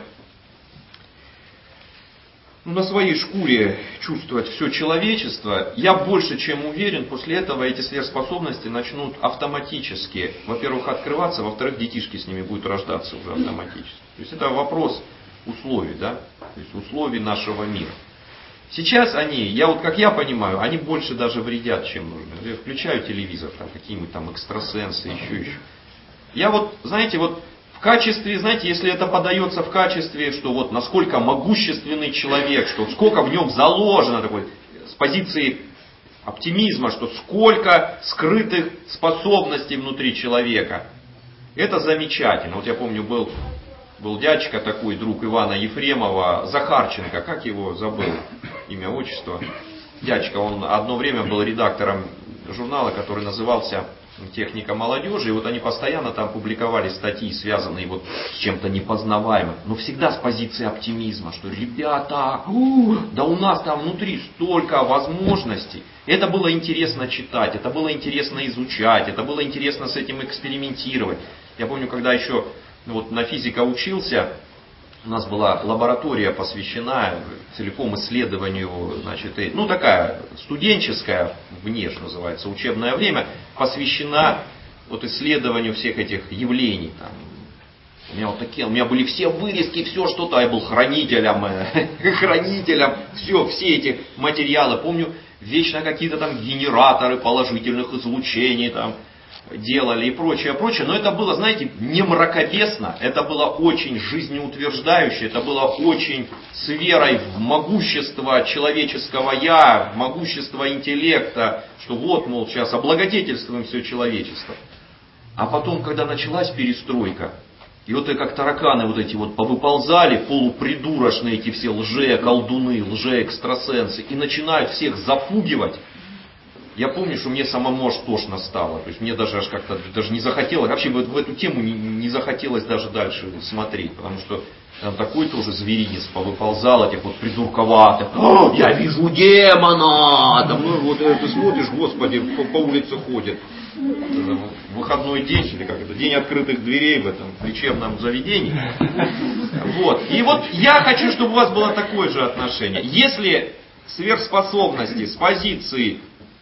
Speaker 1: ну, на своей шкуре чувствовать все человечество, я больше чем уверен, после этого эти сверхспособности начнут автоматически, во-первых, открываться, во-вторых, детишки с ними будут рождаться уже автоматически. То есть это вопрос условий, да, то есть условий нашего мира. Сейчас они, я вот как я понимаю, они больше даже вредят, чем нужно. Я включаю телевизор, там какие-нибудь там экстрасенсы, еще, еще. Я вот, знаете, вот в качестве, знаете, если это подается в качестве, что вот насколько могущественный человек, что сколько в нем заложено, такой, с позиции оптимизма, что сколько скрытых способностей внутри человека. Это замечательно. Вот я помню, был, был дядечка такой, друг Ивана Ефремова, Захарченко, как его забыл, имя, отчество. Дядечка, он одно время был редактором журнала, который назывался техника молодежи, и вот они постоянно там публиковали статьи, связанные вот с чем-то непознаваемым, но всегда с позиции оптимизма, что ребята, у, да у нас там внутри столько возможностей. Это было интересно читать, это было интересно изучать, это было интересно с этим экспериментировать. Я помню, когда еще вот на физика учился, у нас была лаборатория, посвящена целиком исследованию, значит, и, ну такая студенческая, вне, что называется, учебное время, посвящена вот исследованию всех этих явлений. Там. У меня вот такие, у меня были все вырезки, все что-то, я был хранителем, хранителем, все, все эти материалы. Помню, вечно какие-то там генераторы положительных излучений там делали и прочее, прочее. Но это было, знаете, не мракобесно, это было очень жизнеутверждающе, это было очень с верой в могущество человеческого я, в могущество интеллекта, что вот, мол, сейчас облагодетельствуем все человечество. А потом, когда началась перестройка, и вот и как тараканы вот эти вот повыползали, полупридурочные эти все лже-колдуны, лже-экстрасенсы, и начинают всех запугивать. Я помню, что мне самому аж тошно стало. То есть мне даже аж как-то даже не захотелось, вообще в, в эту тему не, не захотелось даже дальше смотреть. Потому что там такой тоже зверинец повыползал, этих вот придурковатых. О, я вижу демона! Там, ну вот ты смотришь, господи, по, по улице ходит. Выходной день, или как это, день открытых дверей в этом лечебном заведении. Вот. И вот я хочу, чтобы у вас было такое же отношение. Если сверхспособности с позиции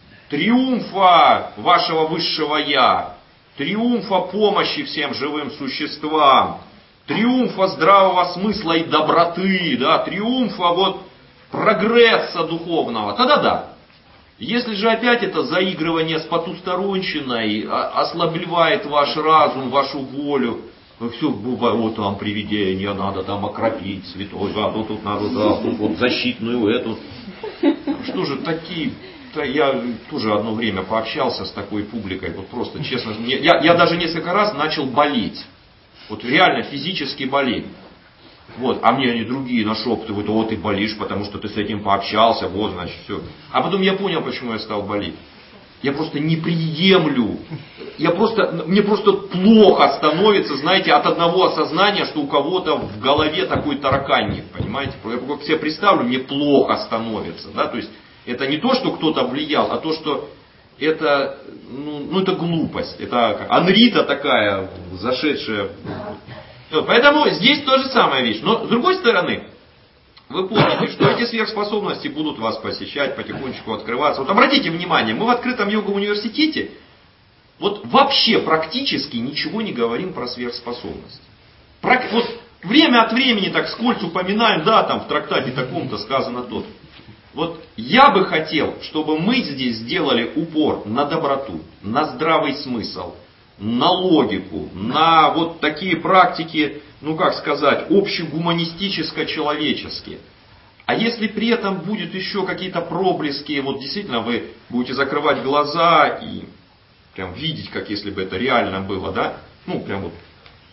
Speaker 1: триумфа вашего высшего я, триумфа помощи всем живым существам, триумфа здравого смысла и доброты, да, триумфа вот прогресса духовного, тогда да. Если же опять это заигрывание с потусторонщиной ослабливает ваш разум, вашу волю, все, вот там привидение, надо там окропить святой, да, тут, тут надо, да, тут вот защитную эту. Что же такие... Я тоже одно время пообщался с такой публикой, вот просто честно, я, я даже несколько раз начал болеть, вот реально физически болеть. Вот, а мне они другие нашептывают, вот ты болишь, потому что ты с этим пообщался, вот значит все. А потом я понял, почему я стал болеть. Я просто не приемлю, я просто, мне просто плохо становится, знаете, от одного осознания, что у кого-то в голове такой тараканник, понимаете. Я как себе представлю, мне плохо становится, да, то есть это не то, что кто-то влиял, а то, что это, ну, ну это глупость, это анрита такая, зашедшая. Поэтому здесь то же самая вещь. Но с другой стороны, вы помните, что эти сверхспособности будут вас посещать, потихонечку открываться. Вот обратите внимание, мы в открытом йога-университете вот вообще практически ничего не говорим про сверхспособности. Вот время от времени так вскользь упоминаем, да, там в трактате таком-то сказано то-то. Вот я бы хотел, чтобы мы здесь сделали упор на доброту, на здравый смысл, на логику, на вот такие практики, ну как сказать, общегуманистическо-человеческие. А если при этом будет еще какие-то проблески, вот действительно вы будете закрывать глаза и прям видеть, как если бы это реально было, да, ну прям вот,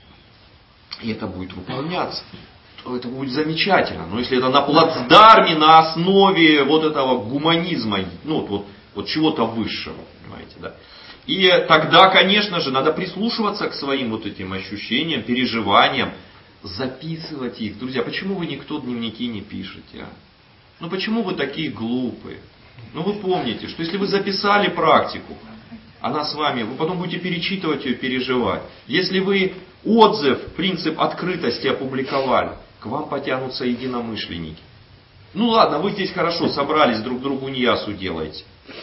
Speaker 1: и это будет выполняться, то это будет замечательно. Но если это на плацдарме, на основе вот этого гуманизма, ну вот, вот чего-то высшего, понимаете, да. И тогда, конечно же, надо прислушиваться к своим вот этим ощущениям, переживаниям, записывать их. Друзья, почему вы никто дневники не пишете? А? Ну почему вы такие глупые? Ну вы помните, что если вы записали практику, она с вами, вы потом будете перечитывать ее, переживать. Если вы отзыв, принцип открытости опубликовали, к вам потянутся единомышленники. Ну ладно, вы здесь хорошо собрались, друг другу неясу делаете.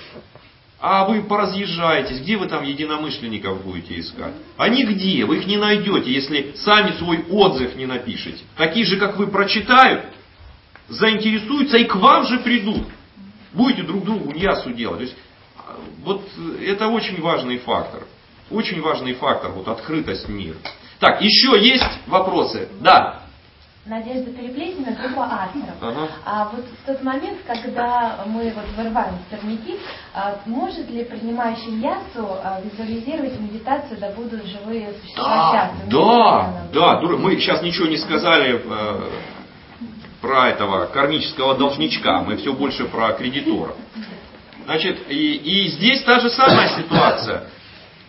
Speaker 1: А вы поразъезжаетесь, где вы там единомышленников будете искать? А нигде, вы их не найдете, если сами свой отзыв не напишете. Такие же, как вы, прочитают, заинтересуются и к вам же придут. Будете друг другу неясу делать. То есть, вот это очень важный фактор. Очень важный фактор, вот открытость мира. Так, еще есть вопросы? Да.
Speaker 9: Надежда Переплетина, группа авторов.
Speaker 1: Ага.
Speaker 9: А вот в тот момент, когда мы вот вырываем сорняки, может ли принимающий ясу визуализировать медитацию, да будут живые существа счастливы?
Speaker 1: Да, да, да, мы сейчас ничего не сказали э, про этого кармического должничка, мы все больше про кредитора. Значит, и, и здесь та же самая ситуация.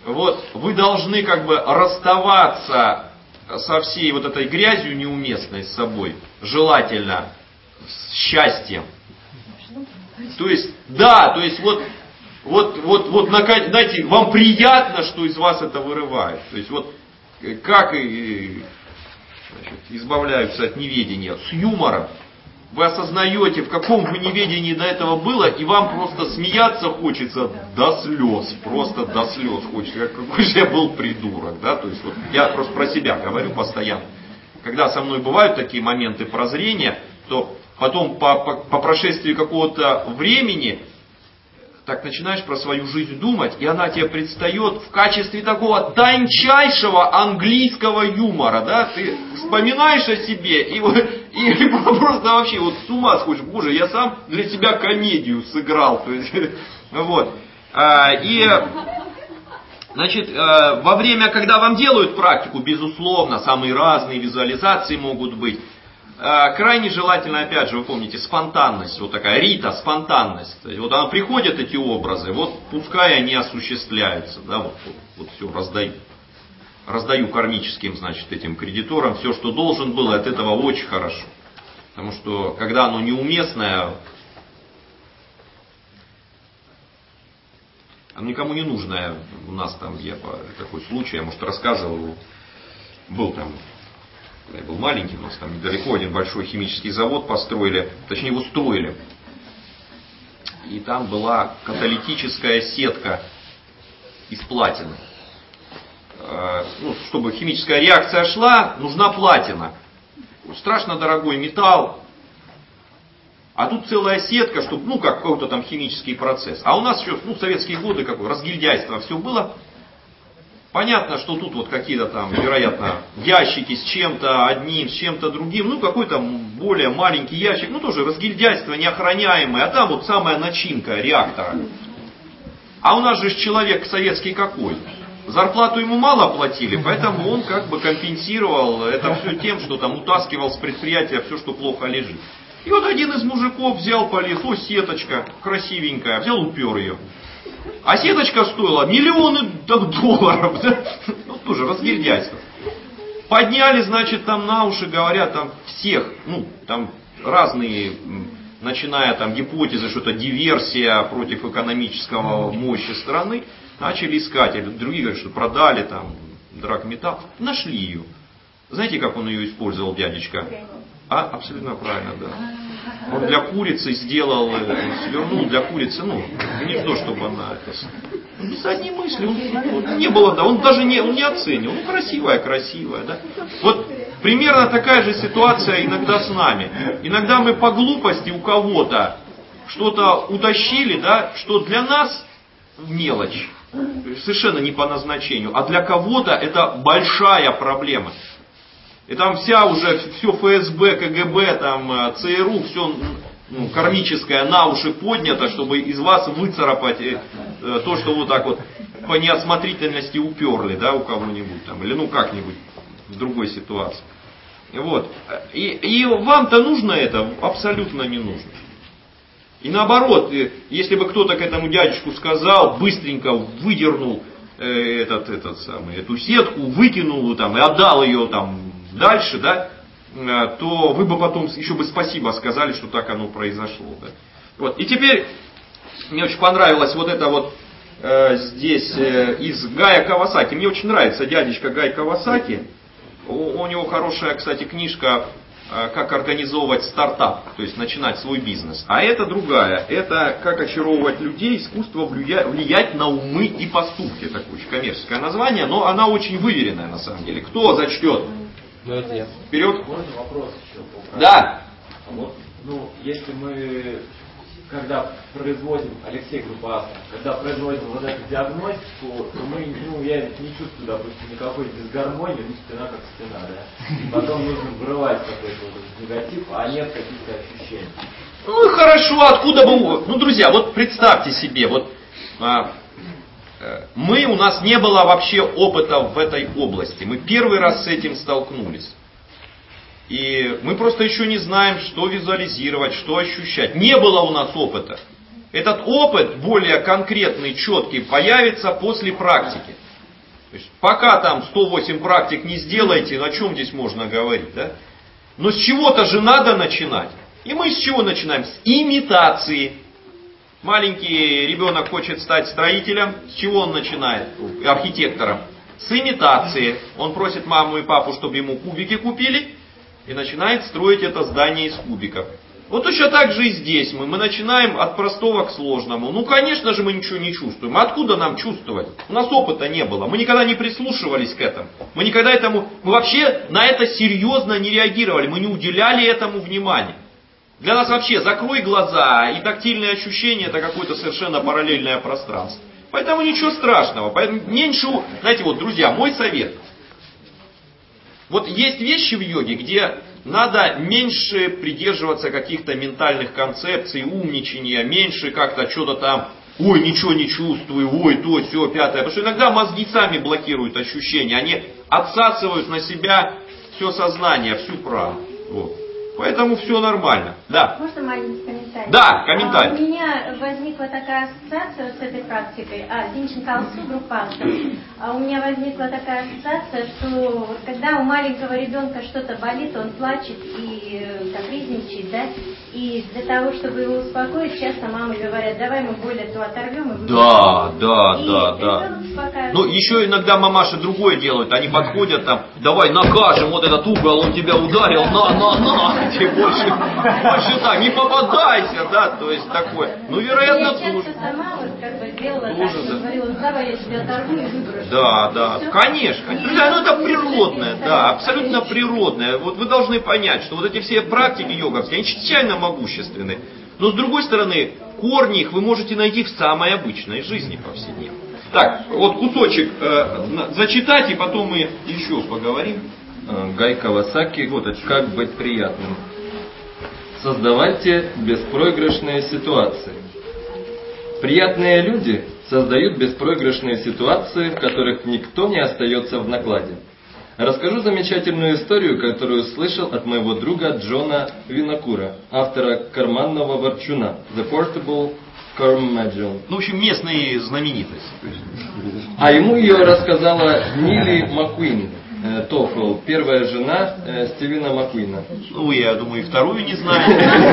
Speaker 1: вот, вы должны как бы расставаться со всей вот этой грязью неуместной с собой, желательно с счастьем. То есть, да, то есть вот, вот, вот, вот, знаете, вам приятно, что из вас это вырывает. То есть вот, как и, значит, избавляются от неведения? С юмором. Вы осознаете, в каком вы неведении до этого было, и вам просто смеяться хочется до слез, просто до слез хочется, какой же я был придурок, да, то есть вот я просто про себя говорю постоянно. Когда со мной бывают такие моменты прозрения, то потом по, по, по прошествии какого-то времени так начинаешь про свою жизнь думать, и она тебе предстает в качестве такого тончайшего английского юмора, да, ты вспоминаешь о себе, и, и просто вообще вот с ума сходишь, боже, я сам для себя комедию сыграл, то есть, вот, и, значит, во время, когда вам делают практику, безусловно, самые разные визуализации могут быть. Крайне желательно, опять же, вы помните, спонтанность, вот такая рита, спонтанность. Вот она приходят эти образы, вот пускай они осуществляются, да, вот, вот, вот все, раздаю. Раздаю кармическим, значит, этим кредиторам все, что должен был, и от этого очень хорошо. Потому что, когда оно неуместное, оно никому не нужное. У нас там, я по такой случай, я, может, рассказывал, был там, когда я был маленький, у нас там недалеко один большой химический завод построили, точнее его строили. И там была каталитическая сетка из платины. Ну, чтобы химическая реакция шла, нужна платина. Страшно дорогой металл. А тут целая сетка, чтобы, ну, как какой-то там химический процесс. А у нас еще, ну, в советские годы, какое разгильдяйство все было. Понятно, что тут вот какие-то там, вероятно, ящики с чем-то одним, с чем-то другим, ну какой-то более маленький ящик, ну тоже разгильдяйство неохраняемое, а там вот самая начинка реактора. А у нас же человек советский какой? Зарплату ему мало платили, поэтому он как бы компенсировал это все тем, что там утаскивал с предприятия все, что плохо лежит. И вот один из мужиков взял, полез, о, сеточка красивенькая, взял, упер ее. А сеточка стоила миллионы долларов. Да? Ну, тоже разгильдяйство. Подняли, значит, там на уши, говорят, там всех, ну, там разные, начиная там гипотезы, что это диверсия против экономического мощи страны, начали искать. Другие говорят, что продали там драгметалл. Нашли ее. Знаете, как он ее использовал, дядечка? А, абсолютно правильно, да. Он для курицы сделал, свернул для курицы, ну, гнездо, чтобы она это... Без задней мысли, он, он не было, да, он даже не, он не оценил. Ну, красивая, красивая, да. Вот примерно такая же ситуация иногда с нами. Иногда мы по глупости у кого-то что-то утащили, да, что для нас мелочь, совершенно не по назначению, а для кого-то это большая проблема. И там вся уже, все эф эс бэ, ка гэ бэ, там, цэ эр у, все ну, кармическое на уши поднято, чтобы из вас выцарапать э, э, то, что вот так вот по неосмотрительности уперли, да, у кого-нибудь там, или ну как-нибудь в другой ситуации. Вот. И, и вам-то нужно это? Абсолютно не нужно. И наоборот, если бы кто-то к этому дядечку сказал, быстренько выдернул э, этот, этот самый, эту сетку, выкинул там, и отдал ее там дальше, да, то вы бы потом еще бы спасибо сказали, что так оно произошло. Да. Вот. И теперь мне очень понравилось вот это вот э, здесь э, из Гая Кавасаки. Мне очень нравится дядечка Гай Кавасаки. У, у него хорошая, кстати, книжка э, «Как организовывать стартап», то есть начинать свой бизнес. А это другая. Это «Как очаровывать людей. Искусство влия... влиять на умы и поступки». Такое очень коммерческое название, но она очень выверенная на самом деле. Кто зачтет? Вперед.
Speaker 5: Можно вопрос еще?
Speaker 1: Да.
Speaker 5: Вот, ну, если мы, когда производим, Алексей Группа Астра, когда производим вот эту диагностику, то мы, ну, я не чувствую, допустим, никакой дисгармонии, ну, стена как стена, да. Потом нужно вырывать какой-то вот негатив, а нет каких-то ощущений.
Speaker 1: Ну, хорошо, откуда бы... Ну, друзья, вот представьте себе, вот... А... Мы, у нас не было вообще опыта в этой области. Мы первый раз с этим столкнулись. И мы просто еще не знаем, что визуализировать, что ощущать. Не было у нас опыта. Этот опыт, более конкретный, четкий, появится после практики. То есть, пока там сто восемь практик не сделаете, о чем здесь можно говорить, да? Но с чего-то же надо начинать. И мы с чего начинаем? С имитации. Маленький ребенок хочет стать строителем. С чего он начинает? Архитектором. С имитации. Он просит маму и папу, чтобы ему кубики купили. И начинает строить это здание из кубиков. Вот точно так же и здесь мы. Мы начинаем от простого к сложному. Ну, конечно же, мы ничего не чувствуем. Откуда нам чувствовать? У нас опыта не было. Мы никогда не прислушивались к этому. Мы никогда этому... Мы вообще на это серьезно не реагировали. Мы не уделяли этому внимания. Для нас вообще закрой глаза, и тактильные ощущения это какое-то совершенно параллельное пространство. Поэтому ничего страшного. Поэтому меньше... Знаете, вот, друзья, мой совет. Вот есть вещи в йоге, где надо меньше придерживаться каких-то ментальных концепций, умничания, меньше как-то что-то там, ой, ничего не чувствую, ой, то, все, пятое. Потому что иногда мозги сами блокируют ощущения, они отсасывают на себя все сознание, всю прану. Вот. Поэтому все нормально. Да.
Speaker 4: Можно маленький комментарий?
Speaker 1: Да, комментарий.
Speaker 4: А, у меня возникла такая ассоциация с этой практикой. А, Зинчин Калсу, группа Астра. А у меня возникла такая ассоциация, что вот когда у маленького ребенка что-то болит, он плачет и капризничает, да? И для того, чтобы его успокоить, часто мамы говорят, давай мы боль эту оторвем и выберем.
Speaker 1: Да, да,
Speaker 4: и
Speaker 1: да, да.
Speaker 4: успокаивает.
Speaker 1: Ну, еще иногда мамаши другое делают. Они подходят там, давай накажем вот этот угол, он тебя ударил, на, на, на. Больше, больше так, не попадайся, да, то есть такое. Ну, вероятно,
Speaker 4: я
Speaker 1: тоже.
Speaker 4: часто сама вот как бы делала
Speaker 1: тоже,
Speaker 4: так,
Speaker 1: да.
Speaker 4: говорила, давай я тебя оторву и выброшу.
Speaker 1: Да, да, все. Конечно. Друзья, ну это природное, да, абсолютно природное. Вот вы должны понять, что вот эти все практики йоговские, они чрезвычайно могущественны. Но с другой стороны, корни их вы можете найти в самой обычной жизни повседневной. Так, вот кусочек э, зачитать, и потом мы еще поговорим.
Speaker 12: Гай Кавасаки, вот это как быть приятным. Создавайте беспроигрышные ситуации. Приятные люди создают беспроигрышные ситуации, в которых никто не остается в накладе. Расскажу замечательную историю, которую слышал от моего друга Джона Винокура, автора карманного ворчуна The Portable Curmudgeon.
Speaker 1: Ну, в общем, местные знаменитости.
Speaker 12: А ему ее рассказала Нили Маккуин. Тофл, первая жена э, Стивена Маккуина.
Speaker 1: Ну, я думаю, и вторую не знаю.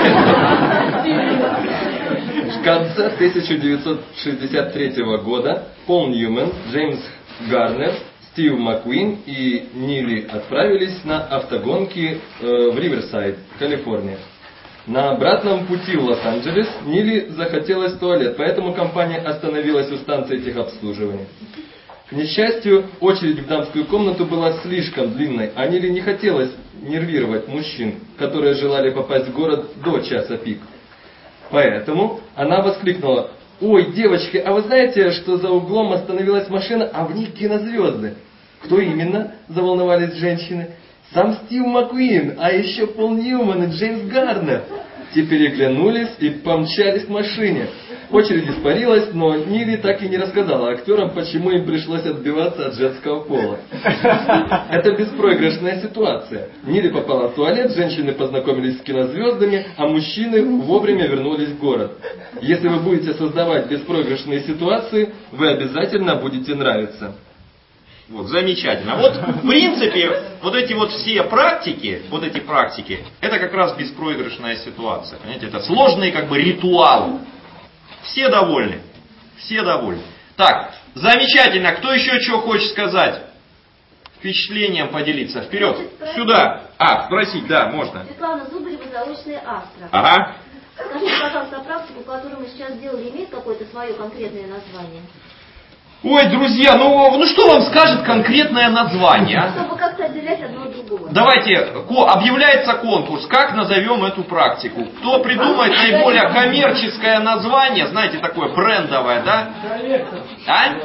Speaker 12: В конце тысяча девятьсот шестьдесят третьего года Пол Ньюман, Джеймс Гарнер, Стив Маккуин и Нили отправились на автогонки э, в Риверсайд, Калифорния. На обратном пути в Лос-Анджелес Нили захотелось в туалет, поэтому компания остановилась у станции техобслуживания. К несчастью, очередь в дамскую комнату была слишком длинной, а Нили не хотелось нервировать мужчин, которые желали попасть в город до часа пик. Поэтому она воскликнула: «Ой, девочки, а вы знаете, что за углом остановилась машина, а в них кинозвезды?» «Кто именно?» – заволновались женщины. «Сам Стив Маккуин, а еще Пол Ньюман и Джеймс Гарнер». Те переглянулись и помчались к машине. Очередь испарилась, но Нили так и не рассказала актерам, почему им пришлось отбиваться от женского пола. Это беспроигрышная ситуация. Нили попала в туалет, женщины познакомились с кинозвездами, а мужчины вовремя вернулись в город. Если вы будете создавать беспроигрышные ситуации, вы обязательно будете нравиться.
Speaker 1: Вот, замечательно. Вот, в принципе, вот эти вот все практики, вот эти практики, это как раз беспроигрышная ситуация. Понимаете, это сложные как бы ритуалы. Все довольны. Все довольны. Так, замечательно. Кто еще что хочет сказать? Впечатлением поделиться. Вперед. Сюда. А, спросить, да, можно.
Speaker 13: Светлана Зубарева, заочная Астра.
Speaker 1: Ага.
Speaker 13: Скажите, пожалуйста, практику, которую мы сейчас делали, имеет какое-то свое конкретное название?
Speaker 1: Ой, друзья, ну, ну что вам скажет конкретное название? А?
Speaker 13: Чтобы как-то отделять одно от другого.
Speaker 1: Давайте, объявляется конкурс, как назовем эту практику. Кто придумает наиболее коммерческое название, знаете, такое брендовое, да? А?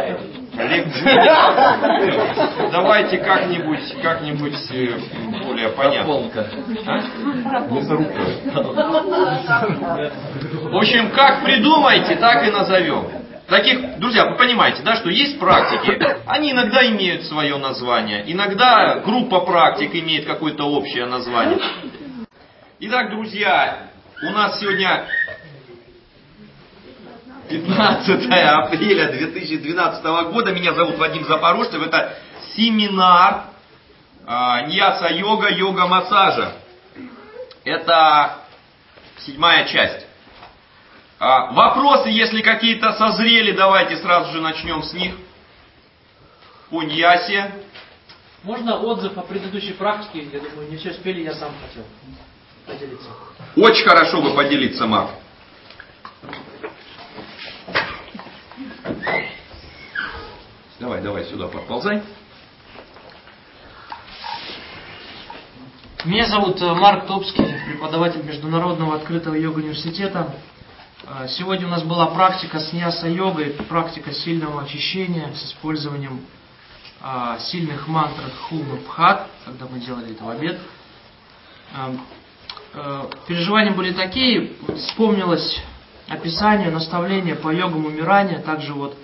Speaker 1: Давайте как-нибудь, как-нибудь более понятно. А? В общем, как придумаете, так и назовем. Таких, друзья, вы понимаете, да, что есть практики, они иногда имеют свое название, иногда группа практик имеет какое-то общее название. Итак, друзья, у нас сегодня пятнадцатое апреля две тысячи двенадцатого года. Меня зовут Вадим Запорожцев. Это семинар а, ньяса-йога, йога-массажа. Это седьмая часть. А, вопросы, если какие-то созрели, давайте сразу же начнем с них. По ньясе.
Speaker 2: Можно отзыв о предыдущей практике? Я думаю, не все успели, я сам хотел поделиться.
Speaker 1: Очень хорошо бы поделиться, Марк. Давай, давай сюда подползай.
Speaker 2: Меня зовут Марк Топский, преподаватель Международного открытого йога-университета. Сегодня у нас была практика с ньяса-йогой, практика сильного очищения с использованием сильных мантр Хум и Пхат, когда мы делали это в обед. Переживания были такие, вспомнилось описание, наставление по йогам умирания, также вот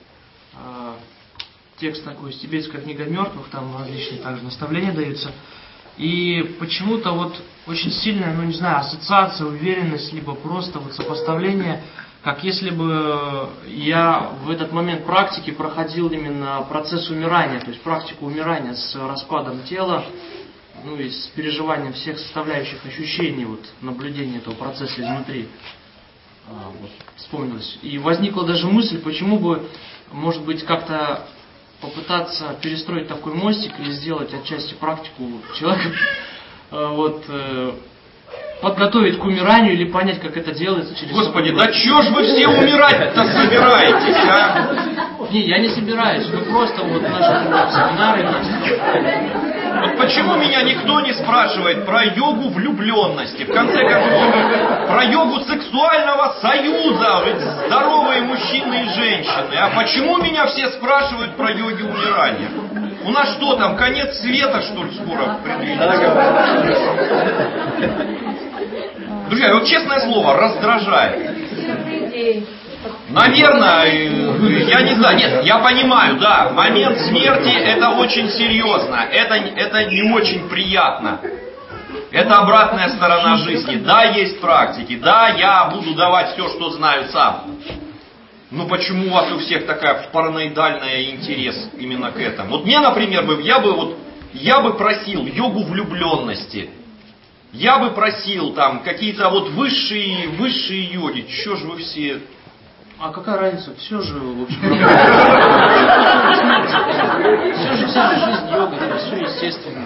Speaker 2: текст такой из тибетской книги мертвых, там различные также наставления даются. И почему-то вот очень сильная, ну не знаю, ассоциация, уверенность, либо просто вот сопоставление, как если бы я в этот момент практики проходил именно процесс умирания, то есть практику умирания с распадом тела, ну и с переживанием всех составляющих ощущений, вот наблюдения этого процесса изнутри. А, вот, вспомнилось. И возникла даже мысль, почему бы, может быть, как-то попытаться перестроить такой мостик или сделать отчасти практику человека, вот, подготовить к умиранию или понять, как это делается через...
Speaker 1: Господи, да чё ж вы все умирать-то собираетесь, а?
Speaker 2: Не, я не собираюсь, мы просто вот наши семинары есть.
Speaker 1: Вот почему меня никто не спрашивает про йогу влюбленности, в конце концов, про йогу сексуального союза, ведь здоровые мужчины и женщины. А почему меня все спрашивают про йоги умирания? У нас что там, конец света, что ли, скоро предвидится? Друзья, вот честное слово, раздражает. Наверное, я не знаю, нет, я понимаю, да, момент смерти это очень серьезно, это, это не очень приятно. Это обратная сторона жизни. Да, есть практики, да, я буду давать все, что знаю сам. Но почему у вас у всех такая параноидальная интерес именно к этому? Вот мне, например, я бы, вот, я бы просил йогу влюбленности. Я бы просил там какие-то вот высшие, высшие йоги. Че же вы все...
Speaker 2: А какая разница? Все же, в общем, все же, вся же жизнь йога, это все естественно.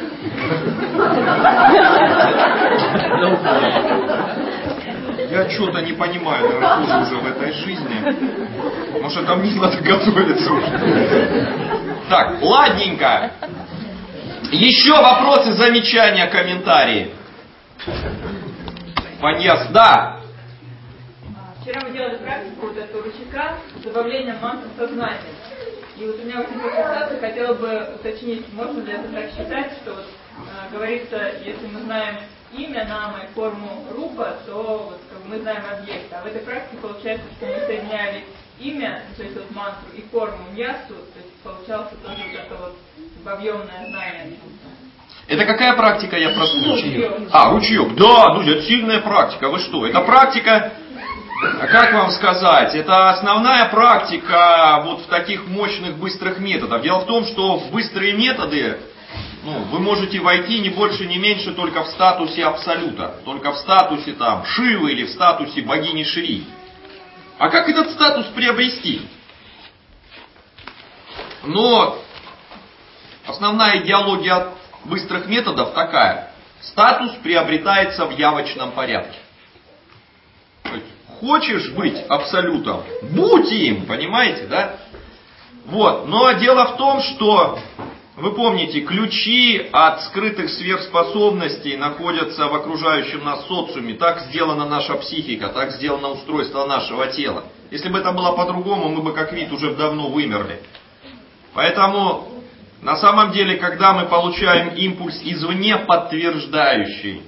Speaker 1: Я что-то не понимаю, наверное, тоже уже в этой жизни. Может, там не надо готовиться уже. Так, ладненько. Еще вопросы, замечания, комментарии. Понятно, да.
Speaker 14: Вчера мы делали практику вот этого рычага с добавлением мантр сознания. И вот у меня возникла ассоциация, хотела бы уточнить, можно ли это так считать, что вот, э, говорится, если мы знаем имя, нама и форму рупа, то вот, как бы мы знаем объект. А в этой практике получается, что мы соединяли имя, то есть вот мантру, и форму ньясу, то есть получался тоже вот это вот объемное знание.
Speaker 1: Это какая практика, я просто ручеек. А, ручеек. Да, ну это сильная практика. Вы что? Это практика, как вам сказать, это основная практика вот в таких мощных быстрых методах. Дело в том, что в быстрые методы ну, вы можете войти не больше, не меньше только в статусе абсолюта. Только в статусе там Шивы или в статусе богини Шри. А как этот статус приобрести? Но основная идеология быстрых методов такая. Статус приобретается в явочном порядке. То есть, хочешь быть абсолютом, будь им, понимаете, да? Вот. Но дело в том, что, вы помните, ключи от скрытых сверхспособностей находятся в окружающем нас социуме. Так сделана наша психика, так сделано устройство нашего тела. Если бы это было по-другому, мы бы как вид уже давно вымерли. Поэтому, на самом деле, когда мы получаем импульс извне, подтверждающий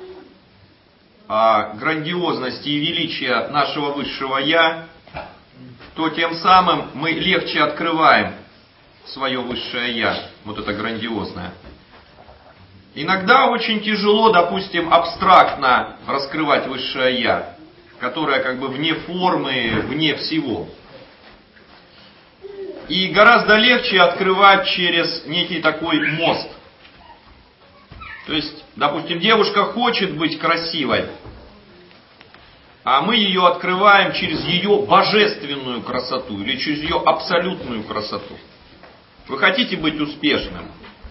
Speaker 1: а, грандиозность и величие нашего высшего Я, то тем самым мы легче открываем свое высшее Я, вот это грандиозное. Иногда очень тяжело, допустим, абстрактно раскрывать высшее Я. которая как бы вне формы, вне всего. И гораздо легче открывать через некий такой мост. То есть, допустим, девушка хочет быть красивой, а мы ее открываем через ее божественную красоту или через ее абсолютную красоту. Вы хотите быть успешным,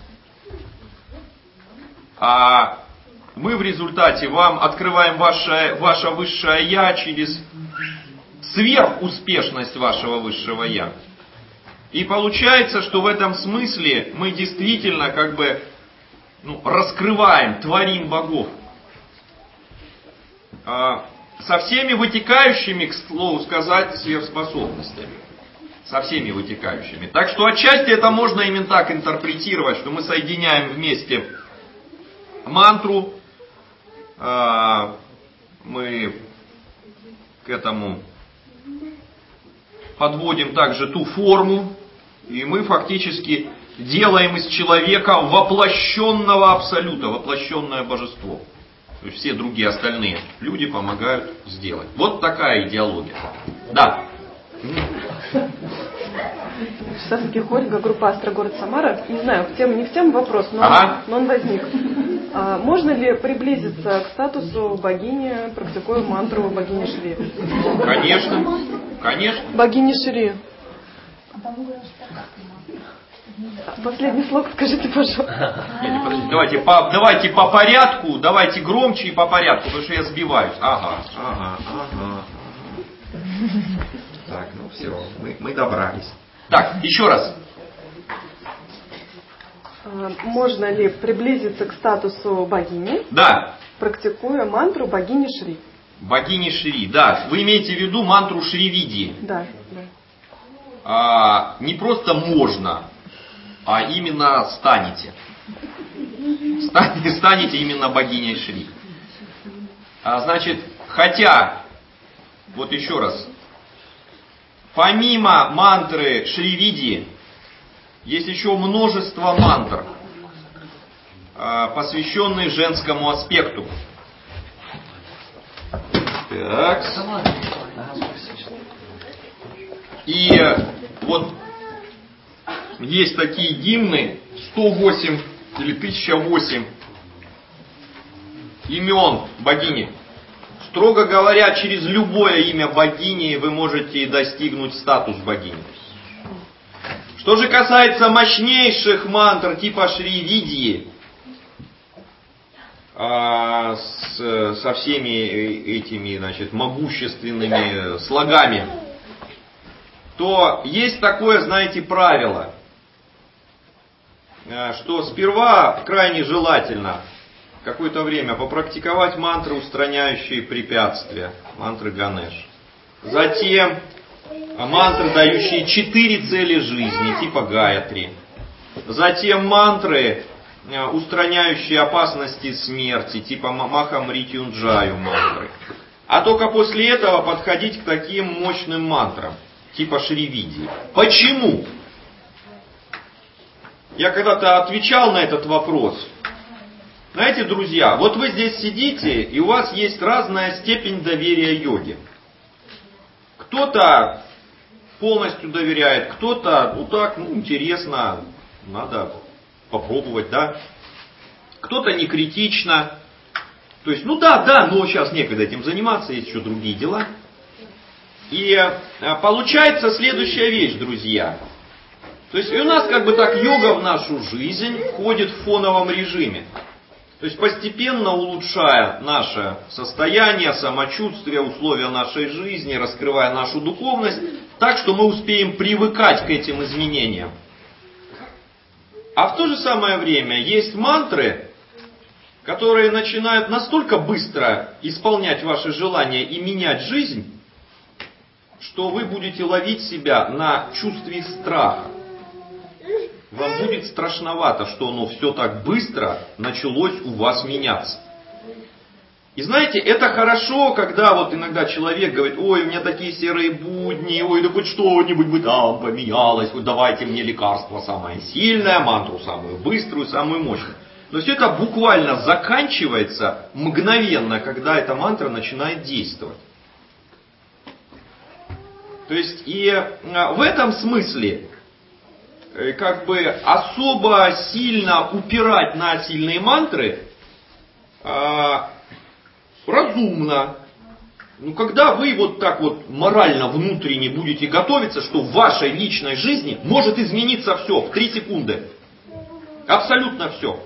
Speaker 1: а мы в результате вам открываем ваше, ваше высшее Я через сверхуспешность вашего высшего Я. И получается, что в этом смысле мы действительно как бы ну, раскрываем, творим богов. А, со всеми вытекающими, к слову сказать, сверхспособностями. Со всеми вытекающими. Так что отчасти это можно именно так интерпретировать, что мы соединяем вместе мантру, а, мы к этому подводим также ту форму, и мы фактически делаем из человека воплощенного абсолюта, воплощенное божество. То есть все другие остальные люди помогают сделать. Вот такая идеология. Да.
Speaker 10: Саских Ольга, группа Астра, город Самара. Не знаю, в тем, не в тему вопрос, но,
Speaker 1: ага.
Speaker 10: но он возник. А, можно ли приблизиться к статусу богини, практикуя мантру богини Шри?
Speaker 1: Конечно, конечно.
Speaker 10: Богини Шри. Последний слог скажите, пожалуйста.
Speaker 1: Нет, подождите, давайте по, давайте по порядку, давайте громче и по порядку, потому что я сбиваюсь. Ага, ага, ага. Так, ну все, мы, мы добрались. Так, еще раз.
Speaker 10: Можно ли приблизиться к статусу богини?
Speaker 1: Да.
Speaker 10: Практикуя мантру богини Шри.
Speaker 1: Богини Шри, да. Вы имеете в виду мантру Шри-Види?
Speaker 10: Да, да.
Speaker 1: А, не просто можно, а именно станете. Станете, станете именно богиней Шри. А, значит, хотя, вот еще раз, помимо мантры Шри-Види, есть еще множество мантр, посвященные женскому аспекту. Так. И вот есть такие гимны, сто восемь или тысяча восемь имен богини. Строго говоря, через любое имя богини вы можете достигнуть статус богини. Что же касается мощнейших мантр типа Шри-Види, а, с, со всеми этими, значит, могущественными слогами, то есть такое, знаете, правило, что сперва крайне желательно какое-то время попрактиковать мантры, устраняющие препятствия, мантры Ганеш. Затем мантры, дающие четыре цели жизни, типа Гаятри. Затем мантры, устраняющие опасности смерти, типа Махамритюнджаю мантры. А только после этого подходить к таким мощным мантрам, типа Шри-Види. Почему? Я когда-то отвечал на этот вопрос. Знаете, друзья, вот вы здесь сидите, и у вас есть разная степень доверия йоге. Кто-то полностью доверяет, кто-то, ну так, ну интересно, надо попробовать, да. Кто-то не критично. То есть, ну да, да, но сейчас некогда этим заниматься, есть еще другие дела. И получается следующая вещь, друзья. То есть, и у нас как бы так йога в нашу жизнь входит в фоновом режиме. То есть, постепенно улучшая наше состояние, самочувствие, условия нашей жизни, раскрывая нашу духовность, так что мы успеем привыкать к этим изменениям. А в то же самое время есть мантры, которые начинают настолько быстро исполнять ваши желания и менять жизнь, что вы будете ловить себя на чувстве страха. Вам будет страшновато, что оно все так быстро началось у вас меняться. И знаете, это хорошо, когда вот иногда человек говорит: ой, у меня такие серые будни, ой, да хоть что-нибудь бы там поменялось, вот давайте мне лекарство самое сильное, мантру самую быструю, самую мощную. Но все это буквально заканчивается мгновенно, когда эта мантра начинает действовать. То есть и в этом смысле как бы особо сильно упирать на сильные мантры а, разумно. Ну, когда вы вот так вот морально, внутренне будете готовиться, что в вашей личной жизни может измениться все в три секунды. Абсолютно все.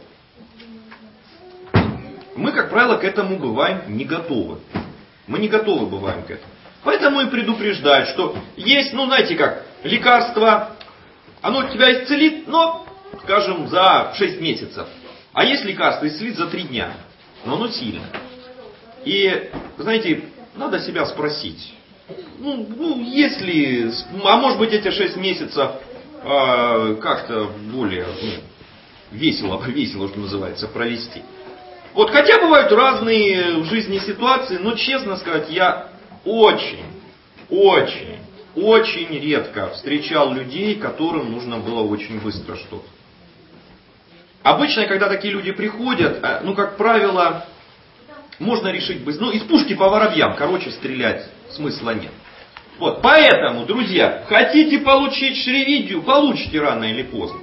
Speaker 1: Мы, как правило, к этому бываем не готовы. Мы не готовы бываем к этому. Поэтому и предупреждают, что есть, ну знаете как, лекарство, оно тебя исцелит, но, скажем, за шесть месяцев. А есть лекарство, исцелит за три дня. Но оно сильно. И, знаете, надо себя спросить. Ну, ну если, а может быть эти шесть месяцев э, как-то более ну, весело, весело, что называется, провести. Вот, хотя бывают разные в жизни ситуации, но, честно сказать, я очень, очень, очень редко встречал людей, которым нужно было очень быстро что-то. Обычно, когда такие люди приходят, ну, как правило, можно решить быстро. Ну, из пушки по воробьям, короче, стрелять смысла нет. Вот, поэтому, друзья, хотите получить шривидью, получите рано или поздно.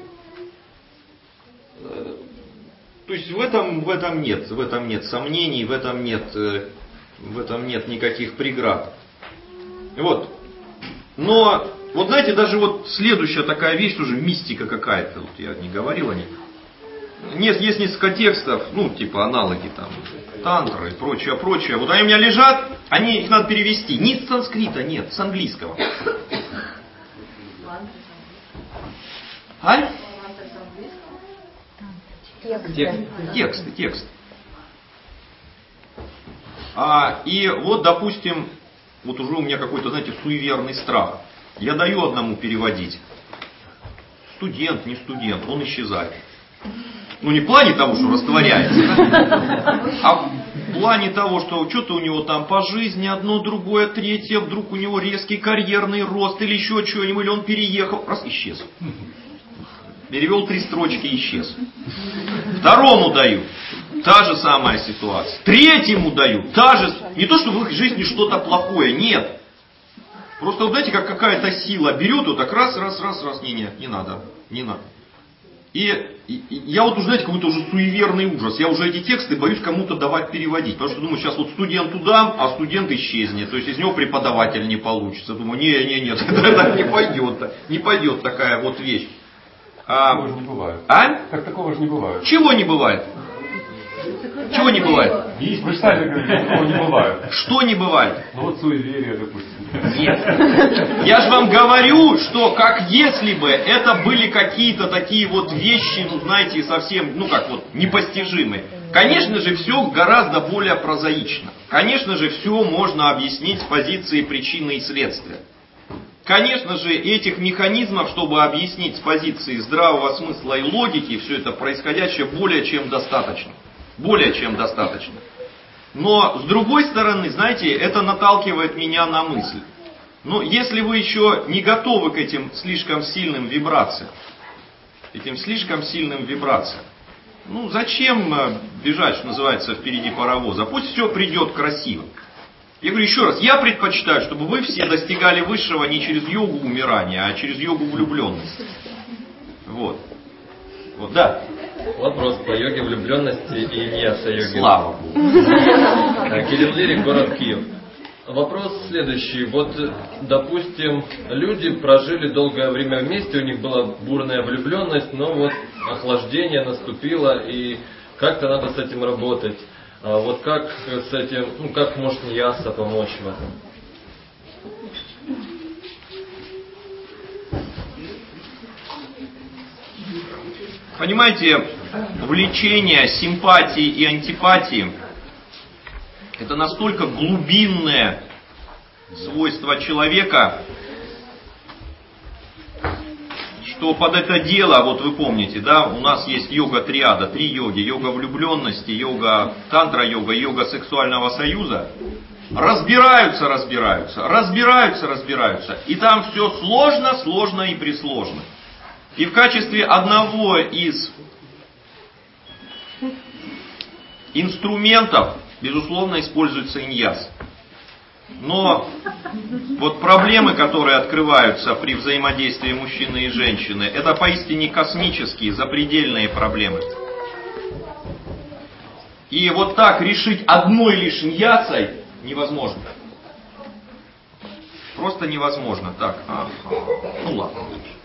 Speaker 1: То есть в этом, в этом нет, в этом нет сомнений, в этом нет, в этом нет никаких преград. Вот. Но, вот знаете, даже вот следующая такая вещь, уже мистика какая-то, вот я не говорил о ней. Нет, есть несколько текстов, ну, типа аналоги там, тантры и прочее, прочее. Вот они у меня лежат, они, их надо перевести. Не с санскрита, нет, с английского. А? Текст. Тексты, текст. А, и вот, допустим, вот уже у меня какой-то, знаете, суеверный страх. Я даю одному переводить. Студент, не студент, он исчезает. Ну, не в плане того, что растворяется, да? А в плане того, что что-то у него там по жизни, одно, другое, третье, вдруг у него резкий карьерный рост или еще что-нибудь, или он переехал, раз, исчез. Перевел три строчки и исчез. Второму даю. Та же самая ситуация. Третьему даю. Та же. Не то, что в их жизни что-то плохое. Нет. Просто, вот знаете, как какая-то сила берет, вот так раз, раз, раз, раз. Не, не, не надо. Не надо. И, и, и я вот уже, знаете, какой-то уже суеверный ужас. Я уже эти тексты боюсь кому-то давать переводить. Потому что думаю, сейчас вот студенту дам, а студент исчезнет. То есть из него преподаватель не получится. Думаю, не, не, нет, это не пойдет. Не пойдет такая вот вещь. А,
Speaker 15: такого же не бывает.
Speaker 1: А?
Speaker 15: Так такого же не бывает.
Speaker 1: Чего не бывает? Чего не бывает?
Speaker 15: Есть, вы сами говорите, такого не бывает.
Speaker 1: Что не бывает?
Speaker 15: Ну вот суеверие, допустим.
Speaker 1: Нет. Я же вам говорю, что как если бы это были какие-то такие вот вещи, ну знаете, совсем, ну как вот, непостижимые. Конечно же, все гораздо более прозаично. Конечно же, все можно объяснить с позиции причины и следствия. Конечно же, этих механизмов, чтобы объяснить с позиции здравого смысла и логики все это происходящее, более чем достаточно. Более чем достаточно. Но, с другой стороны, знаете, это наталкивает меня на мысль. Ну, если вы еще не готовы к этим слишком сильным вибрациям, этим слишком сильным вибрациям, ну, зачем бежать, что называется, впереди паровоза? Пусть все придет красиво. Я говорю еще раз, я предпочитаю, чтобы вы все достигали высшего не через йогу умирания, а через йогу влюбленности. Вот. Вот, да.
Speaker 12: Вопрос по йоге влюбленности и ньяса-йоге.
Speaker 1: Слава Богу.
Speaker 12: Кирилл Лирик, город Киев. Вопрос следующий. Вот, допустим, люди прожили долгое время вместе, у них была бурная влюбленность, но вот охлаждение наступило, и как-то надо с этим работать. А вот как с этим, ну как может ньяса помочь в этом?
Speaker 1: Понимаете, влечение, симпатии и антипатии — это настолько глубинное свойство человека, что под это дело, вот вы помните, да, у нас есть йога-триада, три йоги, йога влюбленности, йога тантра-йога, йога сексуального союза, разбираются, разбираются, разбираются, разбираются, и там все сложно, сложно и пресложно. И в качестве одного из инструментов, безусловно, используется иньяс. Но вот проблемы, которые открываются при взаимодействии мужчины и женщины, это поистине космические, запредельные проблемы. И вот так решить одной лишь ньяцей невозможно. Просто невозможно. Так, ага. Ну ладно.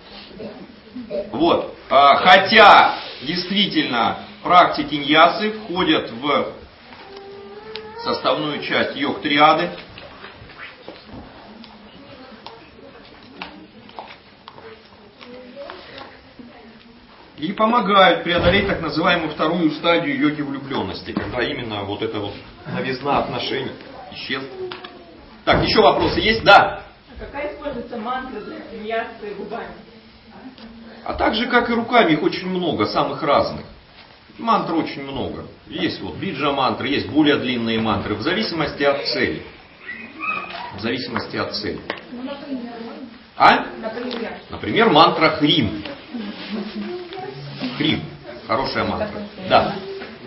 Speaker 1: Вот. А, хотя, действительно, практики ньясы входят в составную часть йог-триады. И помогают преодолеть так называемую вторую стадию йоги влюбленности, когда именно вот эта вот новизна отношений исчезла. Так, еще вопросы есть? Да.
Speaker 14: А какая используется мантра для ньясы губами?
Speaker 1: А так же, как и руками, их очень много, самых разных. Мантр очень много. Есть вот биджа мантры, есть более длинные мантры, в зависимости от цели. В зависимости от цели.
Speaker 14: Ну, например.
Speaker 1: А?
Speaker 14: Например.
Speaker 1: Например, мантра Хрим. Хрим. Хорошая мантра. Да.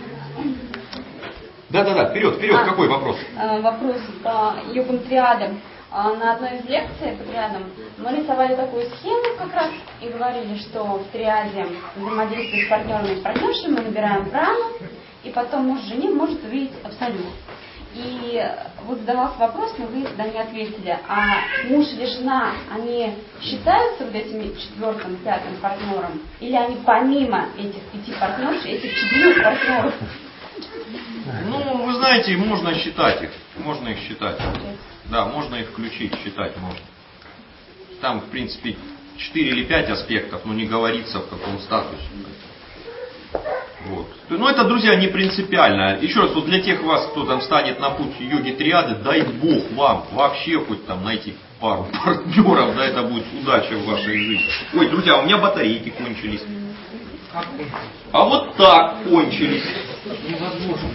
Speaker 1: Да-да-да, вперед, вперед,
Speaker 16: а,
Speaker 1: какой вопрос?
Speaker 16: Э, вопрос по йогам триадам. А на одной из лекций по триадам мы рисовали такую схему как раз и говорили, что в триаде взаимодействие с партнерами и партнершей мы набираем прану, и потом муж с женой может увидеть абсолют. И вот задавался вопрос, но вы тогда не ответили. А муж или жена, они считаются вот этим четвертым, пятым партнером? Или они помимо этих пяти партнерш, этих четырех партнеров?
Speaker 1: Ну, вы знаете, можно считать их. Можно их считать. Да, можно их включить, считать можно. Там, в принципе, четыре или пять аспектов, но не говорится в каком статусе. Вот. Но это, друзья, не принципиально. Еще раз, вот для тех вас, кто там станет на путь йоги триады, дай Бог вам вообще хоть там найти пару партнеров, да, это будет удача в вашей жизни. Ой, друзья, у меня батарейки кончились. А вот так кончились.
Speaker 16: Невозможно.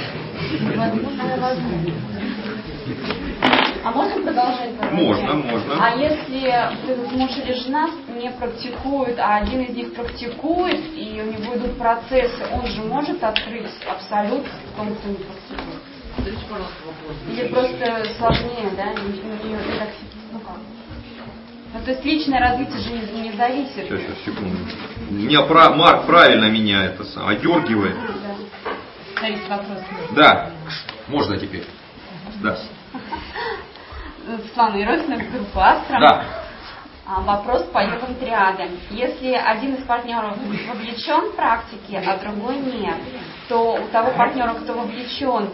Speaker 16: А можно продолжать?
Speaker 1: Можно, можно.
Speaker 16: А если этот муж или жена не практикуют, а один из них практикует, и у него идут процессы, он же может открыть абсолют, он кто не практикует? Или просто сложнее, да? Не, не, не, не так, ну как? Ну, то есть личное развитие же не, не зависит.
Speaker 1: Сейчас, сейчас, секунду. Меня про, Марк правильно меня это сам одергивает.
Speaker 16: Да. Есть вопрос.
Speaker 1: Да. Можно теперь. Да.
Speaker 16: Светлана Ерохина, группа Астра.
Speaker 1: Да.
Speaker 16: Вопрос по йогам триады. Если один из партнеров вовлечен в практике, а другой нет, то у того партнера, кто вовлечен,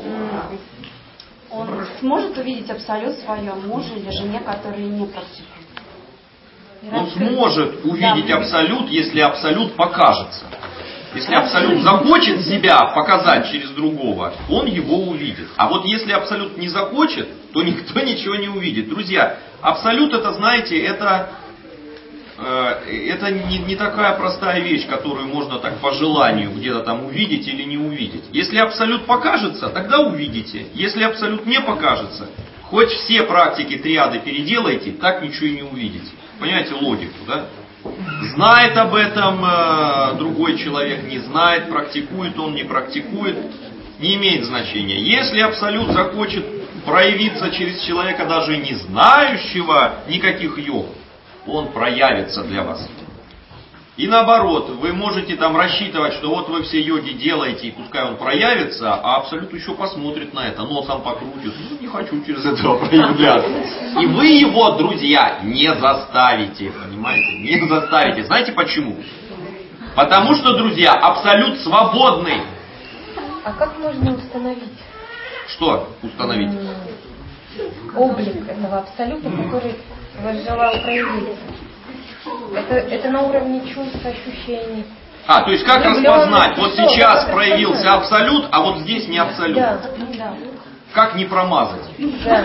Speaker 16: он сможет увидеть абсолют своем муже или жене, которые не практикуют?
Speaker 1: Он сможет увидеть абсолют, если абсолют покажется. Если абсолют захочет себя показать через другого, он его увидит. А вот если абсолют не захочет, то никто ничего не увидит. Друзья, абсолют это, знаете, это, э, это не, не такая простая вещь, которую можно так по желанию где-то там увидеть или не увидеть. Если абсолют покажется, тогда увидите. Если абсолют не покажется, хоть все практики триады переделайте, так ничего и не увидите. Понимаете логику, да? Знает об этом э, другой человек, не знает, практикует он, не практикует, не имеет значения. Если абсолют захочет проявиться через человека, даже не знающего никаких йог, он проявится для вас. И наоборот, вы можете там рассчитывать, что вот вы все йоги делаете, и пускай он проявится, а абсолют еще посмотрит на это, носом покрутит. Ну, не хочу через этого проявляться. И вы его, друзья, не заставите, понимаете? Не заставите. Знаете почему? Потому что, друзья, абсолют свободный.
Speaker 9: А как можно установить?
Speaker 1: Что установить?
Speaker 9: Облик этого абсолюта, который вы желал проявить. Это, это на уровне чувств, ощущений.
Speaker 1: А, то есть как распознать? Вот сейчас проявился абсолют, а вот здесь не абсолют.
Speaker 9: Да, да.
Speaker 1: Как не промазать?
Speaker 9: Да.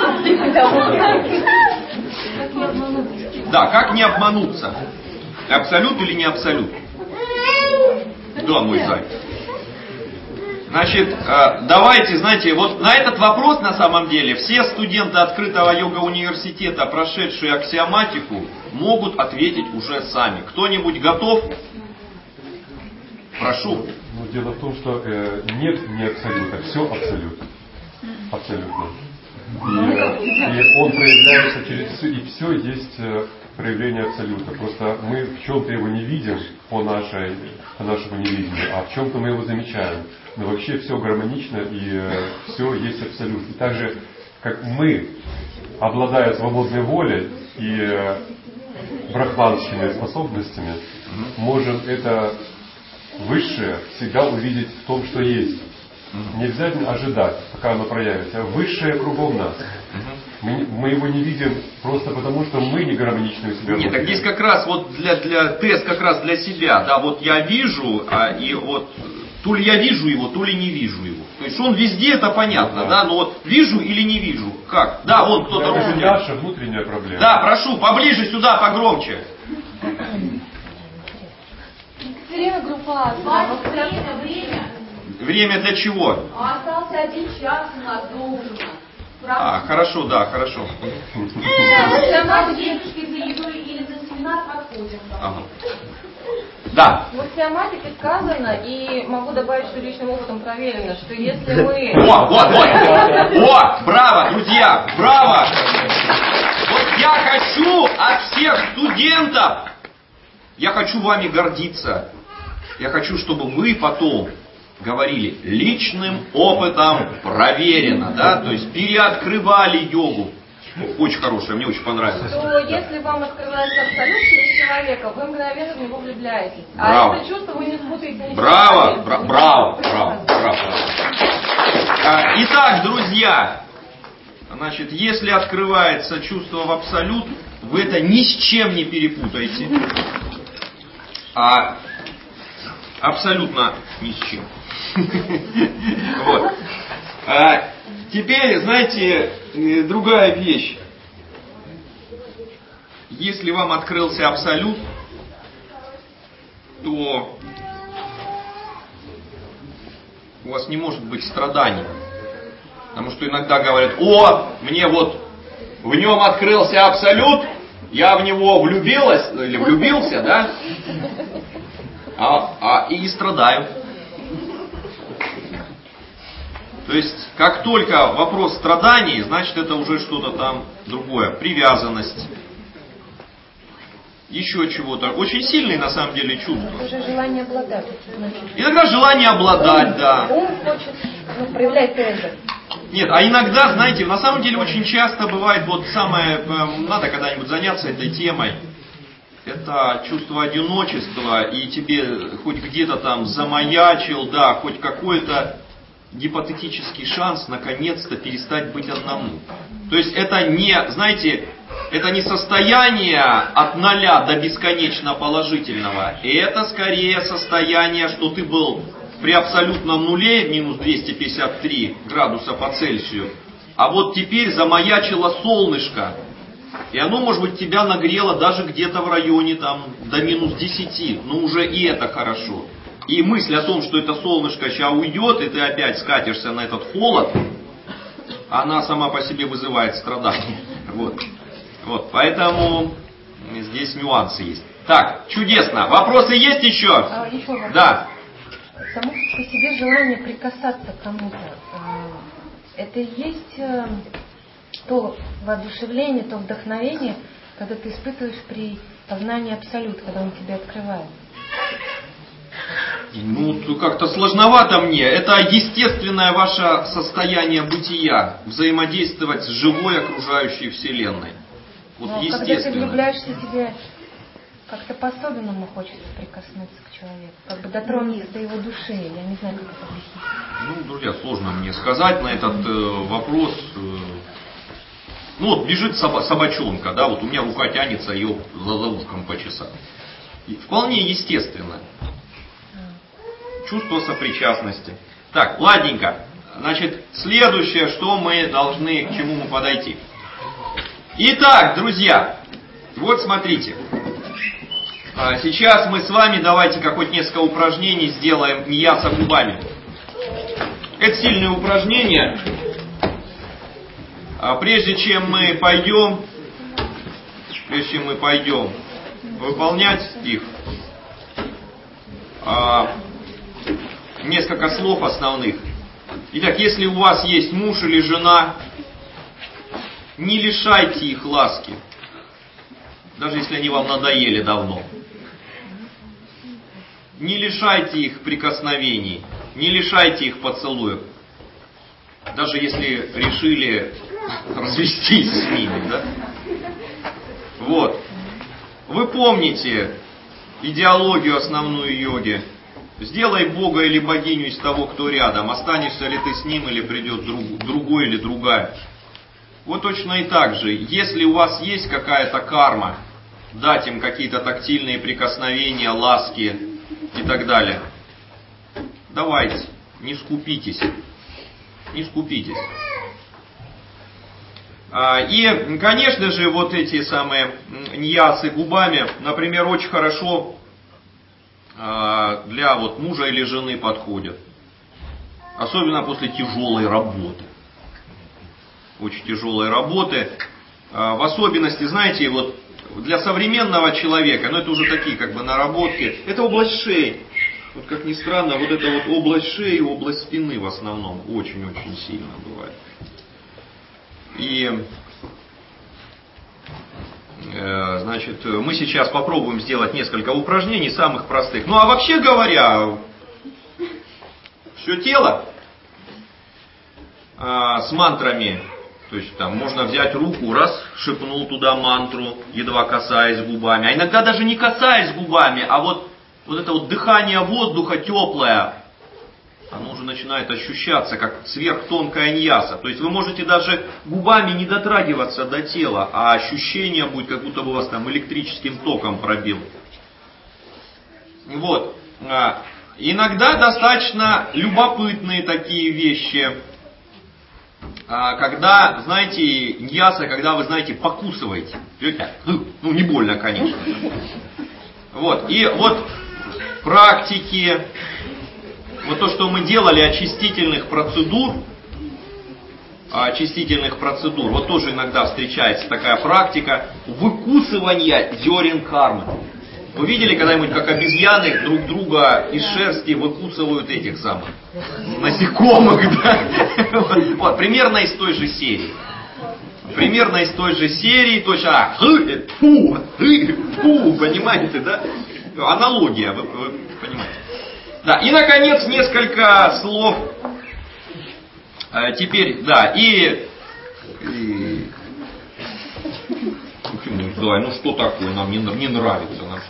Speaker 1: Да, как не обмануться? Абсолют или не абсолют? Да, мой зай. Значит, давайте, знаете, вот на этот вопрос на самом деле все студенты открытого йога-университета, прошедшие аксиоматику, могут ответить уже сами. Кто-нибудь готов? Прошу.
Speaker 15: Ну, дело в том, что э, нет не абсолюта, все абсолют. Абсолютно. И, и он проявляется через все, и все есть проявление Абсолюта. Просто мы в чем-то его не видим по, нашей, по нашему невидению, а в чем-то мы его замечаем. Но вообще все гармонично и все есть Абсолют. И также, как мы, обладая свободной волей и брахманскими способностями, можем это высшее всегда увидеть в том, что есть. Не обязательно ожидать, пока оно проявится, а высшее кругом нас. Мы, мы его не видим просто потому, что мы не гармоничны у себя.
Speaker 1: Нет, так здесь как раз вот для, для тест как раз для себя, да, вот я вижу, а, и вот то ли я вижу его, то ли не вижу его. То есть он везде, это понятно, да, да, но вот вижу или не вижу, как? Да, вон кто-то
Speaker 15: это
Speaker 1: руку.
Speaker 15: наша внутренняя проблема.
Speaker 1: Да, прошу, поближе сюда, погромче.
Speaker 6: Время группа А. Время, время.
Speaker 1: Время для чего?
Speaker 6: Остался один час у нас до ужина.
Speaker 1: А, хорошо, да, хорошо.
Speaker 6: Да, девушки за едой или за семинар подходим.
Speaker 1: Ага. Да.
Speaker 17: В аксиоматике сказано, и могу добавить, что личным опытом проверено, что если мы...
Speaker 1: О, вот, вот. О, браво, друзья, браво. Вот я хочу от всех студентов, я хочу вами гордиться. Я хочу, чтобы вы потом говорили личным опытом проверено, да, то есть переоткрывали йогу. Очень хорошая, мне очень понравилось.
Speaker 17: То если вам открывается абсолют через человека, вы мгновенно в него влюбляетесь.
Speaker 1: Браво.
Speaker 17: А это чувство вы не спутаете ни с
Speaker 1: Браво,
Speaker 17: чем.
Speaker 1: бра- браво, браво, браво. А, итак, друзья, значит, если открывается чувство в абсолют, вы это ни с чем не перепутаете. А абсолютно ни с чем. Вот. А теперь, знаете, другая вещь. Если вам открылся абсолют, то у вас не может быть страданий. Потому что иногда говорят: о, мне вот в нем открылся абсолют, я в него влюбилась, или влюбился, да? А, а, и страдаю. То есть, как только вопрос страданий, значит, это уже что-то там другое. Привязанность. Еще чего-то. Очень сильные, на самом деле, чувства.
Speaker 9: Это уже желание обладать.
Speaker 1: Иногда желание обладать, да.
Speaker 9: Он хочет, ну, проявлять это.
Speaker 1: Нет, а иногда, знаете, на самом деле очень часто бывает, вот самое, надо когда-нибудь заняться этой темой. Это чувство одиночества, и тебе хоть где-то там замаячил, да, хоть какой-то гипотетический шанс наконец-то перестать быть одному. То есть это не, знаете, это не состояние от ноля до бесконечно положительного. Это скорее состояние, что ты был при абсолютном нуле, минус двести пятьдесят три градуса по Цельсию, а вот теперь замаячило солнышко. И оно, может быть, тебя нагрело даже где-то в районе там, до минус десяти. Но уже и это хорошо. И мысль о том, что это солнышко сейчас уйдет, и ты опять скатишься на этот холод, она сама по себе вызывает страдания. Вот. Вот. Поэтому здесь нюансы есть. Так, чудесно. Вопросы есть еще?
Speaker 9: А, еще вопрос.
Speaker 1: Да.
Speaker 9: Само по себе желание прикасаться к кому-то, это и есть то воодушевление, то вдохновение, когда ты испытываешь при познании абсолюта, когда он тебе открывает.
Speaker 1: Ну, как-то сложновато мне. Это естественное ваше состояние бытия. Взаимодействовать с живой окружающей вселенной. Вот
Speaker 9: Но
Speaker 1: естественно.
Speaker 9: когда ты влюбляешься, тебе как-то по-особенному хочется прикоснуться к человеку. Как бы дотронуться до его души. Я не знаю, как это объяснить.
Speaker 1: Ну, друзья, сложно мне сказать на этот э, вопрос. Э, ну, вот бежит соба- собачонка, да, вот у меня рука тянется ее за, за ушком почесать. И вполне естественно. Чувство сопричастности. Так, ладненько. Значит, следующее, что мы должны, к чему мы подойти. Итак, друзья, вот смотрите. Сейчас мы с вами, давайте-ка хоть несколько упражнений сделаем мияса губами. Это сильные упражнения. Прежде чем мы пойдем, прежде чем мы пойдем выполнять их, несколько слов основных. Итак, если у вас есть муж или жена, не лишайте их ласки, даже если они вам надоели давно. Не лишайте их прикосновений, не лишайте их поцелуев, даже если решили развестись с ними, да? Вот. Вы помните идеологию основную йоги. Сделай Бога или богиню из того, кто рядом. Останешься ли ты с ним, или придет друг, другой или другая. Вот точно и так же. Если у вас есть какая-то карма, дать им какие-то тактильные прикосновения, ласки и так далее, давайте, не скупитесь. Не скупитесь. И, конечно же, вот эти самые ньясы губами, например, очень хорошо для вот мужа или жены подходят. Особенно после тяжелой работы. Очень тяжелой работы. В особенности, знаете, вот для современного человека, ну это уже такие как бы наработки, это область шеи. Вот как ни странно, вот эта вот область шеи и область спины в основном очень-очень сильно бывает. И, э, значит, мы сейчас попробуем сделать несколько упражнений, самых простых. Ну а вообще говоря, все тело э, с мантрами, то есть там можно взять руку, раз, шепнул туда мантру, едва касаясь губами, а иногда даже не касаясь губами, а вот, вот это вот дыхание воздуха теплое, оно уже начинает ощущаться как сверхтонкая ньяса. То есть вы можете даже губами не дотрагиваться до тела, а ощущение будет, как будто бы вас там электрическим током пробил. Вот. Иногда достаточно любопытные такие вещи. Когда, знаете, ньяса, когда вы, знаете, покусываете. Ну, не больно, конечно. Вот. И вот практики. Вот то, что мы делали, очистительных процедур, очистительных процедур, вот тоже иногда встречается такая практика выкусывания зерен кармы. Вы видели когда-нибудь, как обезьяны друг друга из шерсти выкусывают этих самых насекомых, да? Вот, вот, примерно из той же серии. Примерно из той же серии, точно, а, хы, фу, хы, фу, понимаете, да? Аналогия, вы, вы понимаете. Да, и, наконец, несколько слов. А, теперь, да, и... и... Ну, давай, ну что такое, нам не, не нравится. Нам.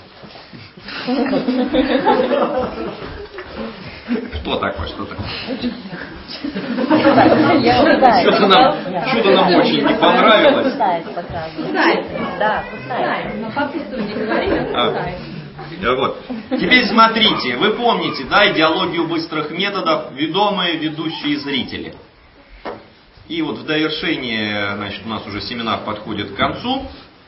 Speaker 1: Что такое, что такое? Что-то нам, что-то нам очень не понравилось.
Speaker 17: Да, кусается. Но фактически не говорили,
Speaker 1: Вот. Теперь смотрите, вы помните, да, идеологию быстрых методов, ведомые ведущие зрители. И вот в довершение, значит, у нас уже семинар подходит к концу.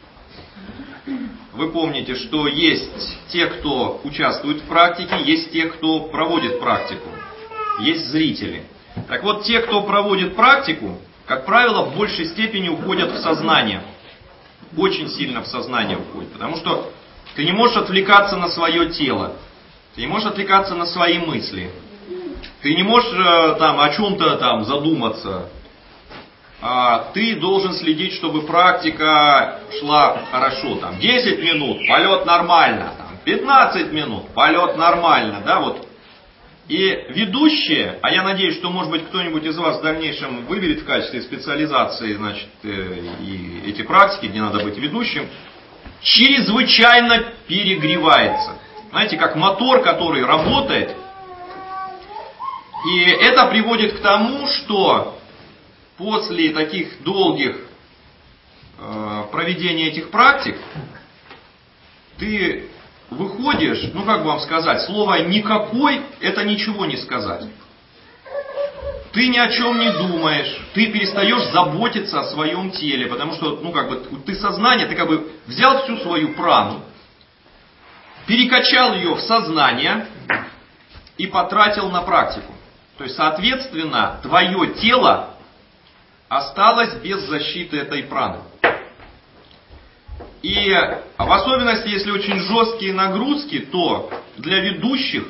Speaker 1: Вы помните, что есть те, кто участвует в практике, есть те, кто проводит практику, есть зрители. Так вот, те, кто проводит практику, как правило, в большей степени уходят в сознание. Очень сильно в сознание уходят, потому что ты не можешь отвлекаться на свое тело, ты не можешь отвлекаться на свои мысли, ты не можешь там о чем-то там задуматься, а ты должен следить, чтобы практика шла хорошо. Там десять минут, полет нормально, там, пятнадцать минут, полет нормально, да, вот. И ведущие, а я надеюсь, что, может быть, кто-нибудь из вас в дальнейшем выберет в качестве специализации, значит, и эти практики, где надо быть ведущим, чрезвычайно перегревается. Знаете, как мотор, который работает. И это приводит к тому, что после таких долгих э, проведения этих практик ты выходишь, ну как бы вам сказать, слово «никакой» это ничего не сказать. Ты ни о чем не думаешь, ты перестаешь заботиться о своем теле, потому что, ну как бы, ты сознание, ты как бы взял всю свою прану, перекачал ее в сознание и потратил на практику. То есть, соответственно, твое тело осталось без защиты этой праны. И в особенности, если очень жесткие нагрузки, то для ведущих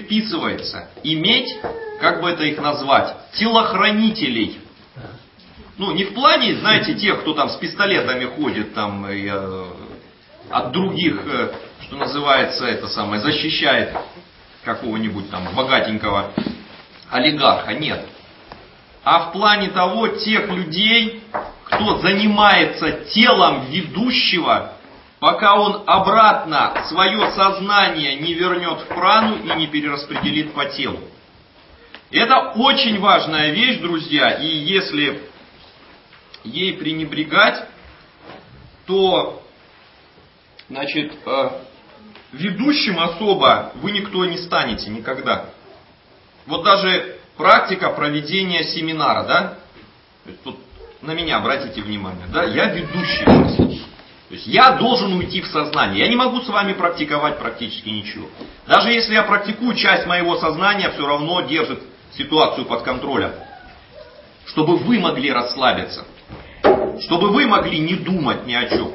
Speaker 1: предписывается иметь, как бы это их назвать, телохранителей. Ну, не в плане, знаете, тех, кто там с пистолетами ходит, там, и, э, от других, э, что называется, это самое, защищает какого-нибудь там богатенького олигарха, нет. А в плане того, тех людей, кто занимается телом ведущего, пока он обратно свое сознание не вернет в прану и не перераспределит по телу. Это очень важная вещь, друзья, и если ей пренебрегать, то, значит, ведущим особо вы никто не станете никогда. Вот даже практика проведения семинара, да? То есть тут на меня обратите внимание, да? Я ведущий. То есть я должен уйти в сознание. Я не могу с вами практиковать практически ничего. Даже если я практикую, часть моего сознания все равно держит ситуацию под контролем. Чтобы вы могли расслабиться. Чтобы вы могли не думать ни о чем.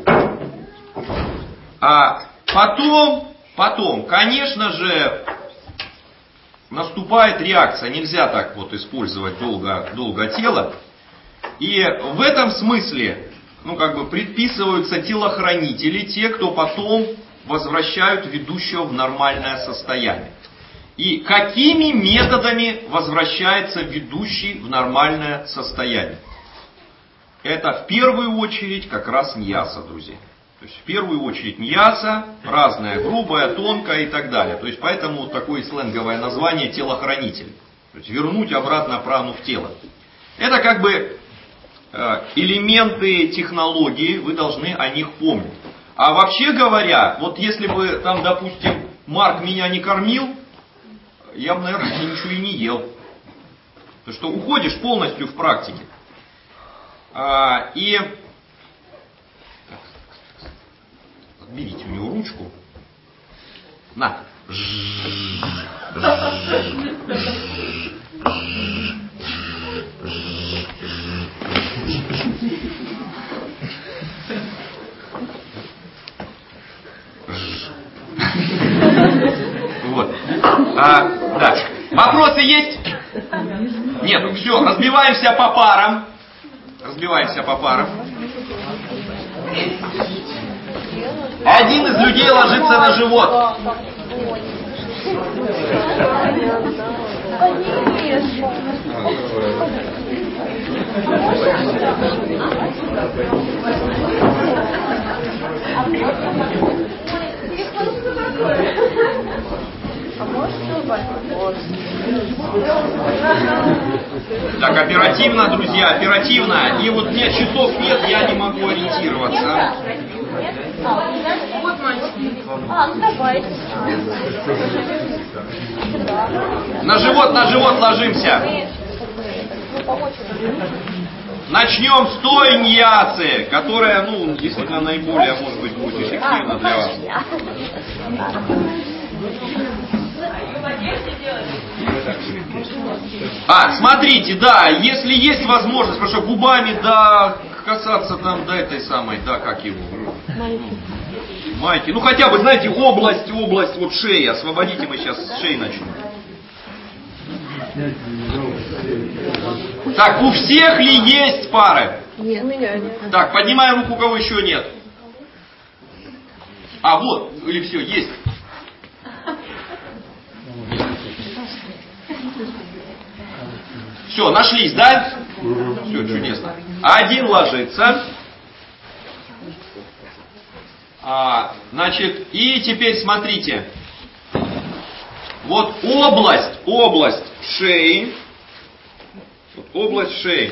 Speaker 1: А потом, потом, конечно же, наступает реакция. Нельзя так вот использовать долго, долго тело. И в этом смысле, ну как бы предписываются телохранители, те, кто потом возвращают ведущего в нормальное состояние. И какими методами возвращается ведущий в нормальное состояние? Это в первую очередь как раз ньяса, друзья. То есть в первую очередь ньяса, разная, грубая, тонкая и так далее. То есть поэтому вот такое сленговое название телохранитель. То есть вернуть обратно прану в тело. Это как бы э, элементы технологии, вы должны о них помнить. А вообще говоря, вот если бы там, допустим, Марк меня не кормил, я бы, наверное, ничего и не ел. Потому что уходишь полностью в практике. А, и берите у него ручку. На. Вот. А, да. Вопросы есть? Нет, все, разбиваемся по парам. Разбиваемся по парам. Один из людей ложится на живот. Так, оперативно, друзья, оперативно. И вот мне часов нет, я не могу ориентироваться.
Speaker 17: Вот мальчики.
Speaker 16: А, ну давайте.
Speaker 1: На живот, на живот ложимся. Начнем с той ньясы, которая, ну, действительно наиболее, может быть, будет эффективна для вас. А, смотрите, да, если есть возможность, потому что губами, да, касаться там, да, этой самой, да, как его? Майки. Ну, хотя бы, знаете, область, область, вот шеи, освободите, мы сейчас с шеи начнем. Так, у всех ли есть пары?
Speaker 17: Нет, у меня нет.
Speaker 1: Так, поднимаем руку, у кого еще нет. А, вот, или все, есть. Все, нашлись, да? Все, чудесно. Один ложится. А, значит, и теперь смотрите. Вот область, область шеи. Вот область шеи.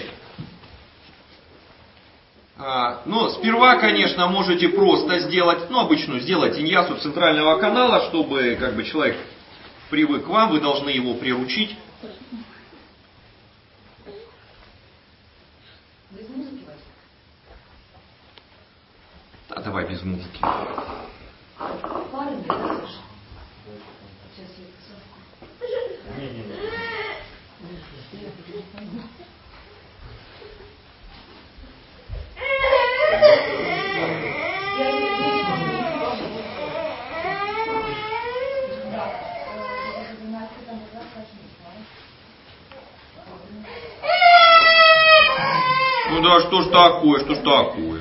Speaker 1: А, ну, сперва, конечно, можете просто сделать, ну, обычную сделать иньясу центрального канала, чтобы, как бы, человек привык к вам, вы должны его приручить. Да, давай без музыки. Ну а что ж такое, что ж такое?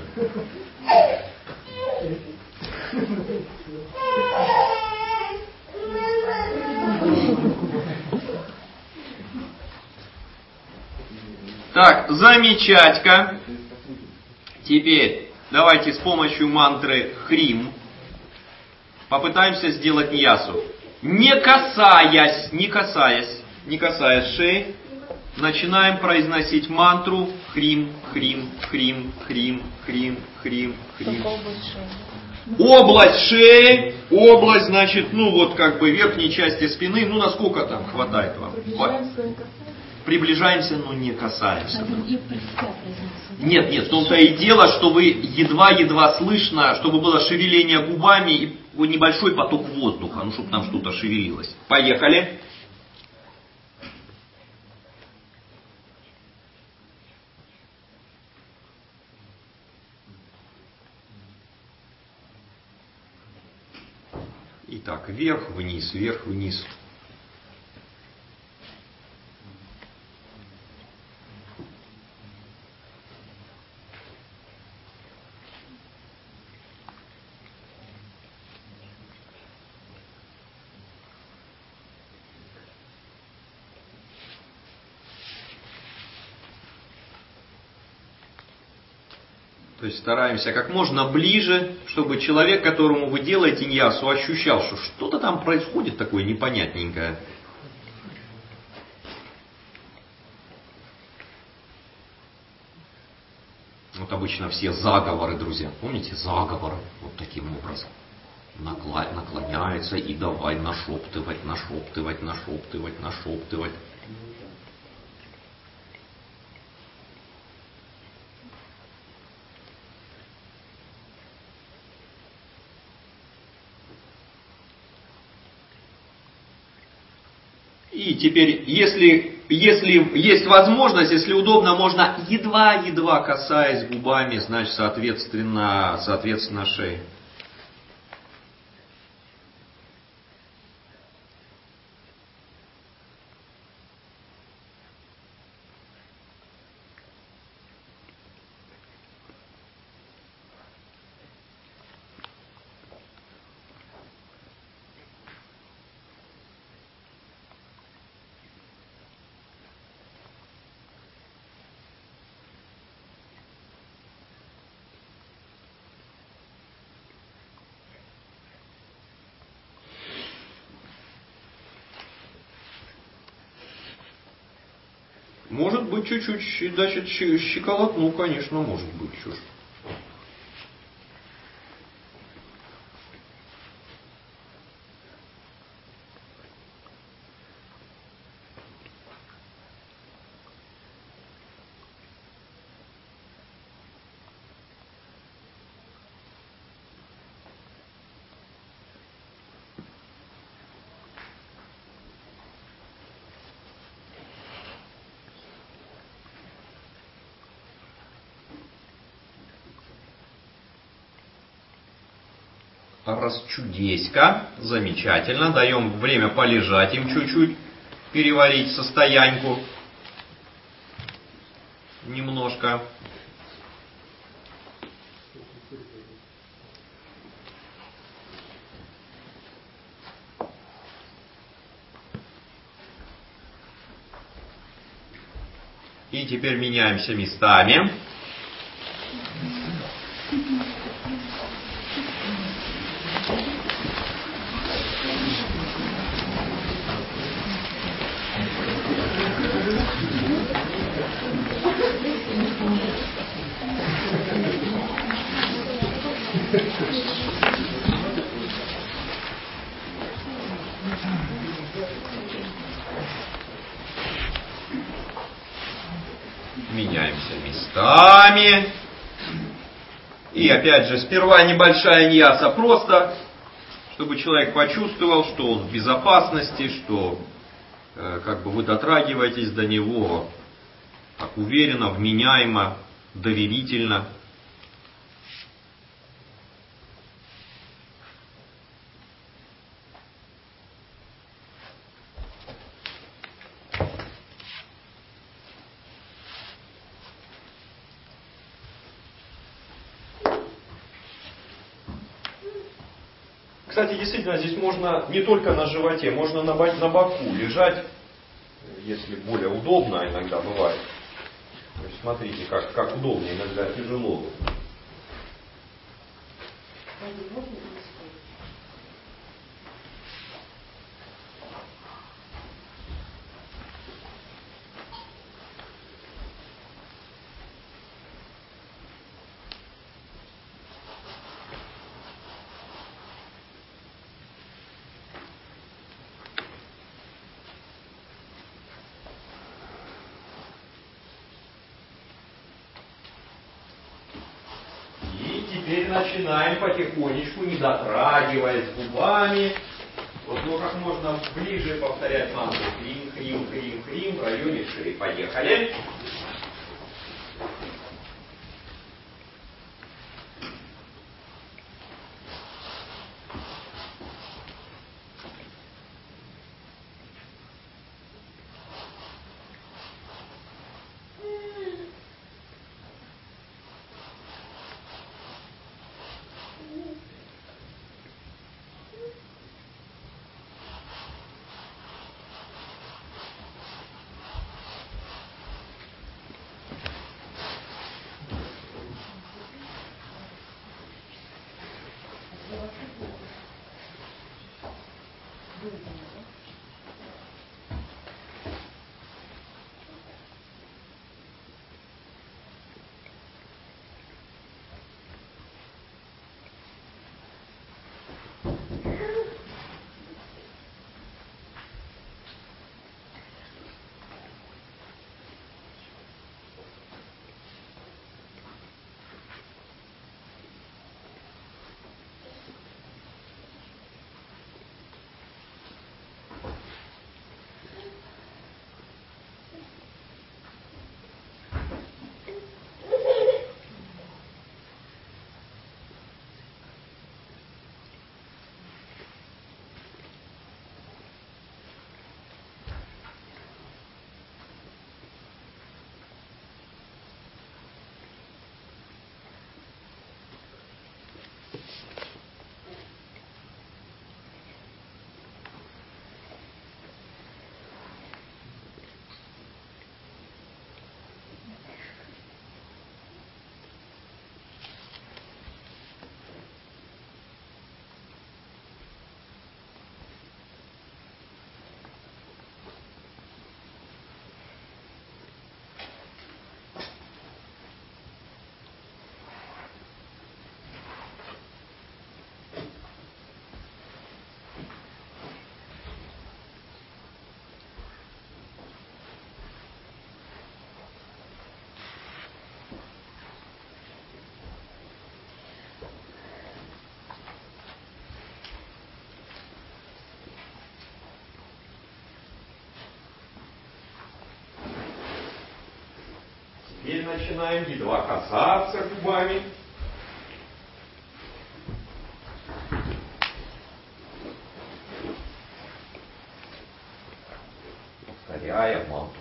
Speaker 1: Так, замечательно. Теперь давайте с помощью мантры Хрим попытаемся сделать ньясу. Не касаясь, не касаясь, не касаясь шеи, начинаем произносить мантру Хрим, Хрим, Хрим, Хрим, Хрим, Хрим, Хрим. Область шеи, область, значит, ну вот как бы верхней части спины, ну насколько там хватает вам? Приближаемся, но не касаемся. Нет, нет, в том-то и дело, что вы едва-едва слышно, чтобы было шевеление губами и небольшой поток воздуха, ну чтобы там что-то шевелилось. Поехали. Итак, вверх, вниз, вверх, вниз. То есть стараемся как можно ближе, чтобы человек, которому вы делаете ньясу, ощущал, что что-то там происходит такое непонятненькое. Вот обычно все заговоры, друзья, помните, заговоры вот таким образом. Наклоняется и давай нашептывать, нашептывать, нашептывать, нашептывать. И теперь, если, если есть возможность, если удобно, можно едва-едва касаясь губами, значит, соответственно, соответственно шеи. Может быть, чуть-чуть, значит, щеколотну, конечно, может быть, что ж. Расчудеська, замечательно, даем время полежать им чуть-чуть, переварить состояньку немножко. И теперь меняемся местами. Меняемся местами. И опять же, сперва небольшая ньяса, просто, чтобы человек почувствовал, что он в безопасности, что э, как бы вы дотрагиваетесь до него так уверенно, вменяемо, доверительно. Кстати, действительно, здесь можно не только на животе, можно на боку лежать, если более удобно, иногда бывает. То есть смотрите, как, как удобнее, иногда тяжело. Теперь начинаем потихонечку, не дотрагиваясь губами, вот, ну, как можно ближе повторять мантру. Хрим, хрим, хрим, хрим в районе шеи. Поехали. Теперь начинаем едва касаться губами. Повторяя мантру.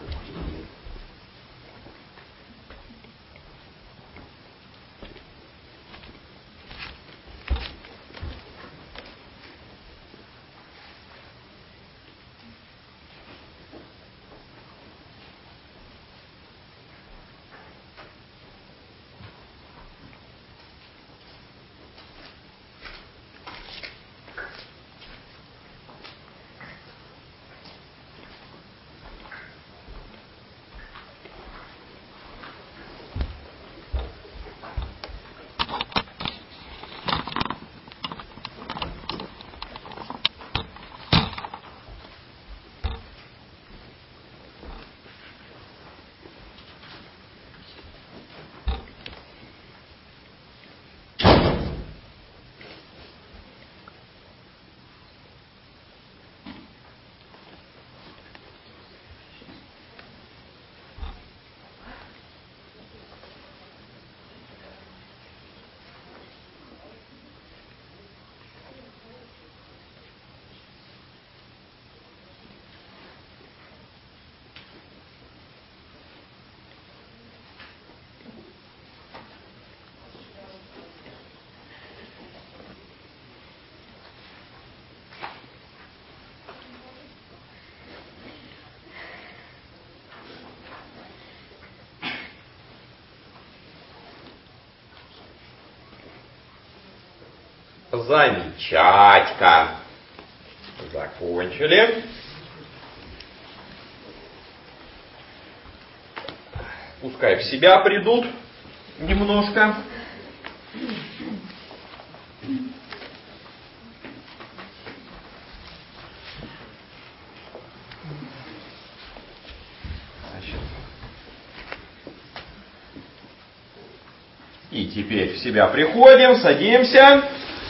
Speaker 1: Замечательно. Закончили. Пускай в себя придут немножко. Значит. И теперь в себя приходим, садимся.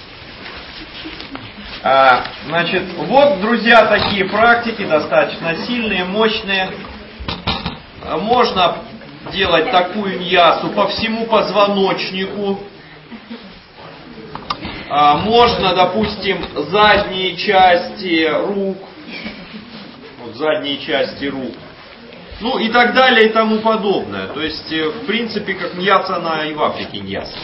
Speaker 1: А, значит, вот, друзья, такие практики достаточно сильные, мощные. Можно делать такую ньясу по всему позвоночнику. А, можно, допустим, задние части рук. Вот задние части рук. Ну и так далее и тому подобное. То есть, в принципе, как ньяса, она и в Африке ньяса.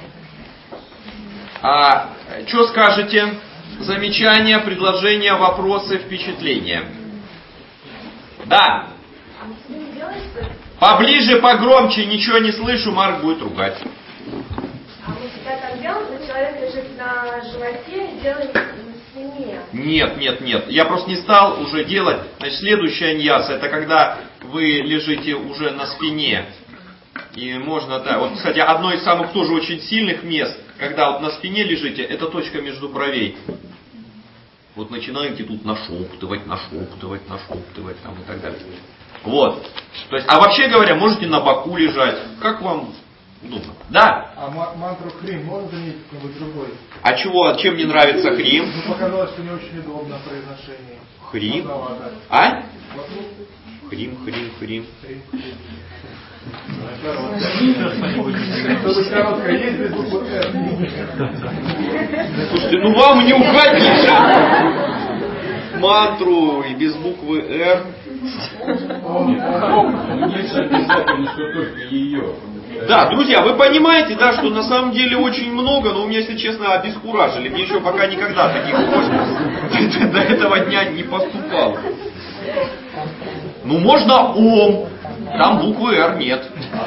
Speaker 1: А что скажете? Замечания, предложения, вопросы, впечатления. Да. Поближе, погромче, ничего не слышу, Марк будет ругать.
Speaker 4: А мы всегда так делаем, что человек лежит на животе и делает на спине.
Speaker 1: Нет, нет, нет. Я просто не стал уже делать. Значит, следующая ньяса, это когда вы лежите уже на спине. И можно, да. Вот, кстати, одно из самых тоже очень сильных мест, когда вот на спине лежите, это точка между бровей. Вот начинаете тут нашептывать, нашептывать, нашептывать там и так далее. Вот. То есть, а вообще говоря, можете на боку лежать. Как вам удобно. Да?
Speaker 8: А мантру Хрим можно заменить какой-нибудь другой?
Speaker 1: А чего, чем не нравится Хрим?
Speaker 8: Ну, показалось, что не очень удобно в произношении.
Speaker 1: Хрим?
Speaker 8: Поздновато.
Speaker 1: А? Хрим, Хрим, Хрим. Слушайте, ну вам не угодишь мантру и без буквы Р. Да, друзья, вы понимаете, да, что на самом деле очень много, но у меня, если честно, обескуражили. Мне еще пока никогда таких просьб до этого дня не поступало. Ну можно Ом, там буквы Р нет.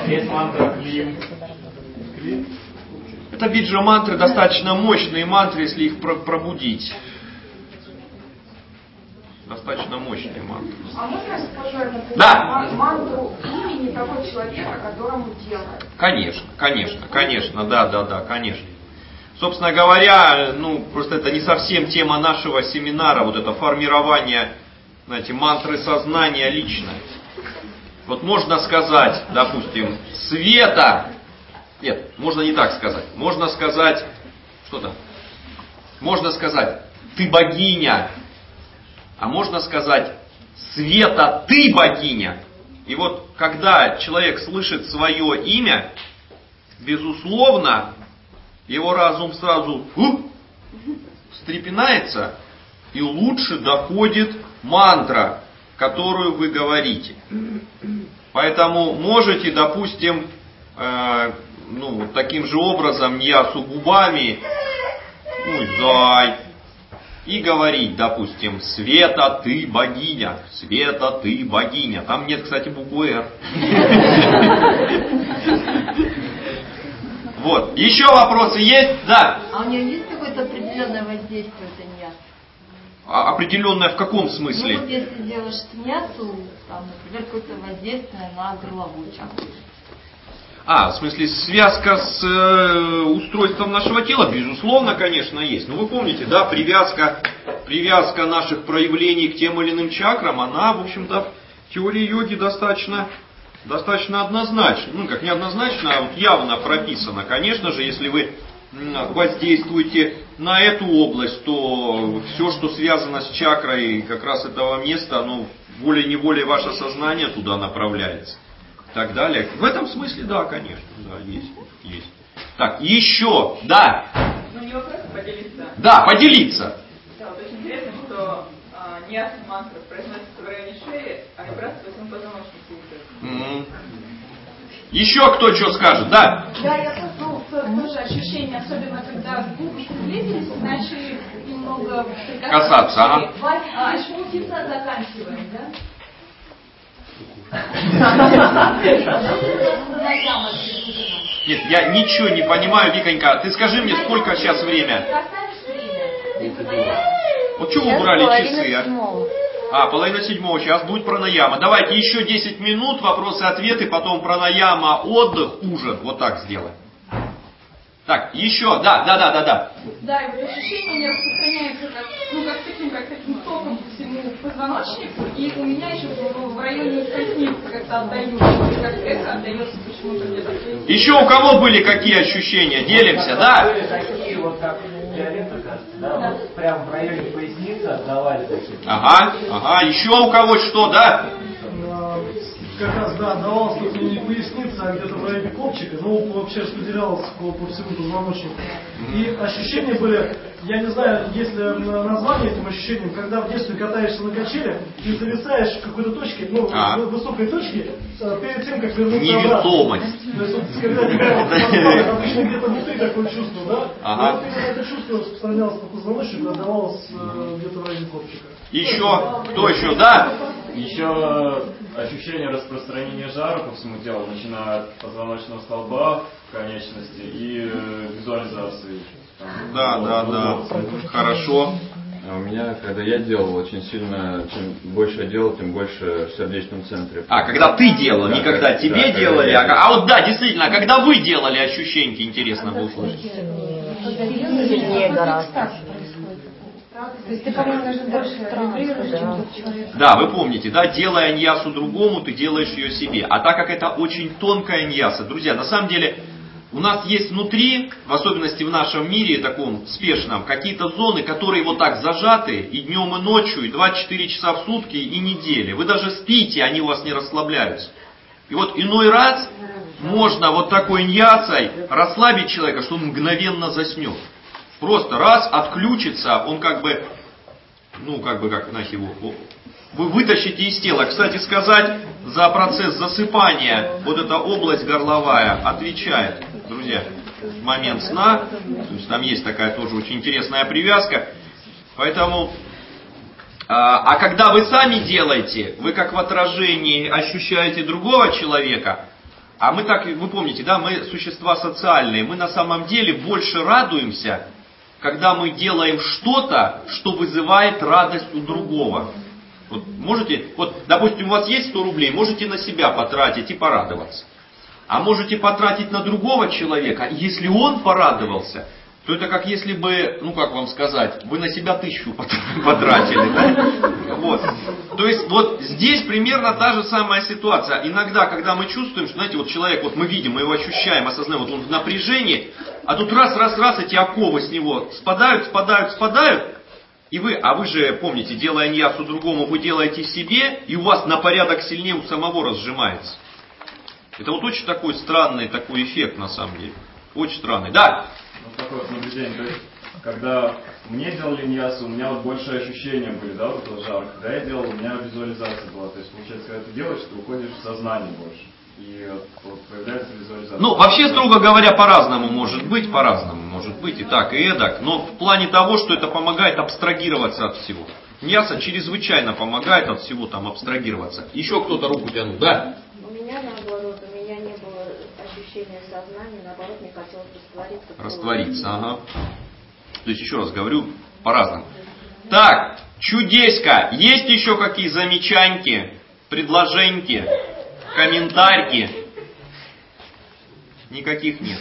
Speaker 1: Это виджа мантры достаточно мощные мантры, если их пробудить. Достаточно мощные мантры.
Speaker 6: А можно сказать, например,
Speaker 1: да.
Speaker 6: мантру имени того человека, которому делают?
Speaker 1: Конечно, конечно, конечно, да, да, да, конечно. Собственно говоря, ну, просто это не совсем тема нашего семинара, вот это формирование, знаете, мантры сознания личное. Вот можно сказать, допустим, света. Нет, можно не так сказать. Можно сказать, что там? Можно сказать, ты богиня. А можно сказать, света, ты богиня. И вот, когда человек слышит свое имя, безусловно, его разум сразу ух, встрепенается, и лучше доходит мантра, которую вы говорите. Поэтому можете, допустим, э, ну, таким же образом, ньясу губами, ой, зай, и говорить, допустим, Света, ты богиня, Света, ты богиня. Там нет, кстати, буквы Р. Вот. Еще вопросы есть? Да.
Speaker 18: А у нее есть какое-то определенное воздействие, это ньяс?
Speaker 1: А определенное в каком смысле?
Speaker 18: Ну вот если делаешь ньясу, там, например, какое-то воздействие на горловую чакру.
Speaker 1: А, в смысле, связка с э, устройством нашего тела, безусловно, конечно, есть. Но вы помните, да, привязка, привязка наших проявлений к тем или иным чакрам, она, в общем-то, в теории йоги достаточно, достаточно однозначна. Ну, как не однозначно, а вот явно прописана. Конечно же, если вы воздействуете на эту область, то все, что связано с чакрой как раз этого места, оно волей-неволей ваше сознание туда направляется. И так далее. В этом смысле, да, конечно, да, есть, есть. Так, еще, да.
Speaker 14: Ну, не вопрос, а поделиться.
Speaker 1: Да, поделиться.
Speaker 14: Да, вот очень интересно, что а, ньяса мантра произносится в районе шеи, а вибрация во всем позвоночнике идет.
Speaker 1: Mm-hmm. Еще кто что скажет, да?
Speaker 6: Да, я ну, тоже ощущение, особенно когда губы приблизились, начали немного
Speaker 1: касаться. Ага.
Speaker 6: А почему фитнес заканчиваем, да?
Speaker 1: Нет, я ничего не понимаю, Виконька. Ты скажи мне, сколько сейчас время? Вот что вы убрали часы, а? А, половина седьмого, сейчас будет пранаяма. Давайте еще десять минут, вопросы-ответы, потом пранаяма, отдых, ужин. Вот так сделаем. Так, еще, да, да, да, да, да.
Speaker 6: Да, и вот ощущение не распространяется как, ну, как таким, как таким током по всему позвоночнику, и у меня еще в, в районе поясницы как-то отдаю, как это отдается почему-то где-то.
Speaker 1: Еще у кого были какие ощущения? Делимся, да?
Speaker 5: Такие вот, как Виолетта, кажется, да, да. Вот прям в районе поясницы отдавали такие.
Speaker 1: Ага, ага, еще у кого что, да?
Speaker 8: Как раз, да, отдавалось только не поясница, а где-то в районе копчика, но вообще распределялось по, по всему позвоночнику. И ощущения были, я не знаю, есть ли название этим ощущениям, когда в детстве катаешься на качеле и зависаешь в какой-то точке, ну, а. в высокой точке, перед тем, как вернуться
Speaker 1: невесомость.
Speaker 8: обратно. То есть, вот, когда тебя обычно где-то внутри такое чувство, да?
Speaker 1: Ага.
Speaker 8: И вот именно это чувство распространялось по позвоночнику, отдавалось э, где-то в районе копчика.
Speaker 1: Еще, кто еще, да?
Speaker 5: Еще ощущение распространения жара по всему телу, начиная от позвоночного столба, конечности и визуализации. Там,
Speaker 1: да,
Speaker 5: вот,
Speaker 1: да,
Speaker 5: вот,
Speaker 1: да.
Speaker 5: вот.
Speaker 1: Хорошо.
Speaker 12: А у меня, когда я делал, очень сильно, чем больше я делал, тем больше в сердечном центре.
Speaker 1: А, когда ты делал, да, не когда тебе
Speaker 12: да,
Speaker 1: делали,
Speaker 12: когда
Speaker 1: а, а вот да, действительно, а когда вы делали, ощущения интересно было услышать.
Speaker 11: Сильнее гораздо.
Speaker 9: То есть ты, по-моему, даже больше вибрируешь, чем тот человек.
Speaker 1: Да, вы помните, да, делая аньясу другому, ты делаешь ее себе. А так как это очень тонкая аньяса, друзья, на самом деле у нас есть внутри, в особенности в нашем мире таком спешном, какие-то зоны, которые вот так зажаты и днем, и ночью, и двадцать четыре часа в сутки, и недели. Вы даже спите, они у вас не расслабляются. И вот иной раз можно вот такой аньясой расслабить человека, что он мгновенно заснет. Просто раз отключится, он как бы, ну как бы, как, знаете, его, вы вытащите из тела. Кстати сказать, за процесс засыпания вот эта область горловая отвечает, друзья, в момент сна. То есть там есть такая тоже очень интересная привязка. Поэтому, а, а когда вы сами делаете, вы как в отражении ощущаете другого человека. А мы так, вы помните, да, мы существа социальные, мы на самом деле больше радуемся, когда мы делаем что-то, что вызывает радость у другого. Вот можете, вот, допустим, у вас есть сто рублей, можете на себя потратить и порадоваться. А можете потратить на другого человека, если он порадовался, то это как если бы, ну как вам сказать, вы на себя тысячу потратили, да? Вот. То есть вот здесь примерно та же самая ситуация. Иногда, когда мы чувствуем, что, знаете, вот человек, вот мы видим, мы его ощущаем, осознаем, вот он в напряжении, а тут раз, раз, раз, эти оковы с него спадают, спадают, спадают, и вы, а вы же, помните, делая аньясу другому, вы делаете себе, и у вас на порядок сильнее у самого разжимается. Это вот очень такой странный такой эффект на самом деле. Очень странный. Да?
Speaker 5: Вот такое вот наблюдение. То есть, когда мне делали аньясу, у меня вот больше ощущения были, да, вот этого жара. Когда я делал, у меня визуализация была. То есть, получается, когда ты делаешь, ты уходишь в сознание больше. И вот, вот появляется визуализация.
Speaker 1: Ну, вообще, строго говоря, по-разному может быть, по-разному может быть, и так, и эдак. Но в плане того, что это помогает абстрагироваться от всего. Мясо чрезвычайно помогает от всего там абстрагироваться. Еще кто-то руку тянул, да?
Speaker 13: У меня наоборот, у меня не было ощущения сознания, наоборот, мне хотелось раствориться.
Speaker 1: Раствориться, ага. То есть, еще раз говорю, по-разному. Так, чудеська, есть еще какие замечаньки, предложеньки, комментарьки? Никаких нет.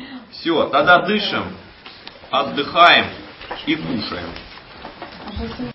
Speaker 1: Все, тогда дышим, отдыхаем и кушаем.